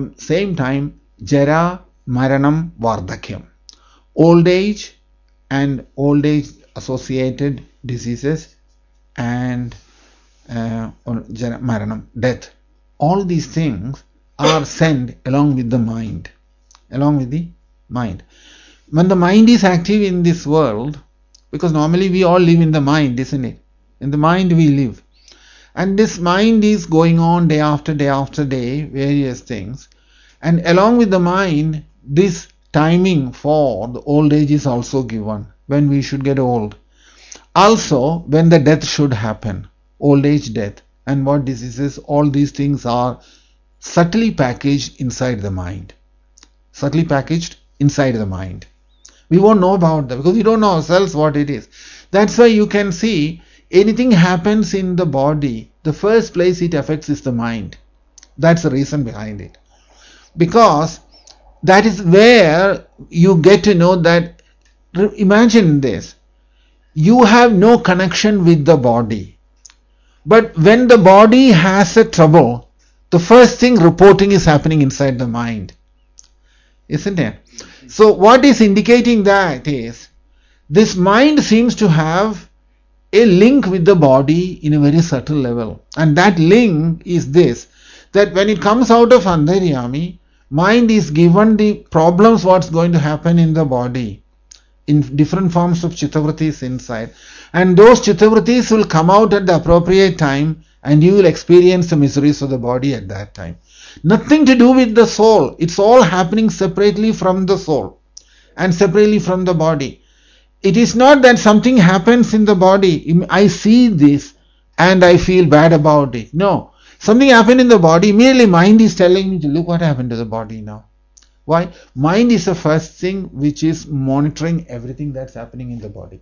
[SPEAKER 1] maranam, vardhakyam. Old age and old age associated diseases and maranam, death. All these things are sent along with the mind. When the mind is active in this world, because normally we all live in the mind, isn't it? In the mind we live. And this mind is going on day after day after day, various things. And along with the mind, this timing for the old age is also given, when we should get old. Also, when the death should happen, old age, death, and what diseases, all these things are subtly packaged inside the mind. Subtly packaged inside the mind. We won't know about that because we don't know ourselves what it is. That's why you can see anything happens in the body, the first place it affects is the mind. That's the reason behind it. Because that is where you get to know that, imagine this, you have no connection with the body. But when the body has a trouble, the first thing reporting is happening inside the mind. Isn't it? So what is indicating that is, this mind seems to have a link with the body in a very subtle level. And that link is this, that when it comes out of Antaryami, mind is given the problems what's going to happen in the body in different forms of chittavrittis inside. And those chittavrittis will come out at the appropriate time and you will experience the miseries of the body at that time. Nothing to do with the soul. It's all happening separately from the soul and separately from the body. It is not that something happens in the body, I see this and I feel bad about it. No. Something happened in the body, immediately mind is telling me, look what happened to the body now. Why? Mind is the first thing which is monitoring everything that's happening in the body.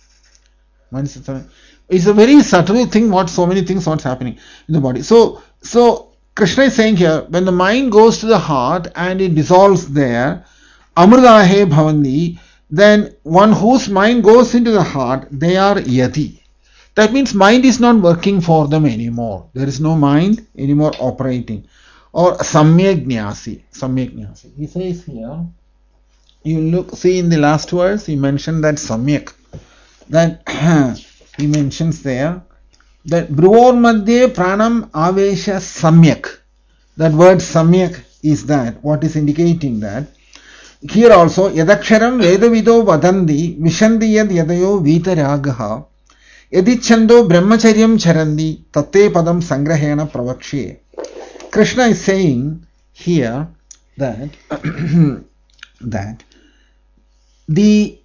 [SPEAKER 1] It's a very subtle thing, so many things what's happening in the body. So Krishna is saying here, when the mind goes to the heart and it dissolves there, amrudahe bhavandi, then one whose mind goes into the heart, they are yati. That means mind is not working for them anymore. There is no mind anymore operating. Or samyak jnasi. He says here, you see in the last verse, he mentioned that samyak. That he mentions there, that bruvor madhye pranam avesha samyak. That word samyak is that, what is indicating that. Here also, yadaksharam vedavido vadandi vishandi yad yadayo vitaragaha yadichando brahmacharyam charandi tate padam sangrahena pravakshe. Krishna is saying here that that the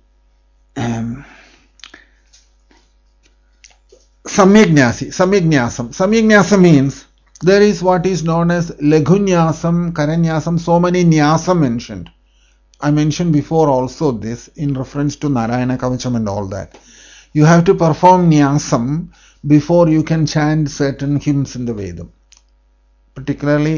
[SPEAKER 1] samyagnyasam means there is what is known as laghunyasam, karanyasam, so many nyasam mentioned. I mentioned before also this in reference to Narayana Kavacham and all that. You have to perform nyasam before you can chant certain hymns in the Vedam. Particularly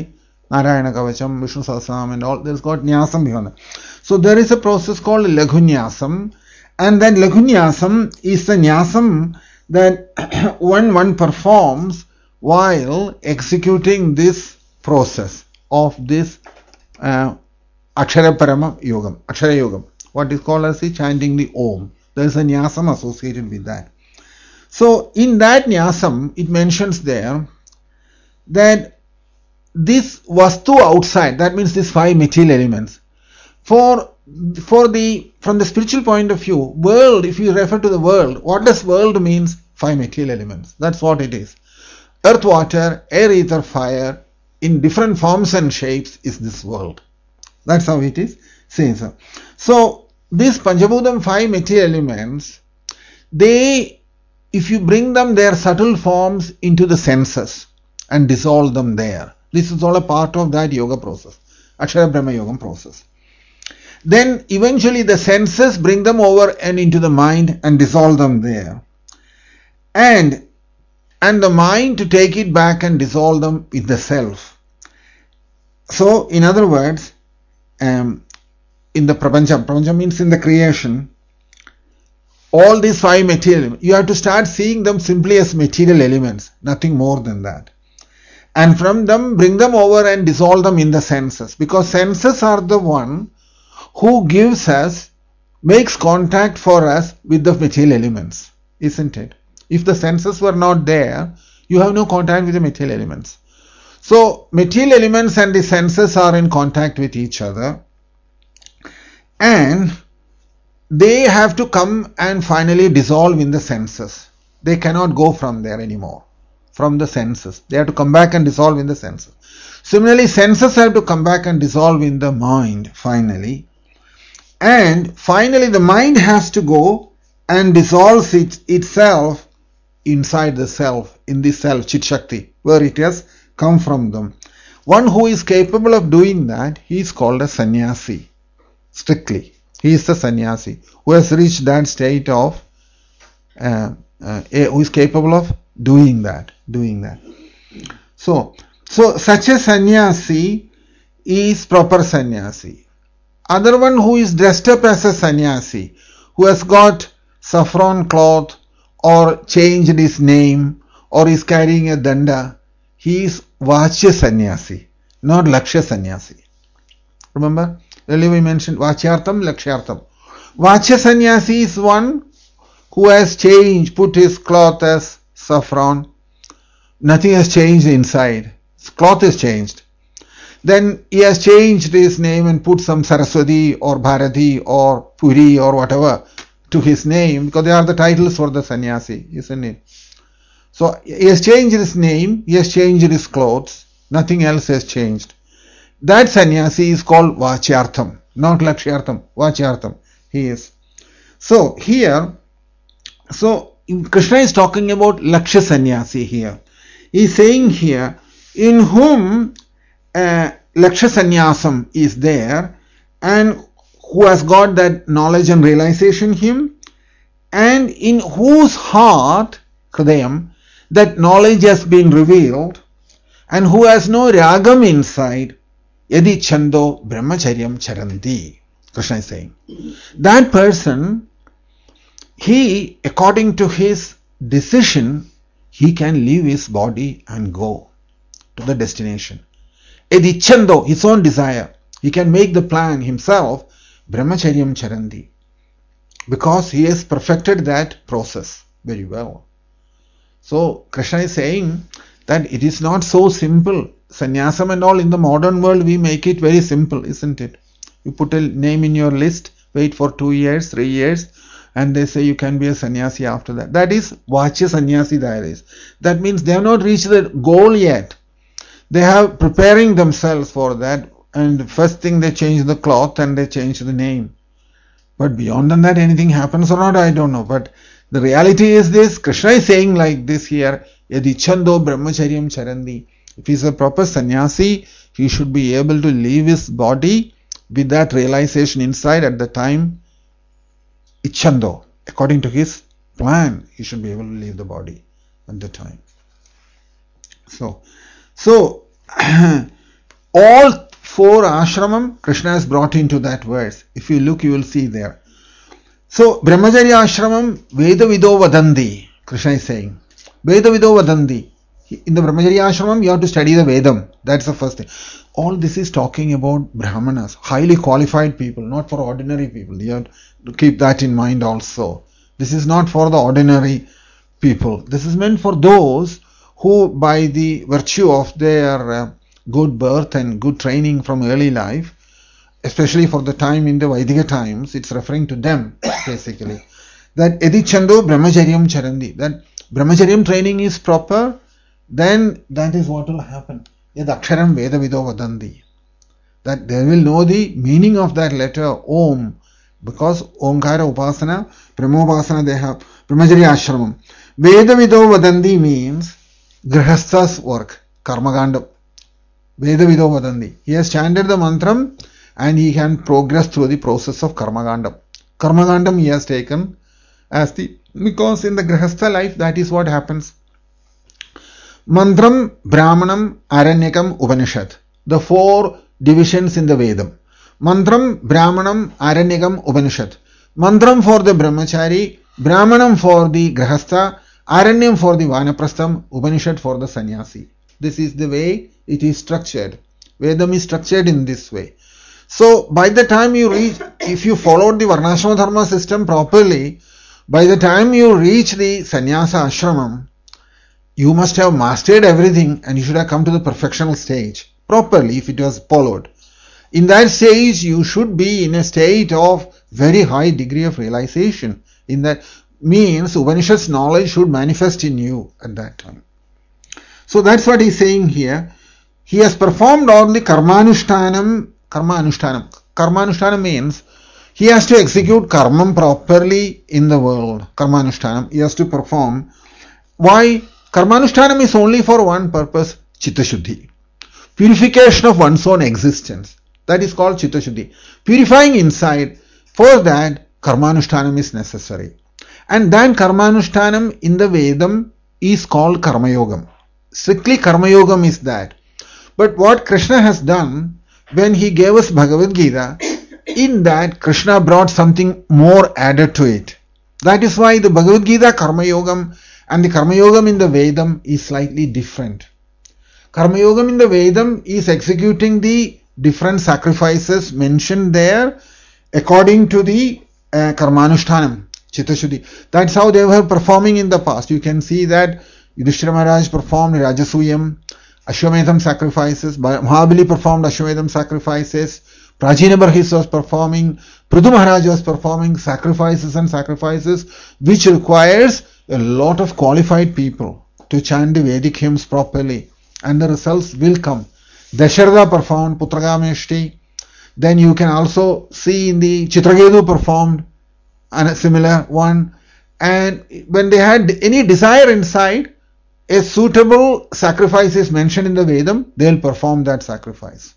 [SPEAKER 1] Narayana Kavacham, Vishnu Sahasranam and all, there's got Nyasam behind that. So there is a process called Laghu Nyasam, and then Laghu Nyasam is the Nyasam that one performs while executing this process of this Akshara Parama Yogam, Akshara Yogam, what is called as the chanting the Om. There is a Nyasam associated with that. So in that Nyasam, it mentions there that this Vastu outside, that means these 5 material elements, from the spiritual point of view, world, if you refer to the world, what does world means? 5 material elements. That's what it is. Earth, water, air, ether, fire, in different forms and shapes is this world. That's how it is says. So these Panchabhutam 5 material elements, they, if you bring them their subtle forms into the senses and dissolve them there, this is all a part of that yoga process, Akshara Brahma Yogam process. Then eventually the senses bring them over and into the mind and dissolve them there. And the mind to take it back and dissolve them with the self. So in other words, in the Prapancham means in the creation, all these 5 material elements, you have to start seeing them simply as material elements, nothing more than that. And from them, bring them over and dissolve them in the senses. Because senses are the one who gives us, makes contact for us with the material elements, isn't it? If the senses were not there, you have no contact with the material elements. So, material elements and the senses are in contact with each other. And they have to come and finally dissolve in the senses. They cannot go from there anymore. From the senses. They have to come back and dissolve in the senses. Similarly, senses have to come back and dissolve in the mind finally. And finally the mind has to go and dissolve itself inside the self, in the self, Chit Shakti, where it has come from them. One who is capable of doing that, he is called a sannyasi. Strictly. He is the sannyasi who has reached that state of, who is capable of doing that. So such a sannyasi is proper sannyasi. Other one who is dressed up as a sannyasi, who has got saffron cloth or changed his name or is carrying a danda, he is Vachya sannyasi, not Lakshya sannyasi. Remember, earlier we mentioned Vachyartham, Lakshyartham. Vachya sannyasi is one who has changed, put his cloth as saffron. Nothing has changed inside. His cloth is changed. Then he has changed his name and put some Saraswati or Bharati or Puri or whatever to his name, because they are the titles for the sannyasi, isn't it? So he has changed his name, he has changed his clothes, nothing else has changed. That sannyasi is called Vachyartham, not Lakshyartham, Vachyartham. He is. So here, Krishna is talking about Lakshya sannyasi here. He is saying here, in whom Lakshya sannyasam is there, and who has got that knowledge and realization him, and in whose heart, Hridayam, that knowledge has been revealed, and who has no ragam inside, yadi chando brahmacharyam charanti. Krishna is saying. That person, he, according to his decision, he can leave his body and go to the destination. Yadi chando, his own desire, he can make the plan himself, brahmacharyam charanti, because he has perfected that process very well. So Krishna is saying that it is not so simple. Sannyasam and all in the modern world, we make it very simple, isn't it? You put a name in your list, wait for 2 years, 3 years, and they say you can be a sannyasi after that. That is Vachya sannyasi that is. That means they have not reached the goal yet. They have preparing themselves for that, and the first thing they change the cloth and they change the name. But beyond that, anything happens or not, I don't know. But the reality is this, Krishna is saying like this here, Yadi chando brahmacharyam charandi. If he is a proper sannyasi, he should be able to leave his body with that realization inside at the time, ichando, according to his plan, he should be able to leave the body at the time. So All four ashramam Krishna has brought into that verse. If you look, you will see there. So, Brahmacharya ashramam Veda Vido Vadanti, Krishna is saying. Veda Vido Vadanti. In the Brahmacharya ashramam, you have to study the Vedam. That's the first thing. All this is talking about Brahmanas, highly qualified people, not for ordinary people. You have to keep that in mind also. This is not for the ordinary people. This is meant for those who, by the virtue of their good birth and good training from early life, especially for the time in the Vedic times, it's referring to them basically. That Edichando Brahmacharyam Charandi, that Brahmacharyam training is proper, then that is what will happen. Yad Aksharam Veda Vido Vadanti. That they will know the meaning of that letter Om, because Omkara Upasana, Brahmopasana they have Brahmacharya Ashramam. Veda Vido Vadanti means Grihastha's work, Karmagandam. Veda Vido Vadanti. He has chanted the mantram and he can progress through the process of Karmagandam. Karmagandam he has taken as the, because in the Grihastha life that is what happens. Mantram, Brahmanam, Aranyakam, Upanishad. The four divisions in the Vedam. Mantram, Brahmanam, Aranyakam, Upanishad. Mantram for the Brahmachari, Brahmanam for the Grihastha, Aranyam for the Vanaprastham, Upanishad for the Sannyasi. This is the way it is structured. Vedam is structured in this way. So, by the time you reach, if you followed the Varnashrama Dharma system properly, by the time you reach the Sannyasa Ashramam, you must have mastered everything and you should have come to the perfectional stage properly if it was followed. In that stage, you should be in a state of very high degree of realization. In that means, Upanishad's knowledge should manifest in you at that time. So that's what he's saying here. He has performed all the Karma Anushtanam means he has to execute Karmam properly in the world. Karma Anushtanam, he has to perform. Why? Karma Anushtanam is only for one purpose, Chitta Shuddhi. Purification of one's own existence. That is called Chitta Shuddhi. Purifying inside. For that, Karma Anushtanam is necessary. And then Karma Anushtanam in the Vedam is called Karma Yogam. Strictly Karma Yogam is that. But what Krishna has done when he gave us Bhagavad Gita, in that Krishna brought something more added to it. That is why the Bhagavad Gita Karma Yogam and the Karma Yogam in the Vedam is slightly different. Karma Yogam in the Vedam is executing the different sacrifices mentioned there according to the Karmanushtanam, Chitta Shuddhi. That's how they were performing in the past. You can see that Yudhishthira Maharaj performed Rajasuyam, Ashwamedham sacrifices, Mahabali performed Ashwamedham sacrifices, Prajina Barhis was performing, Prithu Maharaj was performing sacrifices which requires a lot of qualified people to chant the Vedic hymns properly, and the results will come. Dasharatha performed Putragameshti. Then you can also see in the Chitraketu performed a similar one. And when they had any desire inside, a suitable sacrifice is mentioned in the Vedam, they will perform that sacrifice.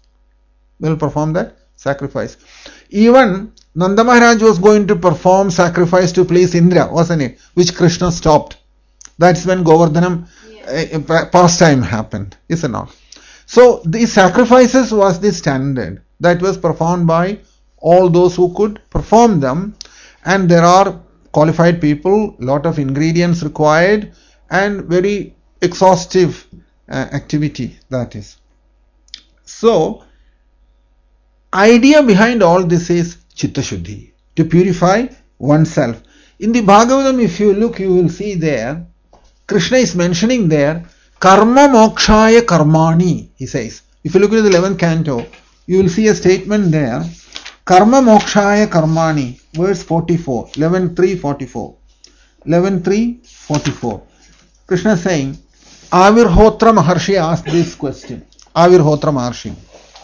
[SPEAKER 1] Even Nanda Maharaj was going to perform sacrifice to please Indra, wasn't it? Which Krishna stopped. That's when Govardhanam pastime happened, is it not? So these sacrifices was the standard that was performed by all those who could perform them, and there are qualified people, lot of ingredients required, and very exhaustive activity that is. So idea behind all this is Chitta Shuddhi, to purify oneself. In the Bhagavatam, if you look, you will see there, Krishna is mentioning there, Karma Mokshaya Karmani, he says. If you look at the 11th canto, you will see a statement there, Karma Mokshaya Karmani, verse 44, 11.3.44. 11.3.44. Krishna is saying, Avirhotra Maharshi asked this question. Avirhotra Maharshi.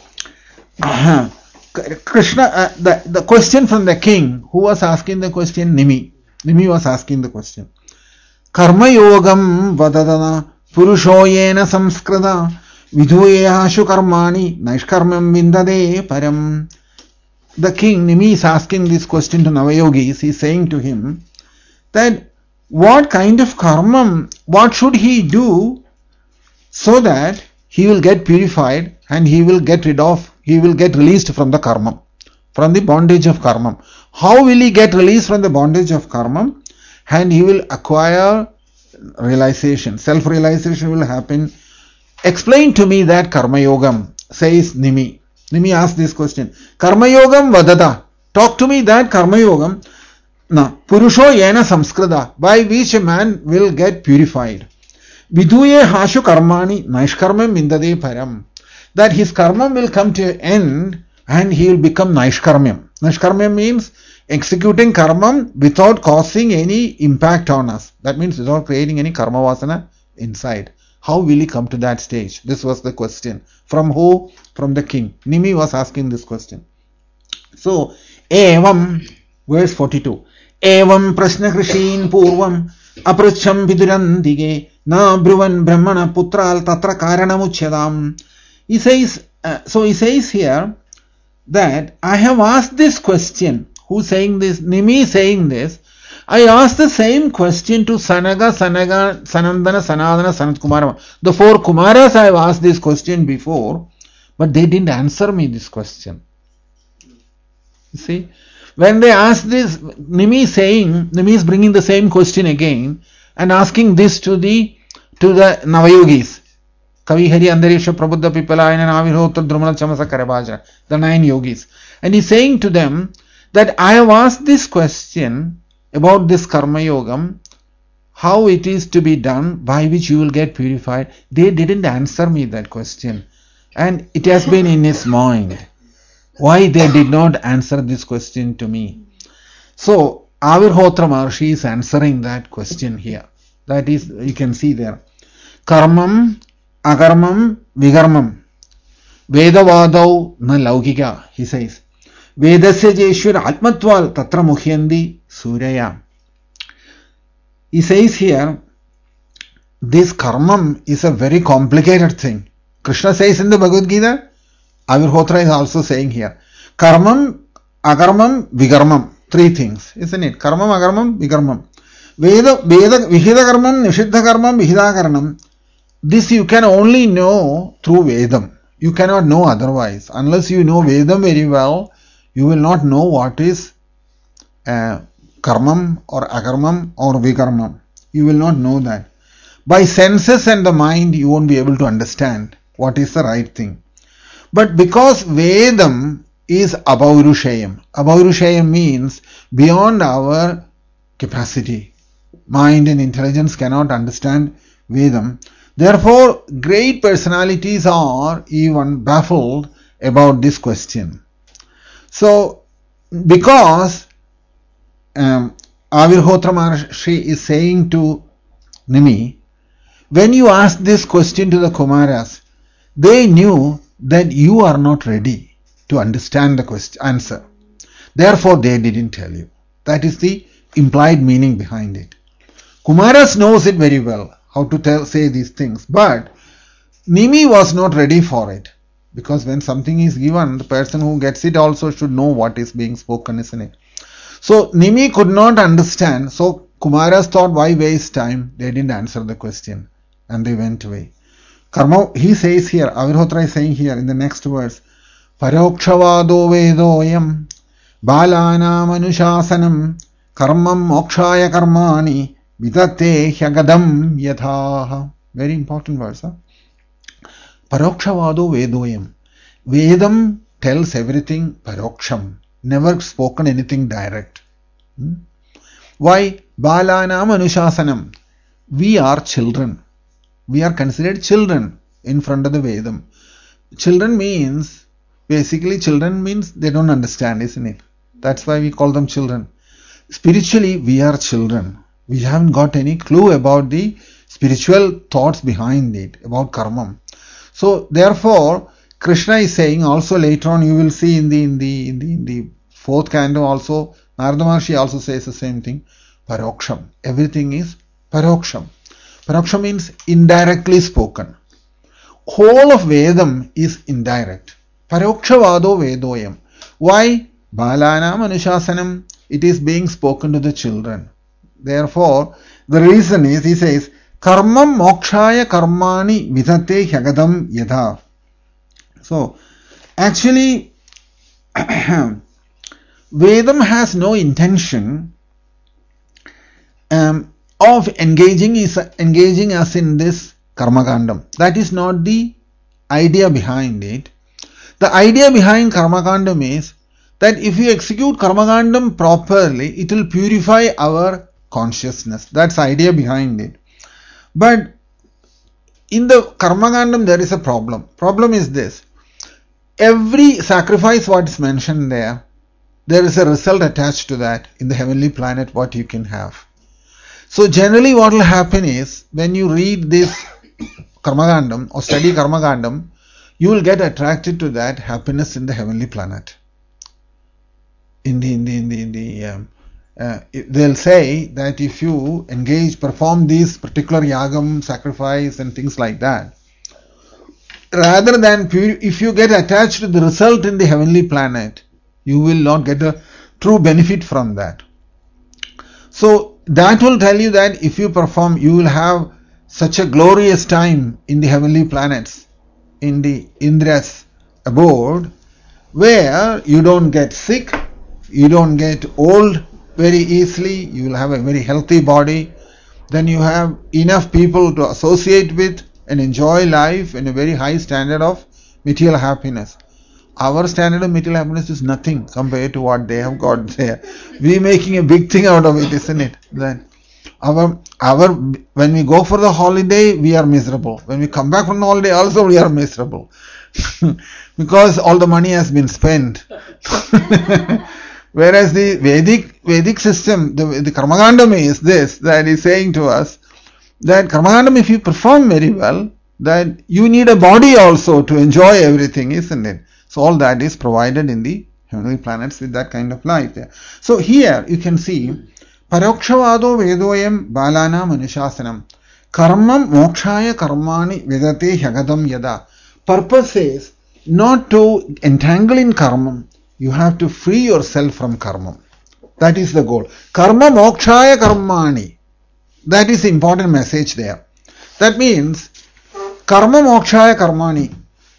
[SPEAKER 1] Krishna, the question from the king, who was asking the question? Nimi. Nimi was asking the question. Karma yogam vadadana purushoyena samskrita vidhuyashu karmani naishkarmam vindade param. The king, Nimi, is asking this question to Navayogis. He is saying to him that what kind of karma, what should he do so that he will get purified and he will get released from the karma, from the bondage of karma. How will he get released from the bondage of karma? And he will acquire realization. Self-realization will happen. Explain to me that karma yogam, says Nimi. Nimi asked this question. Karma yogam vadada. Talk to me that karma yogam. Na purusho yena samskrita, by which a man will get purified. Viduye hashu karmani naishkarmam vindade param. That his karma will come to an end and he will become naishkarmam. Naishkarmam means executing karma without causing any impact on us. That means without creating any karma vasana inside. How will he come to that stage? This was the question. From who? From the king. Nimi was asking this question. So, evam, verse 42. Evam prashna krishin purvam apracham vidurandige na bruvan brahmana putral tatra karanamuchadam. He says here that I have asked this question. Who saying this? Nimi saying this. I asked the same question to Sanaga, Sanandana, Sanadana, Sanat Kumara. The four Kumaras I have asked this question before, but they didn't answer me this question. You see, when they asked this, Nimi is bringing the same question again and asking this to the Navayogis. Kavihari, Andarisha, Prabhuddha, Pipalayana, Avirhotra, Drumala, Chamasa, Karabhaja, the 9 yogis. And he's saying to them that I have asked this question about this karma yogam, how it is to be done, by which you will get purified. They didn't answer me that question. And it has been in his mind. Why they did not answer this question to me? So, Avirhotra Maharshi is answering that question here. That is, you can see there. Karmam, agarmam, vigarmam. Vedavadau na laukika, he says. Vedasya jeshwar atmatval tatra mukhyandi suraya. He says here, this karmam is a very complicated thing. Krishna says in the Bhagavad Gita, Avirhotra is also saying here. Karmam, agarmam, vigarmam. 3 things, isn't it? Karmam, agarmam, vigarmam. Vihida karmam, nishiddha karmam, vihida karmam. This you can only know through Vedam. You cannot know otherwise. Unless you know Vedam very well, you will not know what is karmam or agarmam or vikarmam. You will not know that. By senses and the mind, you won't be able to understand what is the right thing. But because Vedam is abhaurushayam. Abhaurushayam means beyond our capacity. Mind and intelligence cannot understand Vedam. Therefore, great personalities are even baffled about this question. So, because Avirhotra Maharshi is saying to Nimi, when you ask this question to the Kumaras, they knew that you are not ready to understand the answer. Therefore, they didn't tell you. That is the implied meaning behind it. Kumaras knows it very well, how to say these things. But Nimi was not ready for it. Because when something is given, the person who gets it also should know what is being spoken, isn't it? So Nimi could not understand. So Kumaras thought, why waste time? They didn't answer the question. And they went away. Karma, he says here, Avirhotra is saying here in the next verse, Parokshvado vedoyam balanam anushasanam karmam mokshaya karmani vidate hyagadam yatha. Very important verse. Parokshvado vedoyam. Vedam tells everything paroksham. Never spoken anything direct. Why? Balanam anushasanam. We are children. We are considered children in front of the Vedam. Children means they don't understand, isn't it? That's why we call them children. Spiritually, we are children. We haven't got any clue about the spiritual thoughts behind it, about karma. So, therefore, Krishna is saying also later on, you will see in the 4th canto also, Narada Maharshi also says the same thing. Paroksham. Everything is paroksham. Paroksham means indirectly spoken. Whole of Vedam is indirect. Parokshvado vedoyam. Why? Balanam anushasanam. It is being spoken to the children. Therefore, the reason is, he says, Karmam mokshaya karmani vidhate hyagadam yadha. So, actually, Vedam has no intention of engaging us in this karmakandam. That is not the idea behind it. The idea behind karmakandam is that if you execute karmakandam properly, it will purify our consciousness. That's the idea behind it. But in the karmakandam there is a problem. Problem is this. Every sacrifice what is mentioned there is a result attached to that in the heavenly planet what you can have. So generally what will happen is when you read this karmakandam or study karmakandam, you will get attracted to that happiness in the heavenly planet. They'll say that if you perform these particular yagam, sacrifice and things like that, rather than if you get attached to the result in the heavenly planet, you will not get a true benefit from that. So that will tell you that if you perform, you will have such a glorious time in the heavenly planets, in the Indra's abode, where you don't get sick, you don't get old very easily, you will have a very healthy body, then you have enough people to associate with and enjoy life in a very high standard of material happiness. Our standard of material happiness is nothing compared to what they have got there. We are making a big thing out of it, isn't it? Then when we go for the holiday, we are miserable. When we come back from the holiday, also we are miserable. Because all the money has been spent. Whereas the Vedic system, the Karmakandam is this, that is saying to us that Karmakandam, if you perform very well, that you need a body also to enjoy everything, isn't it? So all that is provided in the heavenly planets with that kind of life there. So here you can see Parokshawado Vedoyam Balana Manushasanam Karmam Mokshaya Karmani Vedate Hyagadam Yada. Purpose is not to entangle in karmam. You have to free yourself from karmam. That is the goal. Karma Mokshaya Karmani. That is the important message there. That means Karma Mokshaya Karmani.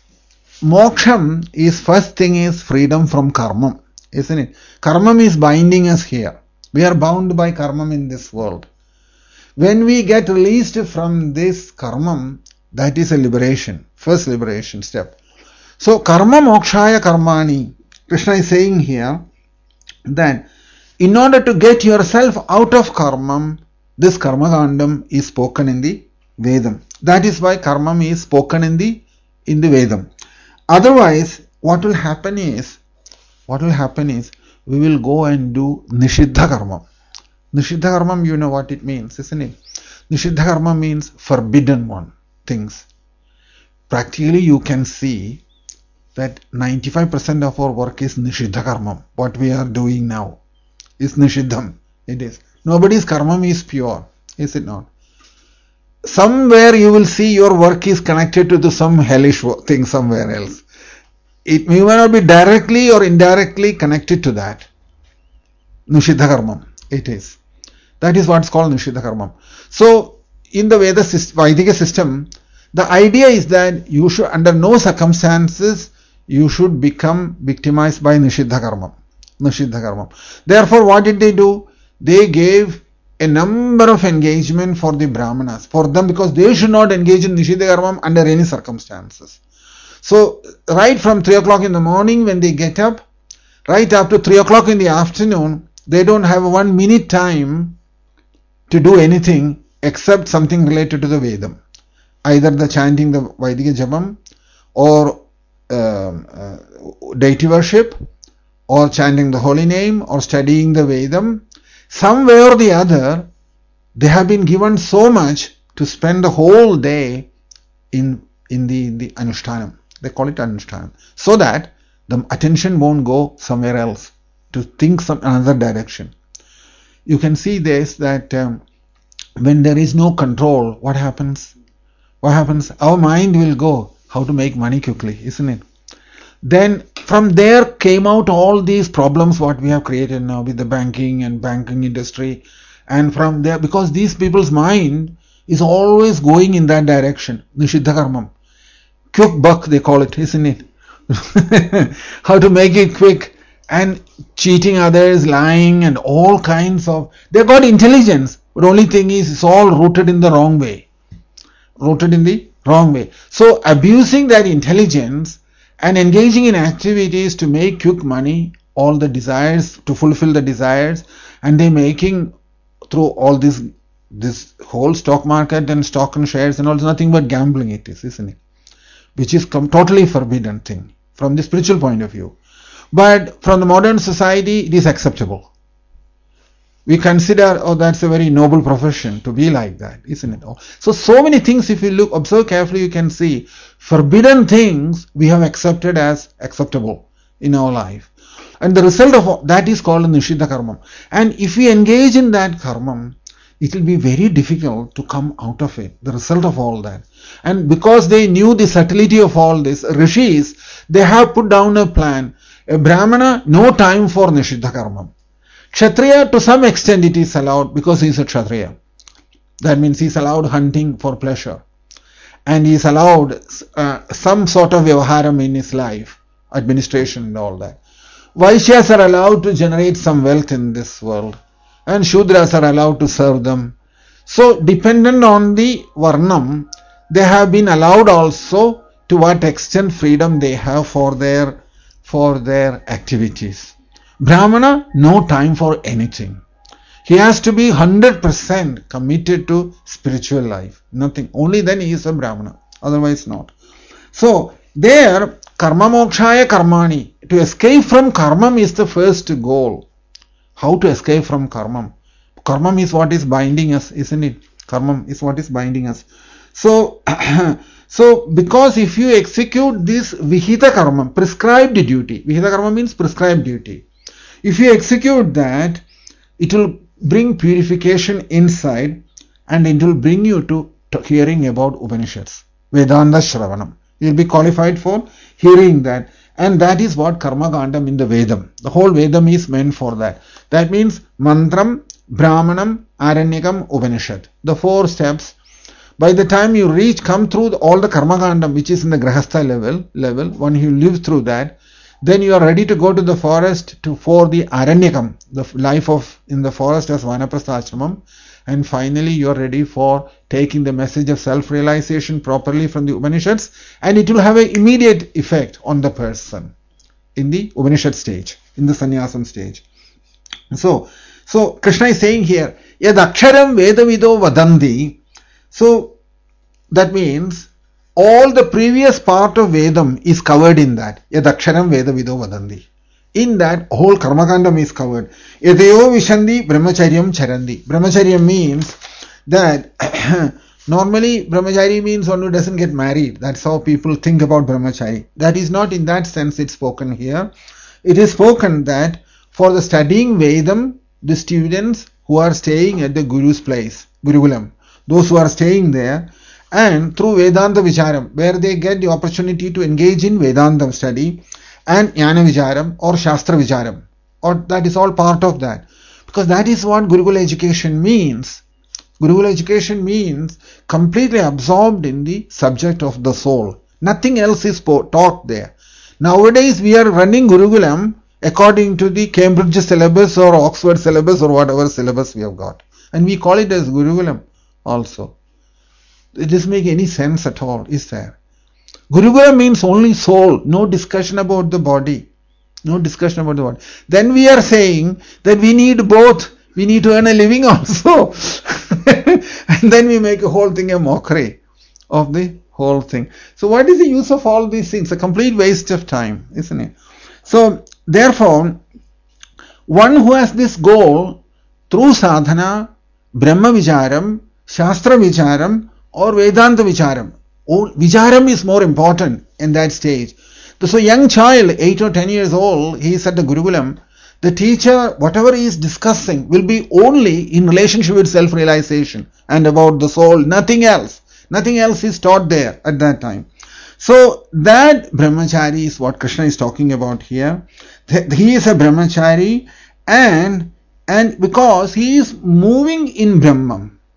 [SPEAKER 1] Moksham is first thing is freedom from karmam, isn't it? Karmam is binding us here. We are bound by karmam in this world. When we get released from this karmam, that is a liberation, first liberation step. So karma mokshaya karmani, Krishna is saying here that in order to get yourself out of karmam, this karmakandam is spoken in the Vedam. That is why karmam is spoken in the Vedam. Otherwise, what will happen is we will go and do Nishiddha Karma. Nishiddha Karma, you know what it means, isn't it? Nishiddha Karma means forbidden one things. Practically, you can see that 95% of our work is Nishiddha Karma. What we are doing now is Nishiddham. It is. Nobody's karma is pure, is it not? Somewhere you will see your work is connected to some hellish thing somewhere else. It may not be directly or indirectly connected to that. Nishiddha Karma. It is. That is what's called Nishiddha Karma. So, in the Vedic system, the idea is that you should, under no circumstances, you should become victimized by Nishiddha Karma. Nishiddha Karma. Therefore, what did they do? They gave a number of engagement for the Brahmanas, for them, because they should not engage in Nishiddha Karma under any circumstances. So, right from 3 o'clock in the morning when they get up, right up to 3 o'clock in the afternoon, they don't have 1 minute time to do anything except something related to the Vedam. Either the chanting the Vedic Japam, or deity worship, or chanting the holy name, or studying the Vedam. Some way or the other, they have been given so much to spend the whole day in the Anushtanam. They call it Anushtanam. So that the attention won't go somewhere else to think some another direction. You can see this, that when there is no control, what happens? What happens? Our mind will go how to make money quickly, isn't it? Then from there came out all these problems what we have created now with the banking and banking industry. And from there, because these people's mind is always going in that direction. Nishiddha karmam. Quick buck they call it, isn't it? How to make it quick, and cheating others, lying, and all kinds of... They've got intelligence, but only thing is it's all rooted in the wrong way. Rooted in the wrong way. So abusing that intelligence and engaging in activities to make quick money, all the desires, to fulfill the desires, and they're making through all this whole stock market and stock and shares and all, nothing but gambling it is, isn't it? Which is totally forbidden thing from the spiritual point of view. But from the modern society, it is acceptable. We consider, oh, that's a very noble profession to be like that, isn't it? So many things, if you observe carefully, you can see forbidden things we have accepted as acceptable in our life. And the result of that is called Nishiddha Karmam. And if we engage in that karmam, it will be very difficult to come out of it, the result of all that. And because they knew the subtlety of all this, rishis, they have put down a plan. A Brahmana, no time for Nishiddha Karmam. Kshatriya, to some extent it is allowed because he is a Kshatriya. That means he is allowed hunting for pleasure. And he is allowed some sort of vyavaharam in his life, administration and all that. Vaishyas are allowed to generate some wealth in this world. And Shudras are allowed to serve them. So dependent on the Varnam, they have been allowed also to what extent freedom they have for their activities. Brahmana, no time for anything. He has to be 100% committed to spiritual life. Nothing. Only then he is a Brahmana. Otherwise not. So there, karma mokshaya karmani. To escape from karmam is the first goal. How to escape from karmam? Karmam is what is binding us, isn't it? Karmam is what is binding us. So because if you execute this vihita karmam, prescribed duty, vihita karma means prescribed duty. If you execute that, it will bring purification inside, and it will bring you to hearing about Upanishads, Vedanta Shravanam. You will be qualified for hearing that. And that is what Karma Kandam in the Vedam. The whole Vedam is meant for that. That means Mantram, Brahmanam, Aranyakam, Upanishad. The 4 steps. By the time you come through all the Karma Kandam, which is in the Grahastha level, when you live through that, then you are ready to go to the forest for the Aranyakam, the life in the forest as Vanaprastha Ashramam. And finally you are ready for taking the message of self-realization properly from the Upanishads, and it will have an immediate effect on the person in the Upanishad stage, in the Sannyasam stage. So Krishna is saying here, Yad Aksharam Vedavido Vadandi. So that means all the previous part of Vedam is covered in that. Yad Aksharam Vedavido Vadandi. In that, whole Karmakandam is covered. Yadayo Vishandi Brahmacharyam Charandi. Brahmacharya means that normally Brahmachari means one who doesn't get married. That's how people think about Brahmachari. That is not in that sense it's spoken here. It is spoken that for the studying Vedam, the students who are staying at the Guru's place, Gurukulam, those who are staying there, and through Vedanta Vicharam, where they get the opportunity to engage in Vedanta study, and Jnana Vicharam or Shastra Vicharam, or that is all part of that. Because that is what Gurukula education means. Gurukula education means completely absorbed in the subject of the soul. Nothing else is taught there. Nowadays we are running Gurukulam according to the Cambridge syllabus or Oxford syllabus or whatever syllabus we have got. And we call it as Gurukulam also. It doesn't make any sense at all, is there? Gurukula means only soul, no discussion about the body. No discussion about the body. Then we are saying that we need both. We need to earn a living also. And then we make a whole thing a mockery of the whole thing. So what is the use of all these things? A complete waste of time, isn't it? So therefore, one who has this goal through sadhana, Brahma Vicharam, Shastra Vicharam or Vedanta Vicharam. Vicharam is more important in that stage. So a young child, 8 or 10 years old, he is at the Gurukulam. The teacher, whatever he is discussing, will be only in relationship with self-realization and about the soul, nothing else. Nothing else is taught there at that time. So that brahmachari is what Krishna is talking about here. He is a brahmachari and because he is moving in Brahman.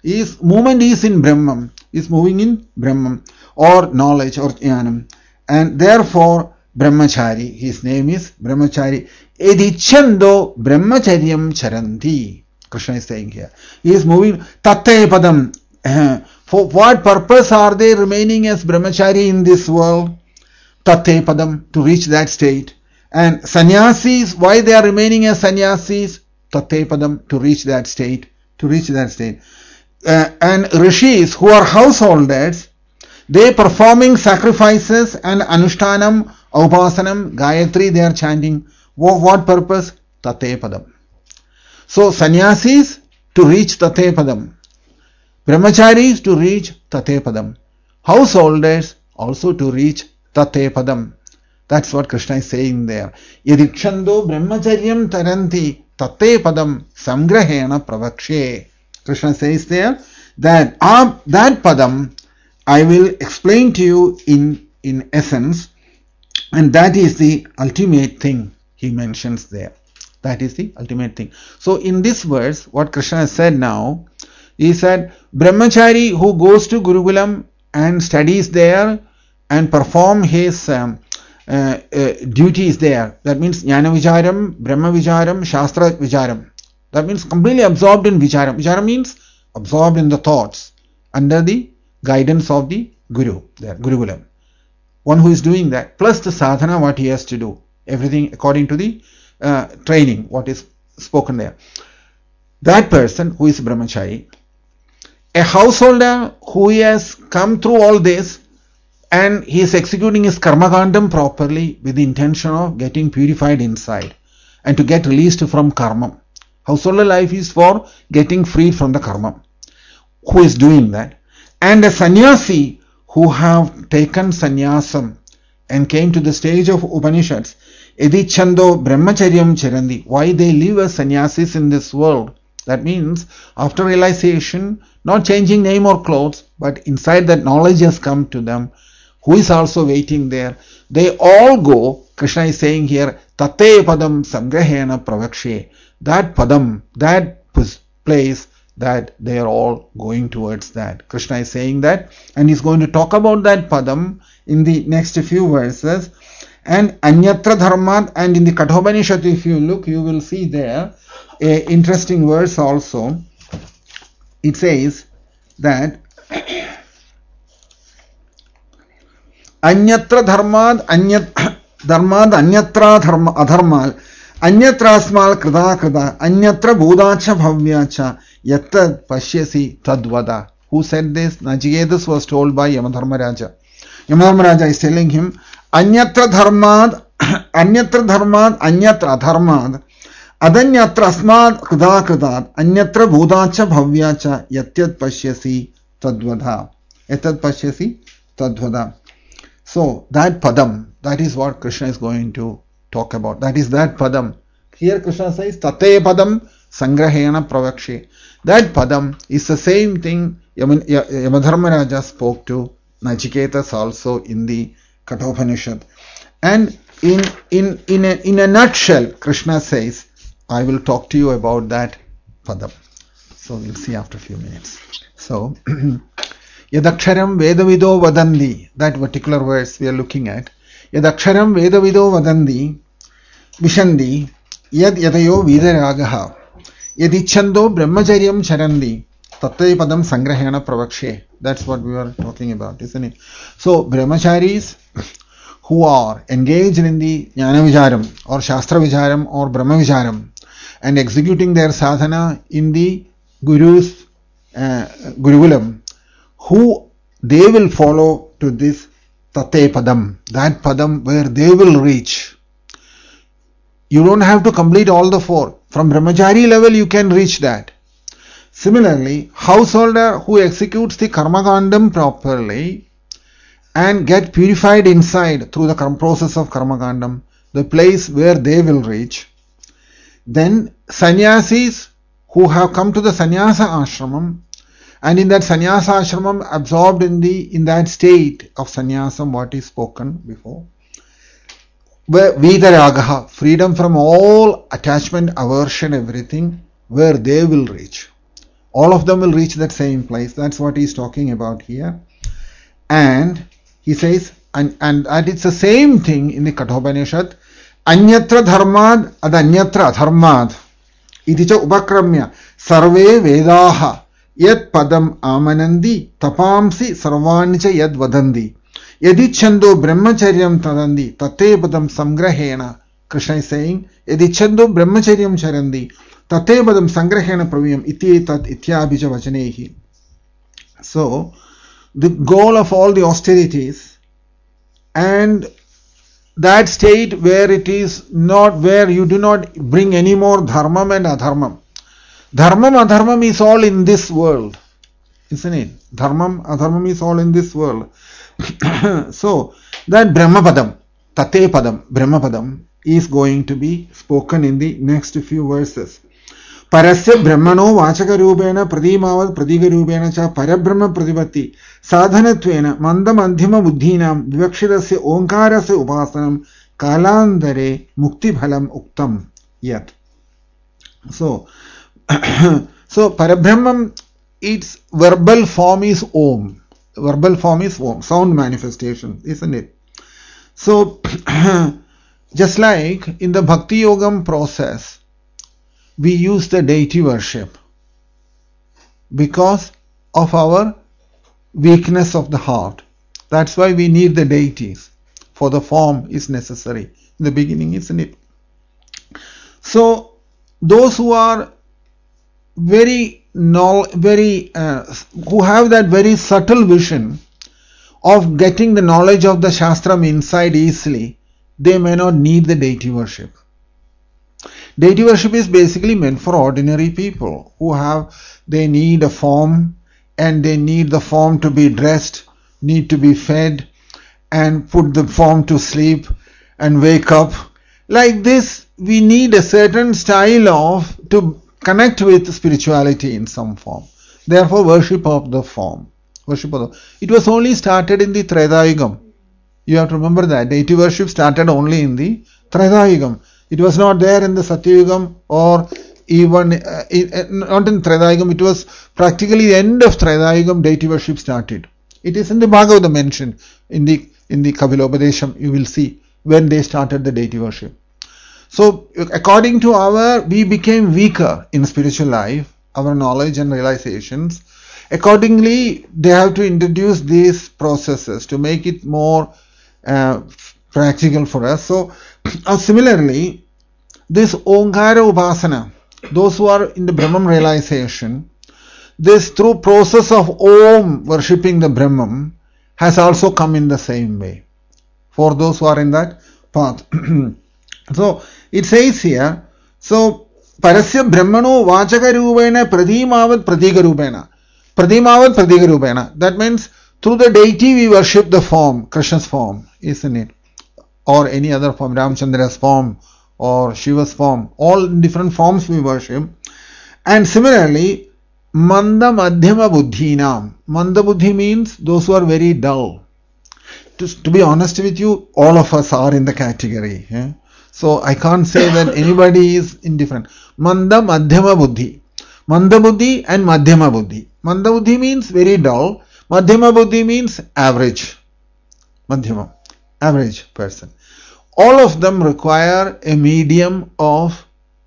[SPEAKER 1] His movement is in Brahman, is moving in Brahman or knowledge or jnanam, and therefore Brahmachari, his name is Brahmachari. Edichando Brahmacharyam Charanti. Krishna is saying here. He is moving Tatte Padam. For what purpose are they remaining as Brahmachari in this world? Tatte Padam, to reach that state. And sannyasis, why they are remaining as sannyasis? Tatte Padam, to reach that state. To reach that state. And rishis, who are householders, they performing sacrifices and anushtanam, upasanam, gayatri, they are chanting. What purpose? Tatte Padam. So sannyasis to reach Tatte Padam. Brahmacharis to reach Tatte Padam. Householders also to reach Tatte Padam. That's what Krishna is saying there. Yadikshando brahmacharyam taranti Tatte Padam samgrahena pravakshe. Krishna says there that that Padam I will explain to you in essence, and that is the ultimate thing he mentions there. That is the ultimate thing. So in this verse, what Krishna has said now, he said, Brahmachari who goes to Gurukulam and studies there and perform his duties there. That means Jnana Vicharam, Brahma Vicharam, Shastra Vicharam. That means completely absorbed in Vicharam. Vicharam means absorbed in the thoughts under the guidance of the Guru, there, Gurukulam. One who is doing that, plus the sadhana, what he has to do. Everything according to the training, what is spoken there. That person who is Brahmachari, a householder who has come through all this and he is executing his karmakandam properly with the intention of getting purified inside and to get released from karma. Householder life is for getting freed from the karma. Who is doing that? And a sannyasi who have taken sannyasam and came to the stage of Upanishads. Edichando brahmacharyam charandi. Why they live as sannyasis in this world? That means after realization, not changing name or clothes, but inside that knowledge has come to them. Who is also waiting there? They all go, Krishna is saying here, Tatte Padam Samgrahena Pravakshe. That Padam, that place, that they are all going towards that. Krishna is saying that, and he's going to talk about that Padam in the next few verses. And Anyatra Dharmat, and in the Kathopanishad, if you look, you will see there a interesting verse also. It says that Anyatra Dharmat, Anyatra Adharmal, Anyatra Asmal Krida Krida, Anyatra Budacha Bhavyacha, Yattad Pashyasi Tadvada. Who said this? Nachiketas was told by Yamadharmaraja. Yamadharmaraja is telling him, Anyatra Dharmad, Anyatra Dharmad, Anyatra Dharmad, Adanyatra Asmad Krida Krida, Anyatra Budacha Bhavyacha, Yatyad Pashyasi Tadvada. Yatyad Pashyasi Tadvada. So that Padam, that is what Krishna is going to talk about. That is that Padam. Here Krishna says, Tatte Padam Sangrahena Pravakshe. That Padam is the same thing Yamadharmaraja spoke to Nachiketas also in the Kathopanishad. And in a nutshell, Krishna says, I will talk to you about that Padam. So we'll see after a few minutes. So, Yadaksharam Vedavido Vadandi, that particular verse we are looking at. Yadaksharam Vedavido Vadandi, Vishandi, Yad Yadayo Vidaragaha, Yadichando Brahmacharyam Charandi, Tatte Padam Sangrahena Pravakshe. That's what we were talking about, isn't it? So, Brahmacharis who are engaged in the Jnana Vicharam or Shastra Vicharam or Brahma Vicharam and executing their sadhana in the Guru's Gurukulam, who they will follow to this Tatte Padam, that Padam where they will reach. You don't have to complete all the four. From Brahmachari level you can reach that. Similarly, householder who executes the Karmakandam properly and get purified inside through the process of Karmakandam, the place where they will reach. Then sannyasis who have come to the sannyasa ashramam, and in that sannyasa ashramam absorbed in that state of sannyasam, what is spoken before. Vidaragaha, freedom from all attachment, aversion, everything, where they will reach. All of them will reach that same place. That's what he's talking about here. And he says, and that it's the same thing in the Kathopanishad. Anyatra dharmad ad anyatra dharmad. Iticha upakramya sarve vedaha yad padam amanandi tapamsi sarvanicha yad vadandi. Yadichando brahmacharyam tadandi tate padam samgrahena. Krishna is saying, Yadichando brahmacharyam charandi tate padam sangrahena praviyam iti tat ityabhija vachanehi. So, the goal of all the austerities and that state where it is not, where you do not bring any more dharmam and adharmam. Dharmam, adharmam is all in this world, isn't it? Dharmam, adharmam is all in this world. So, that Brahmapadam, Tate Padam, Brahmapadam is going to be spoken in the next few verses. Parasya Brahmano Vachaka Rupena Pradimavad Pradiga Rupena cha Parabrahma Pradipatti Sadhanatvena Mandam Andhima Buddhinam Vivakshirasya Omkarasya Upasanam Kalandare Mukti Bhalam Uktam Yat. So Parabrahmam, its verbal form is Om. Verbal form is Om, sound manifestation, isn't it? So, just like in the Bhakti Yogam process, we use the deity worship because of our weakness of the heart. That's why we need the deities, for the form is necessary in the beginning, isn't it? So, those who are who have that very subtle vision of getting the knowledge of the Shastram inside easily, they may not need the deity worship. Deity worship is basically meant for ordinary people they need a form, and they need the form to be dressed, need to be fed, and put the form to sleep and wake up. Like this, we need a certain style to connect with spirituality in some form. Therefore, worship of the form. It was only started in the Tretayugam. You have to remember that. Deity worship started only in the Tretayugam. It was not there in the Satyayugam or even not in Tretayugam. It was practically the end of Tretayugam deity worship started. It is in the Bhagavata mentioned in the Kapilopadesham. You will see when they started the deity worship. So, according to we became weaker in spiritual life, our knowledge and realizations. Accordingly, they have to introduce these processes to make it more practical for us. So, similarly, this Omkara Upasana, those who are in the Brahman realization, this through process of Om worshipping the Brahman has also come in the same way for those who are in that path. So, it says here, so, Parasya Brahmano Vachaka Rupena Pradimavad Pradiga Rupena. Pradimavad Pradiga Rupena. That means through the deity we worship the form, Krishna's form, isn't it? Or any other form, Ramchandra's form or Shiva's form. All different forms we worship. And similarly, Manda Madhyama Buddhinam. Manda Buddhi means those who are very dull. To be honest with you, all of us are in the category. So I can't say that anybody is indifferent. Manda Madhyama Buddhi. Manda Buddhi and Madhyama Buddhi. Manda Buddhi means very dull. Madhyama Buddhi means average. Madhyama, average person. All of them require a medium of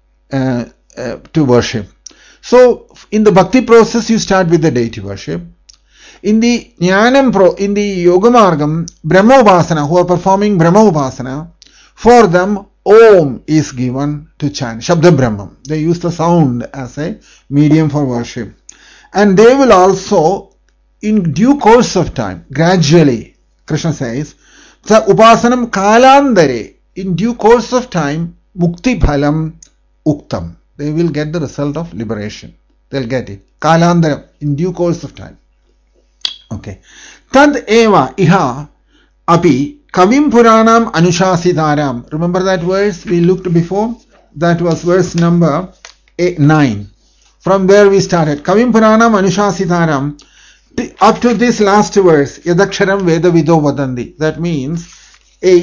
[SPEAKER 1] to worship. So in the bhakti process, you start with the deity worship. In the Jnanam in the Yoga Margam, Brahma Upasana, who are performing Brahma Upasana, for them Om is given to chant, Shabda Brahman. They use the sound as a medium for worship. And they will also, in due course of time, gradually, Krishna says, Sa Upasanam Kalandare, in due course of time, Mukti Bhalam Uktam. They will get the result of liberation. They'll get it. Kalandara, in due course of time. Okay. Tad eva iha api Kavim Puranam Anushasitaram. Remember that verse we looked before? That was verse number 9. From there we started. Kavim Puranam Anushasitaram. Up to this last verse, Yadaksharam Veda Vido Vadandi. That means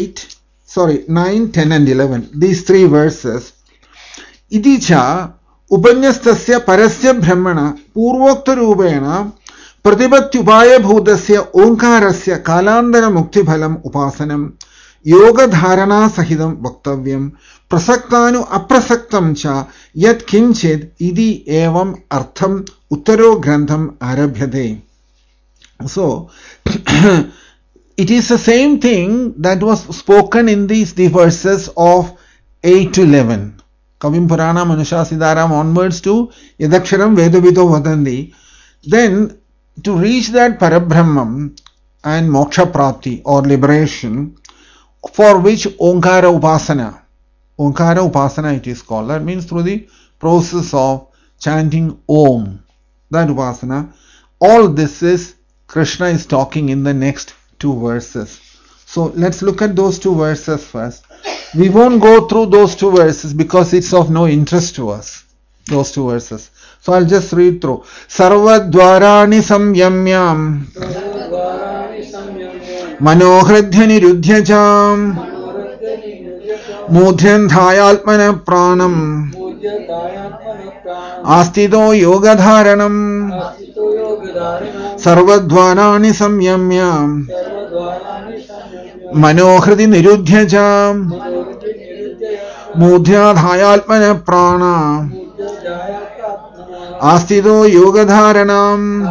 [SPEAKER 1] 9, 10 and 11. These three verses. Idicha उपन्यस्तस्य परस्य ब्रह्मण पूर्वोक्तरूपेण प्रतिपत्त्युपायभूतस्य ओंकारस्य कालान्तरमुक्तिफलम् उपासनम् योगधारणा सहितं वक्तव्यं प्रसक्तानु अप्रसक्तं च यत् किञ्चित् इति एवम् अर्थम् उत्तरो ग्रन्थम् आरभ्यते. So it is the same thing that was spoken in the verses of 8 to 11. Kavim Purana Manushasidaram onwards to Yadaksharam Vedavito Vadandi. Then to reach that Parabrahmam and Moksha Prapti or liberation, for which Onkara Upasana it is called. That means through the process of chanting Om, that Upasana. All this is Krishna is talking in the next 2 verses. So let's look at those 2 verses first. We won't go through those 2 verses because it's of no interest to us. Those 2 verses. So I'll just read through. Sarvadvarani samyamyam manohridhya niruddhyajam mudhyam dhayalpana pranam astido yogadharanam sarvadvarani samyamyam manohridi niruddhyajam mudhyam dhayalpana prana astido yogadharanam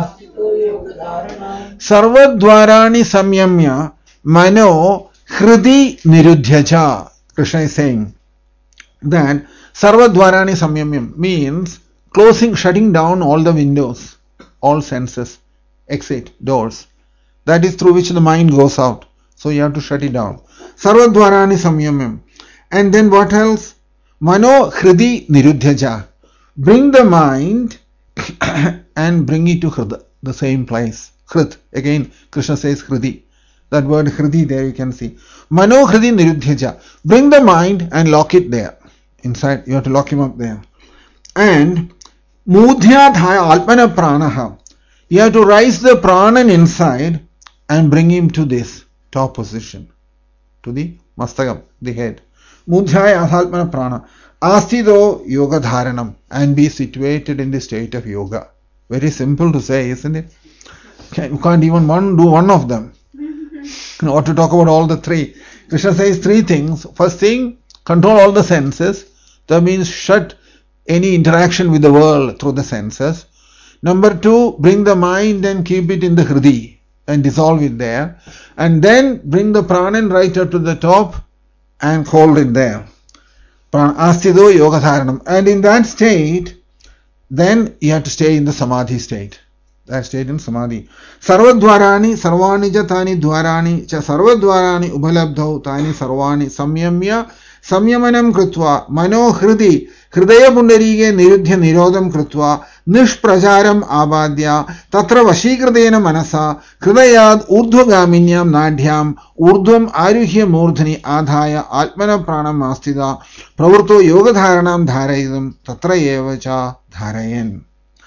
[SPEAKER 1] sarvadvarani samyamya mano hridi niruddhyaja. Krishna is saying that sarvadvarani samyamyam means closing, shutting down all the windows, all senses, exit, doors. That is through which the mind goes out. So you have to shut it down. Sarvadvarani samyamyam. And then what else? Mano hridi niruddhyaja. Bring the mind and bring it to Hrida, the same place. Hrid. Again, Krishna says Hridi. That word Hridi there you can see. Mano Hridi Niruddhyaja. Bring the mind and lock it there. Inside, you have to lock him up there. And Mudhya Dhaya Alpana Pranaha. You have to rise the Pranan inside and bring him to this top position. To the Mastakam, the head. Mudhyaya Alpana Prana. Astido Yoga Dharanam. And be situated in the state of yoga. Very simple to say, isn't it? You can't even do one of them. Or to talk about all the 3. Krishna says 3 things. First thing, control all the senses. That means shut any interaction with the world through the senses. Number 2, bring the mind and keep it in the Hridi and dissolve it there. And then bring the Pranan right up to the top and hold it there. Astido Yoga Dharanam. And in that state, then you have to stay in the Samadhi state. That state in Samadhi. Sarvadvarani, Sarvani Jatani Dvarani, Cha Sarvadvarani Ubhalabdhau Tani Sarvani Samyamya Samyamanam Krutva Mano Hridi Hridaya Pundarige Niruddhya Nirodham Krutva Nishprajaram Abadya Tatra Vashikradena Manasa Hridayad Urdhvagaminyam Nadhyam Urdhvam Aruhya Murdhani Adhaya Atmana Pranam Astida Pravurto Yogadharanam Dharayidam Tatra Evacha Dharayan.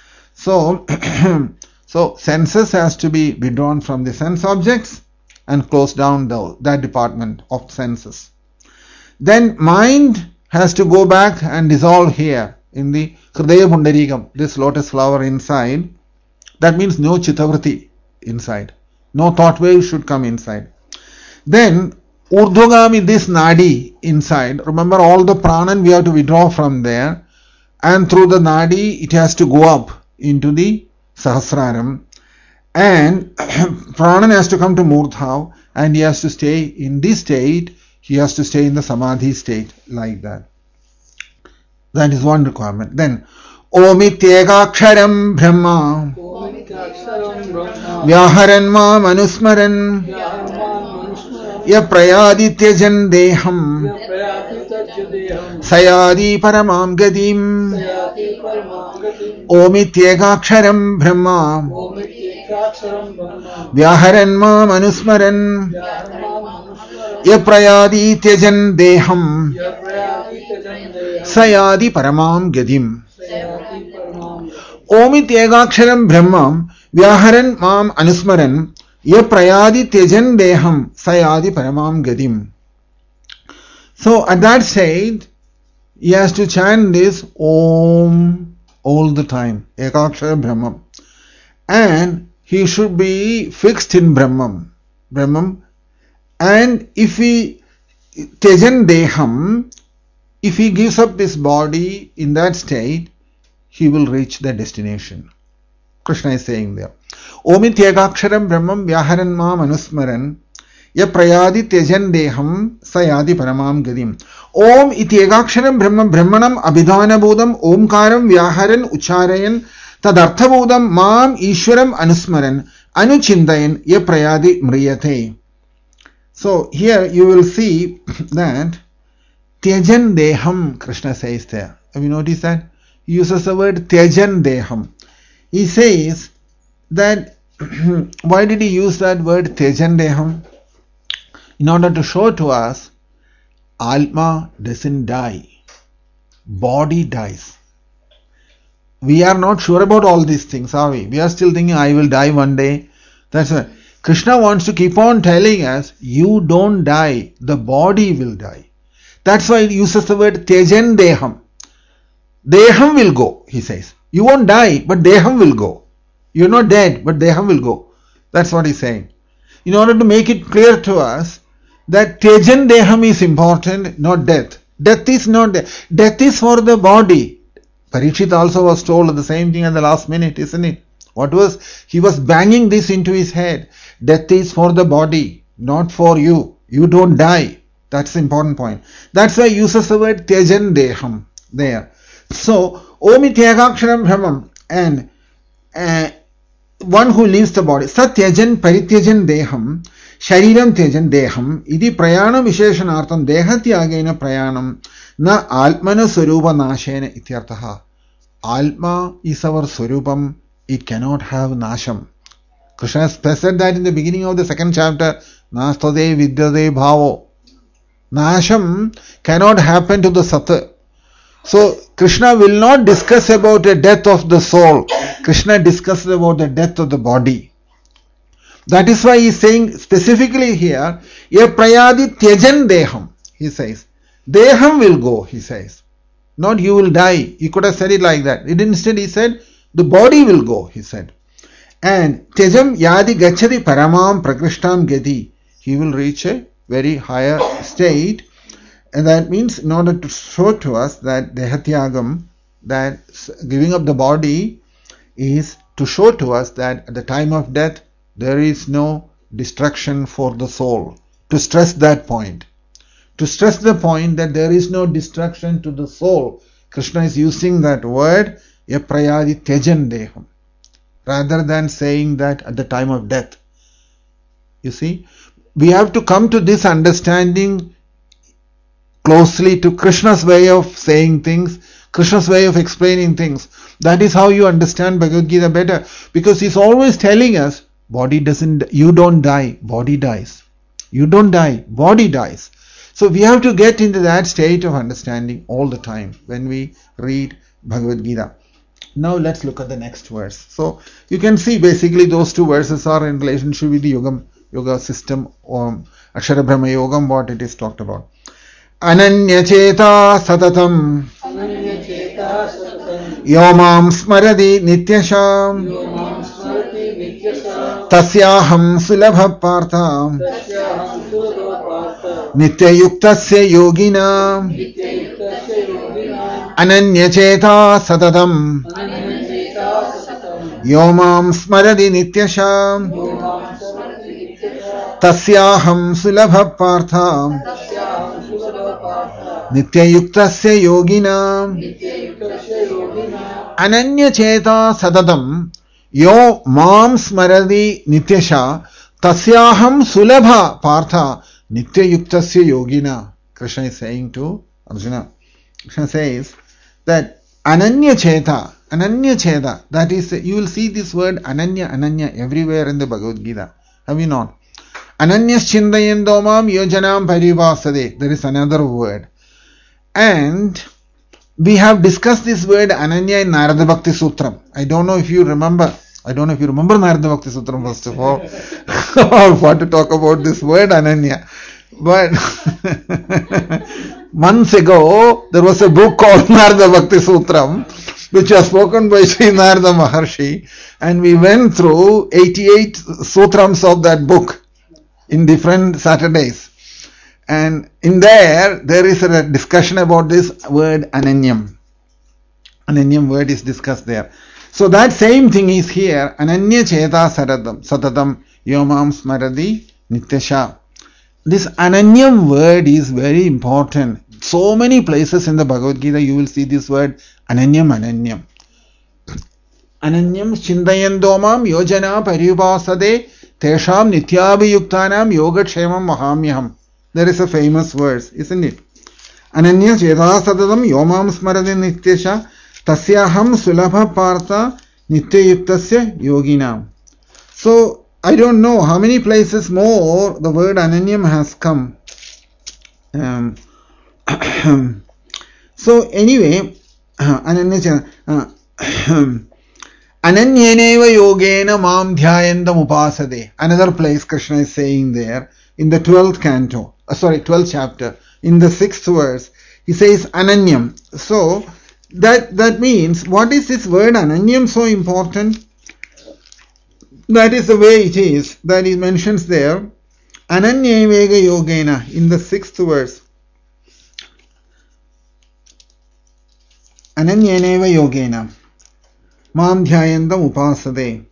[SPEAKER 1] So senses has to be withdrawn from the sense objects and close down that department of senses. Then mind has to go back and dissolve here in the Hridaya Pundarikam, this lotus flower inside. That means no Chittavriti inside. No thought wave should come inside. Then Urdhvagami, this Nadi inside. Remember all the Pranan we have to withdraw from there. And through the Nadi it has to go up into the Sahasraram. And Pranan has to come to Murdhav and he has to stay in this state. He has to stay in the Samadhi state like that. That is one requirement. Then Omityekaksharam Brahma Vyaharan ma manusmaran Ya prayadityajan deham Sayadi paramam gadim Omityekaksharam Brahma Vyaharan ma manusmaran Ya prayadi tyajan deham Sayadi paramam gadim. Omit Ekaksharam Brahmam Vyaharan mam anusmaran Ya prayadi tyajan deham Sayadi paramam gadim. So at that stage he has to chant this Om all the time, Ekakshara Brahmam. And he should be fixed in Brahmam. And if he Tejan Deham, if he gives up his body in that state, he will reach the destination. Krishna is saying there. Omit Ekaksharam Brahmam Vyaharan Mam Anusmaran Ya Prayadi Tejan Deham Sayadi Paramam Gadim. Om iti Ekaksharam Brahmam Brahmanam Abhidhana Bodham Omkaram Vyaharan Ucharayan Tadartha Bodham Mam Ishwaram Anusmaran Anuchindayan Ya Prayadi Mriyate. So here you will see that Tyajan Deham, Krishna says there. Have you noticed that? He uses the word Tyajan Deham. He says that, why did he use that word Tyajan Deham? In order to show to us, Atma doesn't die. Body dies. We are not sure about all these things, are we? We are still thinking, I will die one day. That's why Krishna wants to keep on telling us, you don't die, the body will die. That's why he uses the word Tyajan Deham. Deham will go, he says. You won't die, but Deham will go. You're not dead, but Deham will go. That's what he's saying. In order to make it clear to us that Tyajan Deham is important, not death. Death is not death. Death is for the body. Parikshit also was told the same thing at the last minute, isn't it? He was banging this into his head. Death is for the body, not for you. You don't die. That's the important point. That's why he uses the word Tyajan Deham there. So, Om Ityagaksharam Brahmam, and one who leaves the body. Satyajan Parityajan Deham, Shariram Tyajan Deham, Idi Prayanam Visheshanartham, Dehatyagena Prayanam, Na Atmana Swarupa Nashena Ityartaha. Atma is our Swarupam, it cannot have Nasham. Krishna said that in the beginning of the second chapter, Nastade Vidyade Bhavo. Nasham cannot happen to the Sat. So Krishna will not discuss about the death of the soul. Krishna discusses about the death of the body. That is why he is saying specifically here, Ya Prayadi Tyajan Deham, he says. Deham will go, he says. Not you will die. He could have said it like that. Instead he said, the body will go, he said. And Tyajam Yadi Gachati Paramam Prakrishtam Gati. He will reach a very higher state. And that means, in order to show to us that Dehatyagam, that giving up the body, is to show to us that at the time of death, there is no destruction for the soul. To stress that point. To stress the point that there is no destruction to the soul, Krishna is using that word, Yaprayadi Tyajan Deham, rather than saying that at the time of death. You see, we have to come to this understanding closely to Krishna's way of saying things, Krishna's way of explaining things. That is how you understand Bhagavad Gita better, because he's always telling us, you don't die, body dies. You don't die, body dies. So we have to get into that state of understanding all the time when we read Bhagavad Gita. Now let's look at the next verse. So you can see basically those two verses are in relationship with the yoga system, Akshara Brahma Yogam, what it is talked about. Ananya Cheta Satatam Yomam Smaradi Nityasham Tasyaham Sulabha Partha Nityayuktasya Yogina Ananya Cheta Satatam Yomam Smaradi Nityasham Tasyaham Sulabha Partha Nityayuktasya Yogina Ananya Cheta Satatam Yo Mam Smaradi Nityasha Tasyaham Sulabha Partha Nityayuktasya Yogina. Krishna is saying to Arjuna. Krishna says that Ananya Cheta, that is, you will see this word Ananya everywhere in the Bhagavad Gita. Have you not? Ananyas Chindayendo Mam Yojanam Parivasade. There is another word. And we have discussed this word Ananya in Narada Bhakti Sutram. I don't know if you remember Narada Bhakti Sutram first of all, or what to talk about this word Ananya. months ago, there was a book called Narada Bhakti Sutram, which was spoken by Sri Narada Maharshi, and we went through 88 sutrams of that book in different Saturdays. And in there is a discussion about this word Ananyam. Ananyam word is discussed there. So that same thing is here. Ananya Cheta Satatam Yomam Smaradi Nityasha. This Ananyam word is very important. So many places in the Bhagavad Gita you will see this word Ananyam. Ananyam Chindayandomam Yojana Paribhasade Tesham Nityabhiyuktanam Yogatshemam Mahamyaham. There is a famous verse, isn't it? Ananya Cheta Satatam Yomam Smaradi Nityasha Tasyaham Sulabha Partha Nityayuktasya Yoginam. So I don't know how many places more the word Ananyam has come. So anyway, Ananyeneva Yogena Mam Dhyayandam Upasade. Another place Krishna is saying there in the 12th canto, 12th chapter, in the 6th verse, he says Ananyam. So that means, what is this word Ananyam so important? That is the way it is, that he mentions there. Ananyevega Yogena in the 6th verse. Ananyeneva Yogena Mam Dhyayandam Upasade.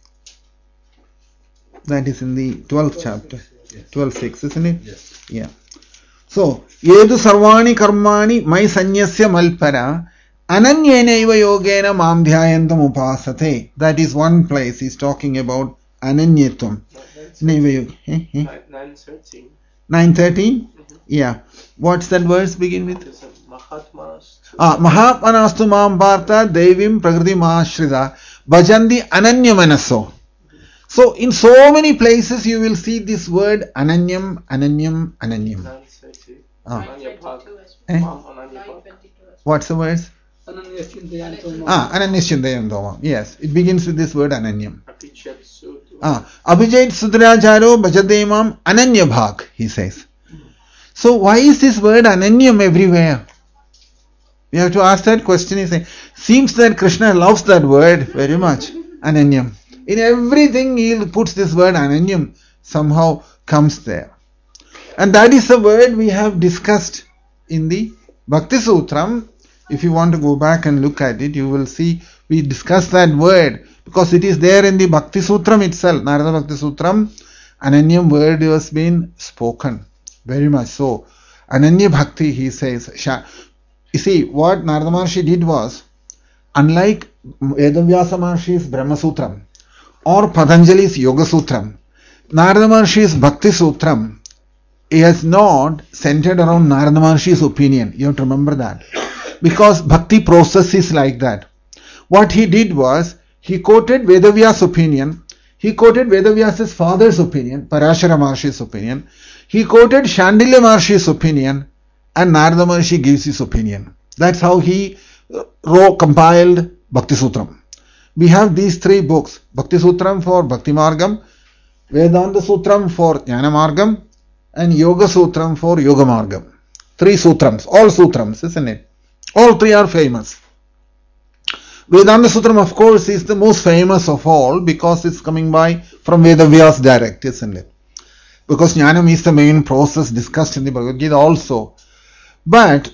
[SPEAKER 1] That is in the 12th chapter, 12:6, isn't it?
[SPEAKER 2] Yes.
[SPEAKER 1] Yeah. So, Yedu Sarvani Karmani Mai Sanyasya Malpara Ananyeneva Yogena Mam Dhyayandam Upasate. That is one place he's talking about Ananyetum.
[SPEAKER 2] 9:13.
[SPEAKER 1] 9:13? Yeah. What's that verse begin with? Mahatmanastu Mam Bharta Devim Prakriti Mahashrida Bhajandi Ananyamanaso. So in so many places you will see this word Ananyam.
[SPEAKER 2] 9:30.
[SPEAKER 1] What's the verse? Ananyashindayantomam. Yes, it begins with this word Ananyam. Abhijayat Sudrajaro Bhajademam Ananya Bhag, he says. So why is this word Ananyam everywhere? We have to ask that question. Seems that Krishna loves that word very much. Ananyam. In everything he puts this word Ananyam, somehow comes there. And that is the word we have discussed in the Bhakti Sutram. If you want to go back and look at it, you will see we discussed that word because it is there in the Bhakti Sutram itself. Narada Bhakti Sutram, Ananyam word has been spoken. Very much so. Ananya Bhakti, he says. You see, what Narada Maharshi did was, unlike Vedavyasa Maharshi's Brahma Sutram or Patanjali's Yoga Sutram, Narada Maharshi's Bhakti Sutram is not centered around Narada Maharshi's opinion. You have to remember that. Because Bhakti process is like that. What he did was, he quoted Vedavyas' opinion, he quoted Vedavyasa's father's opinion, Parashara Maharshi's opinion, he quoted Shandilya Maharshi's opinion, and Narada Maharshi gives his opinion. That's how he compiled Bhakti Sutram. We have these three books, Bhakti Sutram for Bhakti Margam, Vedanta Sutram for Jnana Margam, and Yoga Sutram for Yoga Margam. Three sutrams, all sutrams, isn't it? All three are famous. Vedanta Sutram, of course, is the most famous of all because it's coming from Vedavyas direct, isn't it? Because Jnanam is the main process discussed in the Bhagavad Gita also. But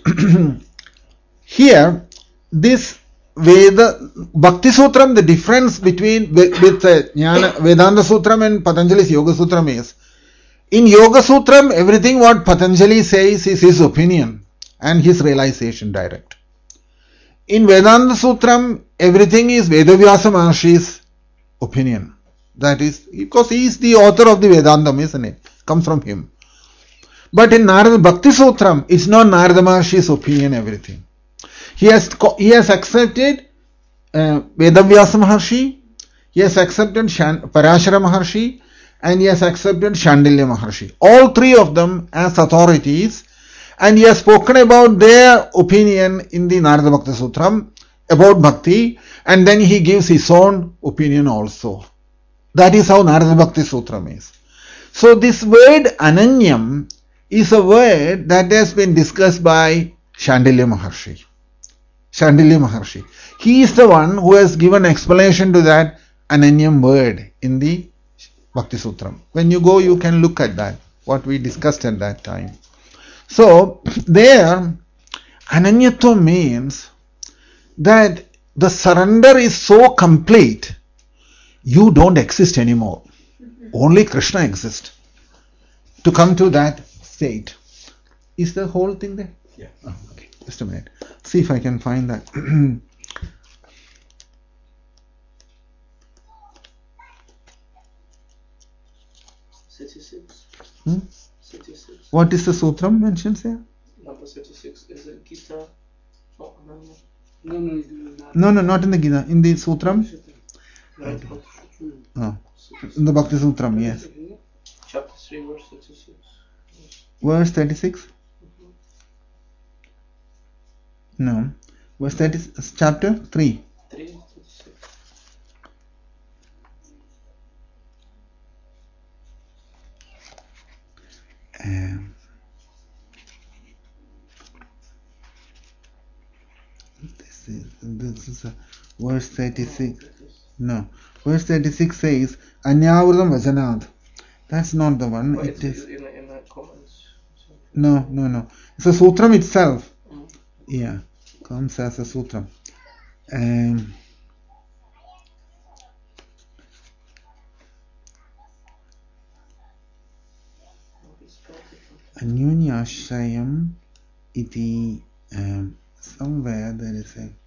[SPEAKER 1] here, this Bhakti Sutram, the difference between Vedanta Sutram and Patanjali's Yoga Sutram is, in Yoga Sutram, everything what Patanjali says is his opinion and his realization direct. In Vedanta Sutram, everything is Vedavyasa Maharshi's opinion. That is, because he is the author of the Vedantam, isn't it? Comes from him. But in Narada Bhakti Sutram, it's not Narada Maharshi's opinion, everything. He has accepted Vedavyasa Maharshi, he has accepted Parashara Maharshi, and he has accepted Shandilya Maharshi. All three of them as authorities, and he has spoken about their opinion in the Narada Bhakti Sutram about Bhakti, and then he gives his own opinion also. That is how Narada Bhakti Sutram is. So this word Ananyam is a word that has been discussed by Shandilya Maharshi. Shandilya Maharshi. He is the one who has given explanation to that Ananyam word in the Bhakti Sutram. When you go, you can look at that, what we discussed at that time. So, there, Ananyatvam means that the surrender is so complete, you don't exist anymore. Only Krishna exists. To come to that state. Is the whole thing there?
[SPEAKER 2] Yeah.
[SPEAKER 1] Oh, okay. Just a minute. See if I can find that.
[SPEAKER 2] 66. 66.
[SPEAKER 1] What is the sutram mentioned here?
[SPEAKER 2] Number 66. Is it Gita? Oh, Ananya?
[SPEAKER 1] No, not in the Gita. In the sutram?
[SPEAKER 2] Right.
[SPEAKER 1] Oh. In the Bhakti Sutram, yes.
[SPEAKER 2] Chapter 3, verse 36.
[SPEAKER 1] Verse 36? No. Verse 30, chapter 3.
[SPEAKER 2] 3, 36.
[SPEAKER 1] This is verse 36. No. Verse 36 says, Anyavrutam Vajanad. That's not the one.
[SPEAKER 2] Well,
[SPEAKER 1] it is.
[SPEAKER 2] In the comments.
[SPEAKER 1] No. It's a sutram itself.
[SPEAKER 2] Mm.
[SPEAKER 1] Yeah. Comes as a sutram. Anyunya Ashrayam iti, somewhere there is a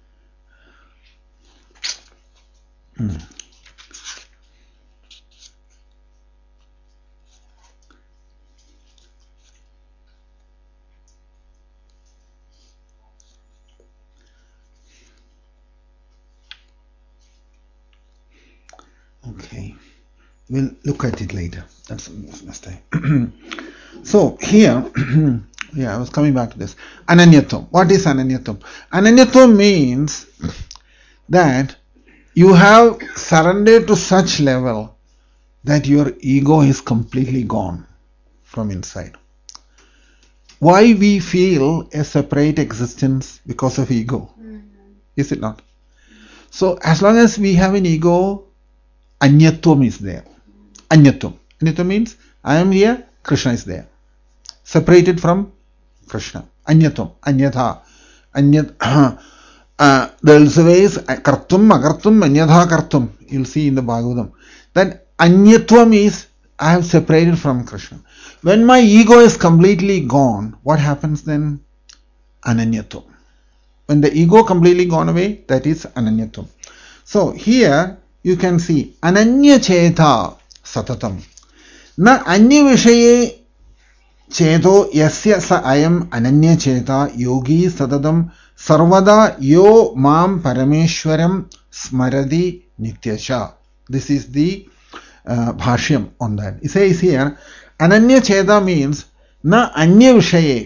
[SPEAKER 1] okay, we'll look at it later. That's next time. So here yeah, I was coming back to this. Ananyatvam. What is Ananyatvam? Ananyatvam means that you have surrendered to such level that your ego is completely gone from inside. Why we feel a separate existence? Because of ego. Is it not? So as long as we have an ego, Anyatvam is there. Anyatvam. Anyatvam means I am here, Krishna is there. Separated from Krishna. Anyatvam. Anyatha. There is a ways kartum, akartum, anyatha kartum. You'll see in the Bhagavatam. That Anyatvam is I have separated from Krishna. When my ego is completely gone, what happens then? Ananyatvam. When the ego completely gone away, that is Ananyatvam. So here you can see Ananya Cheta Satatam. Na Anya Vishaye Cheto Yasya Sa Ayam Ananya Cheta Yogi Satatam Sarvada Yo Mam Parameshwaram Smaradi Nityasha. This is the Bhashyam on that. It says here Ananya Cheta means Na Anya Vishaye.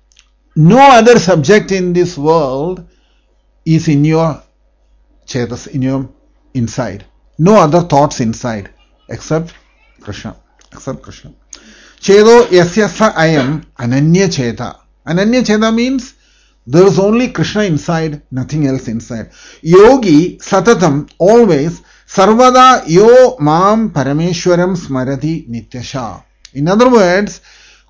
[SPEAKER 1] No other subject in this world is in your chetas, in your inside. No other thoughts inside except Krishna. Except Krishna. Chedo yasya sa ayam ananya cheta. Ananya cheta means there is only Krishna inside, nothing else inside. Yogi satatam, always, sarvada yo mam parameshwaram smarati nityasha. In other words,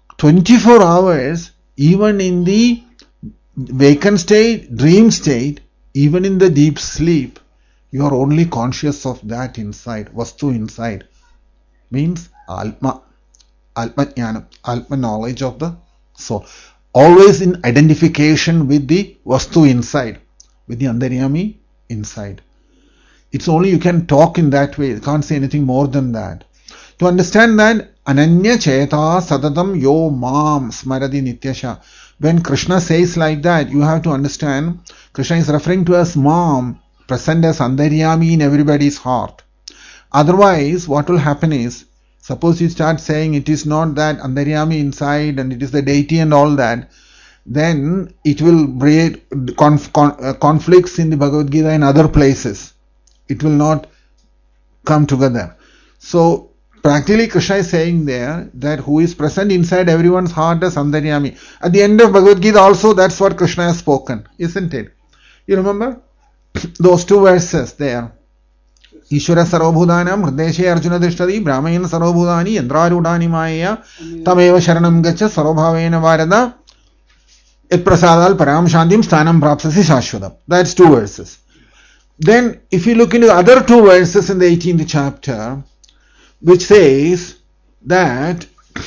[SPEAKER 1] 24 hours, even in the vacant state, dream state, even in the deep sleep, you are only conscious of that inside, vastu inside. Means Alma Jnanam, Alma knowledge of the soul. Always in identification with the vastu inside, with the Antaryami inside. It's only you can talk in that way, you can't say anything more than that. To understand that, Ananya Cheta Satatam Yo Mam Smaradi Nityasha. When Krishna says like that, you have to understand, Krishna is referring to as Mam, present as Antaryami in everybody's heart. Otherwise, what will happen is, suppose you start saying it is not that Antaryami inside and it is the deity and all that, then it will create conflicts in the Bhagavad Gita in other places. It will not come together. So, practically Krishna is saying there that who is present inside everyone's heart is Antaryami. At the end of Bhagavad Gita also that's what Krishna has spoken, isn't it? You remember those two verses there. Ishvara sarvabhudanam hrideshe arjuna tishtati brahmayena sarvabhudani yandrarudani maya tameva sharanam gacha sarvabhavena varada et prasadal param shantim sthanam prapsasi shashvatam. That's two verses. Then if you look into the other two verses in the 18th chapter, which says that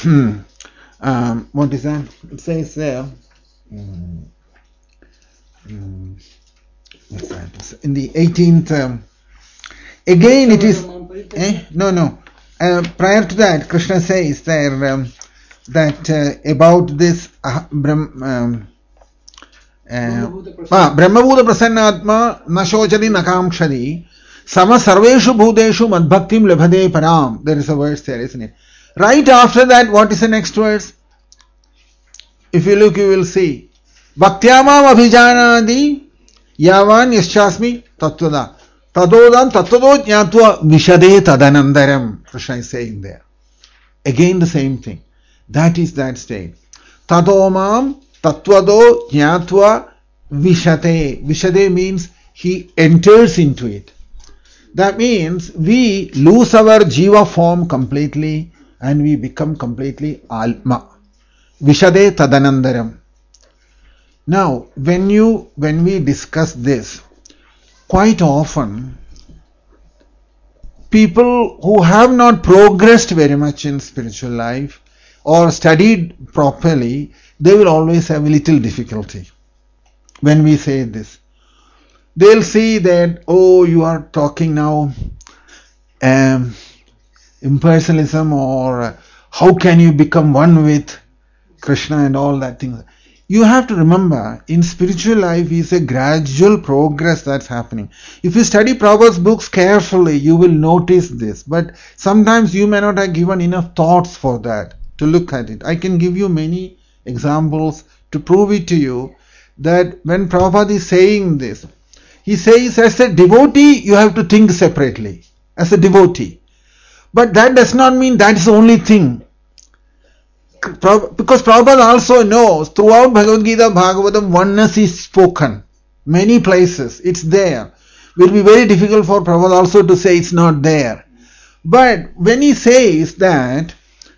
[SPEAKER 1] what is that? It says there what's that? In the 18th again it is prior to that Krishna says there that about this Brahmabhuta prasannatma nashochati nakamkshadi sama sarveshu bhuteshu madbhaktim labhade param. There is a verse there, isn't it? Right after that, what is the next verse? If you look, you will see bhaktyamam abhijanadi yavan yaschasmi tattvada tadodam tattvado jnatva vishade tadanandaram. Krishna is saying there. Again the same thing. That is that state. Tadomam tattvado jnatva vishate. Vishade means he enters into it. That means we lose our jiva form completely and we become completely alma. Vishade tadanandaram. Now, when we discuss this, quite often people who have not progressed very much in spiritual life or studied properly, they will always have a little difficulty when we say this. They'll see that, oh, you are talking now impersonalism, or how can you become one with Krishna and all that thing. You have to remember, in spiritual life is a gradual progress that's happening. If you study Prabhupada's books carefully, you will notice this. But sometimes you may not have given enough thoughts for that, to look at it. I can give you many examples to prove it to you that when Prabhupada is saying this, he says as a devotee you have to think separately, as a devotee. But that does not mean that is the only thing. Because Prabhupada also knows throughout Bhagavad Gita, Bhagavatam, oneness is spoken. Many places, it's there. It will be very difficult for Prabhupada also to say it's not there. But when he says that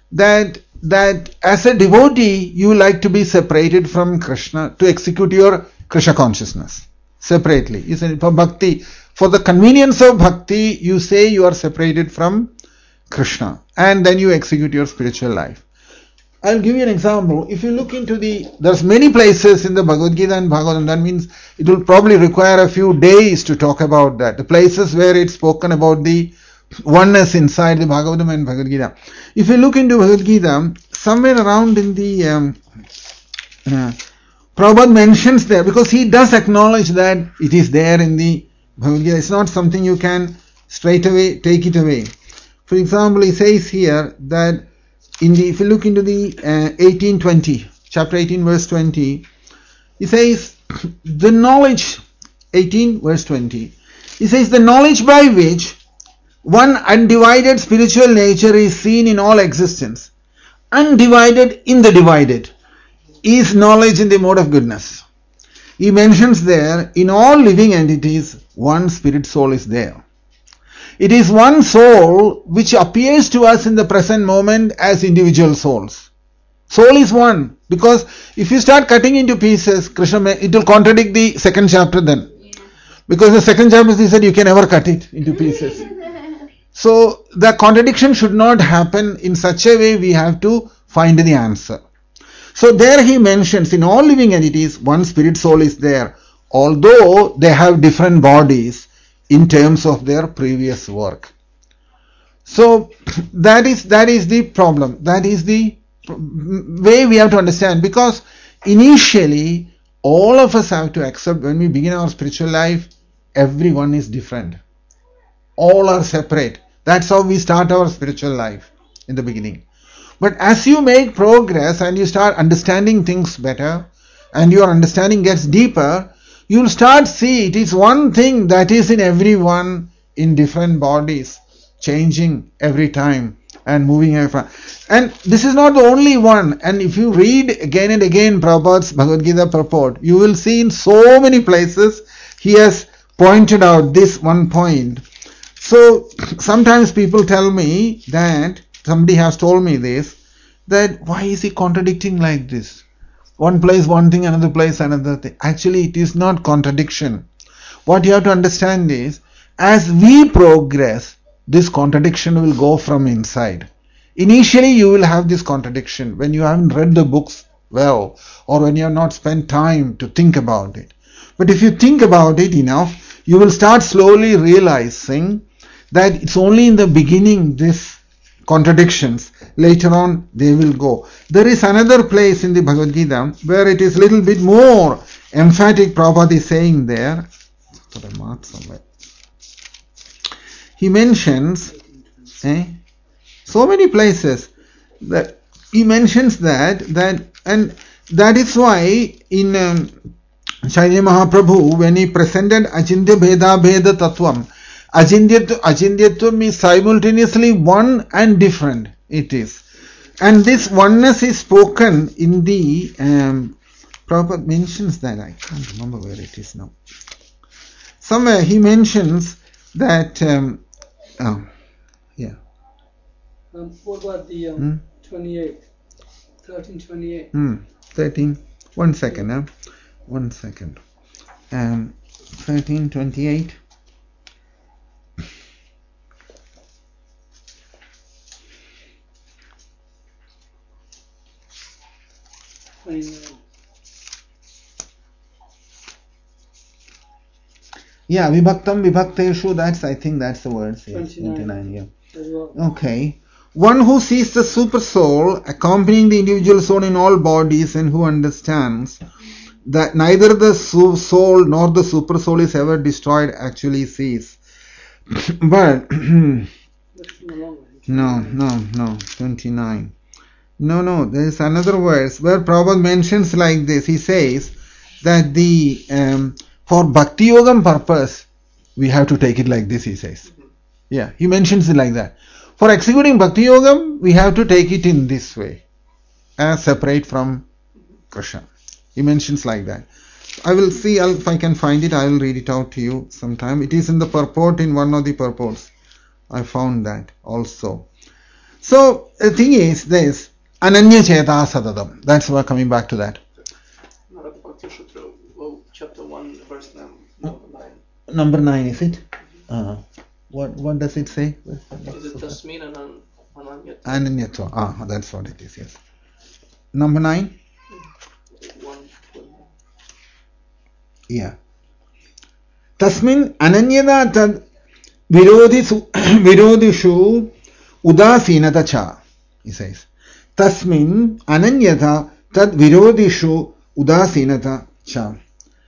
[SPEAKER 1] as a devotee you like to be separated from Krishna to execute your Krishna consciousness separately, isn't it? For bhakti, for the convenience of bhakti, you say you are separated from Krishna and then you execute your spiritual life. I'll give you an example. If you look into there's many places in the Bhagavad Gita and Bhagavatam, that means it will probably require a few days to talk about that. The places where it's spoken about the oneness inside the Bhagavatam and Bhagavad Gita. If you look into Bhagavad Gita, somewhere around in the Prabhupada mentions there, because he does acknowledge that it is there in the Bhagavad Gita. It's not something you can straight away take it away. For example, he says here that if you look into the 18:20, chapter 18, verse 20, he says the knowledge, 18 verse 20, he says the knowledge by which one undivided spiritual nature is seen in all existence, undivided in the divided, is knowledge in the mode of goodness. He mentions there, in all living entities, one spirit soul is there. It is one soul which appears to us in the present moment as individual souls. Soul is one, because if you start cutting into pieces, Krishna, it will contradict the second chapter then. Because the second chapter he said you can never cut it into pieces. So the contradiction should not happen. In such a way we have to find the answer. So there he mentions in all living entities one spirit soul is there, although they have different bodies in terms of their previous work. So that is the problem. That is the way we have to understand, because initially all of us have to accept when we begin our spiritual life, everyone is different. All are separate. That's how we start our spiritual life in the beginning. But as you make progress and you start understanding things better and your understanding gets deeper, you'll start see it is one thing that is in everyone in different bodies, changing every time, and moving away from. And this is not the only one. And if you read again and again Prabhupada's Bhagavad Gita purport, you will see in so many places he has pointed out this one point. So sometimes people tell me that, somebody has told me this, that why is he contradicting like this? One place one thing, another place another thing. Actually, it is not contradiction. What you have to understand is, as we progress, this contradiction will go from inside. Initially, you will have this contradiction when you haven't read the books well, or when you have not spent time to think about it. But if you think about it enough, you will start slowly realizing that it's only in the beginning these contradictions, later on they will go. There is another place in the Bhagavad Gita where it is a little bit more emphatic. Prabhupada is saying there, he mentions so many places that he mentions that and that is why in Chaitanya Mahaprabhu, when he presented Achintya Bheda Bheda Tattvam, Achintyattvam is simultaneously one and different. It is. And this oneness is spoken in the Prabhupada mentions that. I can't remember where it is now. Somewhere he mentions that
[SPEAKER 2] what about the 28? 1328.
[SPEAKER 1] 13. 1 second. 1 second. 1328. Yeah, Vibhaktam Vibhakteshu, I think that's the word. 29, yeah. Well. Okay. One who sees the super soul accompanying the individual soul in all bodies and who understands that neither the soul nor the super soul is ever destroyed actually sees. But no, 29. No, there is another verse where Prabhupada mentions like this. He says that for Bhakti Yogam purpose, we have to take it like this, he says. Yeah, he mentions it like that. For executing Bhakti Yogam, we have to take it in this way, as separate from Krishna. He mentions like that. I will see if I can find it. I will read it out to you sometime. It is in the purport, in one of the purports. I found that also. So the thing is this, Ananya Cheta Sadadam. That's why coming back to that.
[SPEAKER 2] Chapter 1, verse number 9.
[SPEAKER 1] Number 9, is it? What does it say?
[SPEAKER 2] Is it Tasmin and Ananyatva?
[SPEAKER 1] Ananyatva. That's what it is, yes. Number 9?
[SPEAKER 2] 1.
[SPEAKER 1] Yeah. Tasmin Ananyada tad virodishu udasinata cha. He says. Tasmin Ananyada tad virodishu udasinata cha.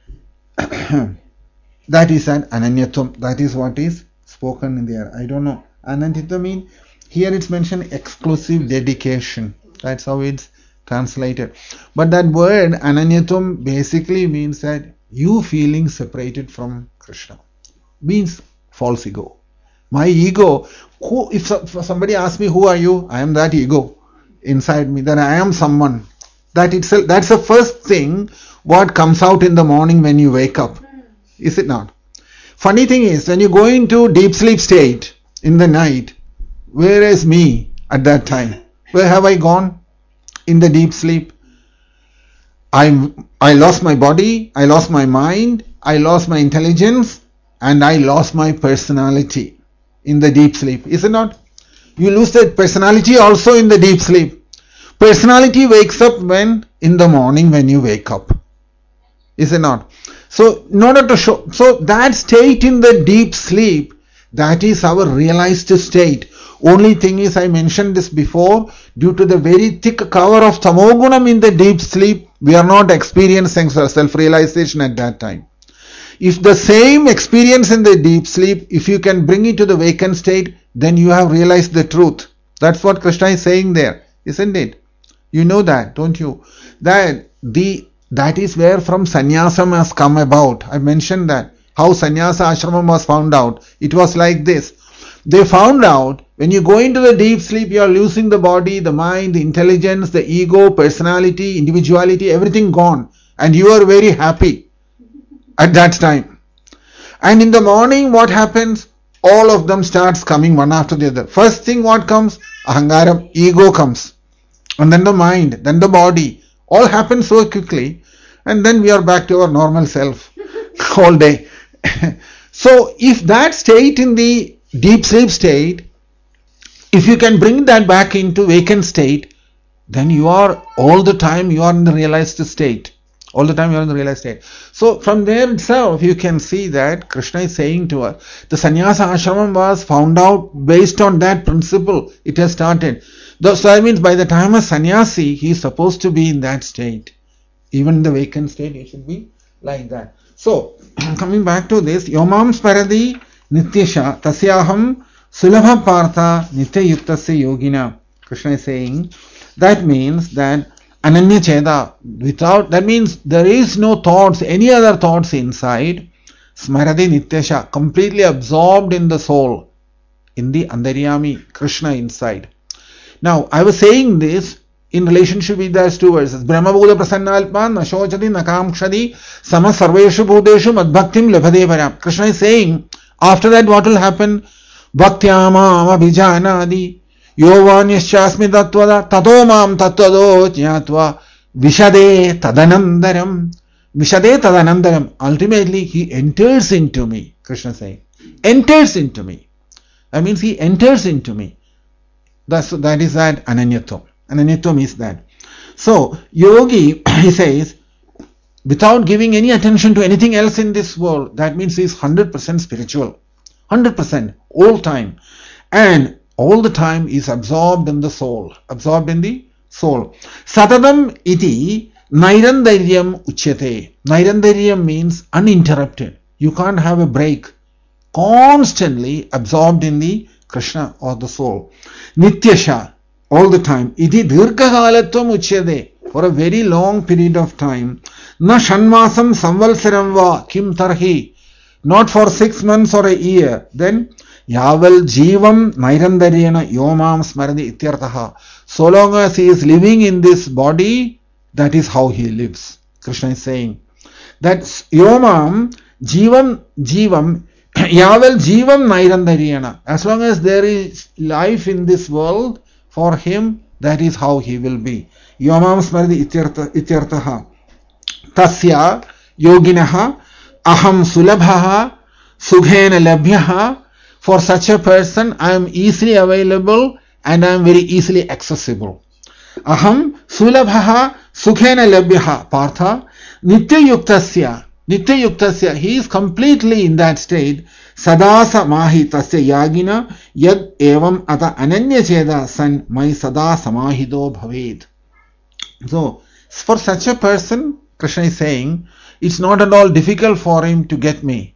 [SPEAKER 1] That is an Ananyatvam. That is what is spoken in there. I don't know. Ananyatvam means, here it's mentioned exclusive dedication. That's how it's translated. But that word Ananyatvam basically means that you feeling separated from Krishna. Means false ego. My ego, if somebody asks me, who are you? I am that ego inside me, that I am someone. That itself, that's the first thing what comes out in the morning when you wake up. Is it not? Funny thing is, when you go into deep sleep state in the night, where is me at that time? Where have I gone? In the deep sleep. I lost my body, I lost my mind, I lost my intelligence, and I lost my personality in the deep sleep. Is it not? You lose that personality also in the deep sleep. Personality wakes up when? In the morning when you wake up. Is it not? So, in order to show, so that state in the deep sleep, that is our realized state. Only thing is, I mentioned this before, due to the very thick cover of tamogunam in the deep sleep, we are not experiencing self-realization at that time. If the same experience in the deep sleep, if you can bring it to the vacant state, then you have realized the truth. That's what Krishna is saying there, isn't it? You know that, don't you? That is where from sannyasam has come about. I mentioned that. How sannyasa ashramam was found out. It was like this. They found out when you go into the deep sleep, you are losing the body, the mind, the intelligence, the ego, personality, individuality, everything gone. And you are very happy at that time. And in the morning, what happens? All of them starts coming one after the other. First thing what comes? Ahangaram, ego comes. And then the mind, then the body. All happens so quickly. And then we are back to our normal self all day. So if that state in the deep sleep state, if you can bring that back into vacant state, then you are all the time you are in the realized state. All the time you are in the realized state. So from there itself you can see that Krishna is saying to us, the sannyasa ashramam was found out based on that principle. It has started. So that means by the time a sannyasi, he is supposed to be in that state. Even in the vacant state, he should be like that. So, coming back to this, Yomam Sparadi Nityasha Tasyaham Sulabha Partha Nitya Yuktasya Yogina. Krishna is saying, that means that Ananya Cheda, without, that means there is no thoughts, any other thoughts inside. Smaradi Nityasha, completely absorbed in the soul, in the Andaryami, Krishna inside. Now, I was saying this in relationship with those two verses. Brahma Bhuda Prasannalpan, Nashochati, Nakamkshadi, Sama Sarveshu Bhudeshu, Madbhaktim Labhade Param. Krishna is saying, after that what will happen? Bhaktyama Abhijanadi, Yovanyaschasmi Tattvada, Tatomam Tattvado Jnatva, Vishade Tadanandaram. Vishade Tadanandaram. Ultimately, he enters into me. Krishna is saying, enters into me. That means he enters into me. That is that Ananyatvam. Ananyatvam is that. So, yogi, he says, without giving any attention to anything else in this world, that means he is 100% spiritual. 100%, all time. And all the time is absorbed in the soul. Absorbed in the soul. Satadam iti nairandaryam uchyate. Nairandaryam means uninterrupted. You can't have a break. Constantly absorbed in the Krishna or the soul. Nityasha, all the time. Iti dirghakalatvam uchyate. For a very long period of time. Na shanmasam samvalsaram va kim tarhi. Not for 6 months or a year. Then yaval jivam nairandaryana yomam smaradi ityartaha. So long as he is living in this body, that is how he lives. Krishna is saying that yomam jivam yaval jivam nairandaryana. As long as there is life in this world, for him, that is how he will be. Yomam smaradi ityartaha. Tasya yoginaha aham sulabhaha sughena labhyaha. For such a person, I am easily available and I am very easily accessible. Aham sulabhaha sughena labhyaha. Partha nitya yuktasya. He is completely in that state. Sadasa mahi tasya yagina yad evam ata ananya cheda san mai sada samahido bhaved. So, for such a person, Krishna is saying, it's not at all difficult for him to get me.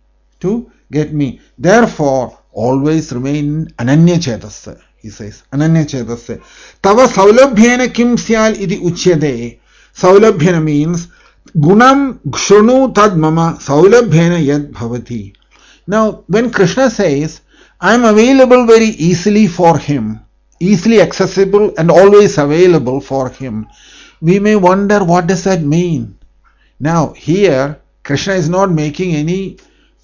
[SPEAKER 1] Therefore, always remain ananya chetasya. He says, ananya chetasya. Tava saulabhyena kim syal iti uchyade. Saulabhyena means gunam kshrunu tad mama saulabhyena yad bhavati. Now, when Krishna says, I am available very easily for him, easily accessible and always available for him, we may wonder, what does that mean? Now, here, Krishna is not making any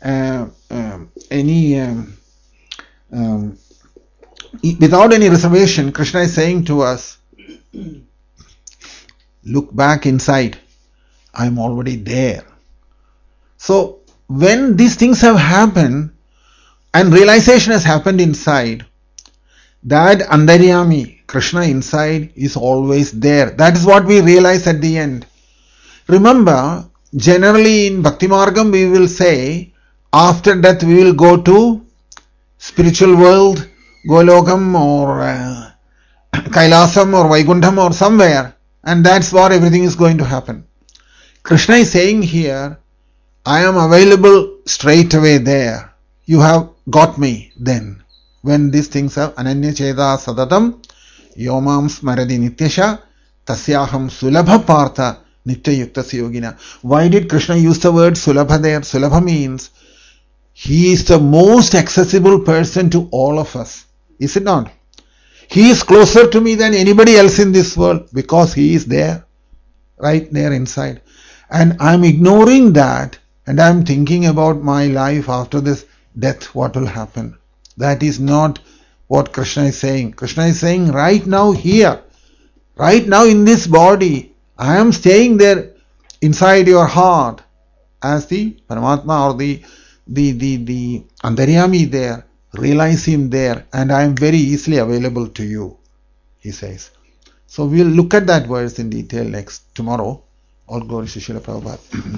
[SPEAKER 1] without any reservation. Krishna is saying to us, look back inside. I am already there. So, when these things have happened and realization has happened inside, that Andaryami, Krishna inside, is always there. That is what we realize at the end. Remember, generally in Bhakti Margam we will say, after death we will go to spiritual world, Golokam or Kailasam or Vaikuntham or somewhere, and that's where everything is going to happen. Krishna is saying here, I am available straight away there. You have got me then. When these things are ananya cheda sadatam yomam smaradi nityasha tasyaham sulabha partha nitya yuktasya yogina. Why did Krishna use the word sulabha there? Sulabha means He is the most accessible person to all of us. Is it not? He is closer to me than anybody else in this world because He is there, right there inside. And I'm ignoring that and I'm thinking about my life after this death, what will happen. That is not what Krishna is saying. Krishna is saying right now here, right now in this body, I am staying there inside your heart as the Paramatma or the Antaryami there. Realize Him there and I am very easily available to you, He says. So we'll look at that verse in detail tomorrow. All glory to Srila Prabhupada.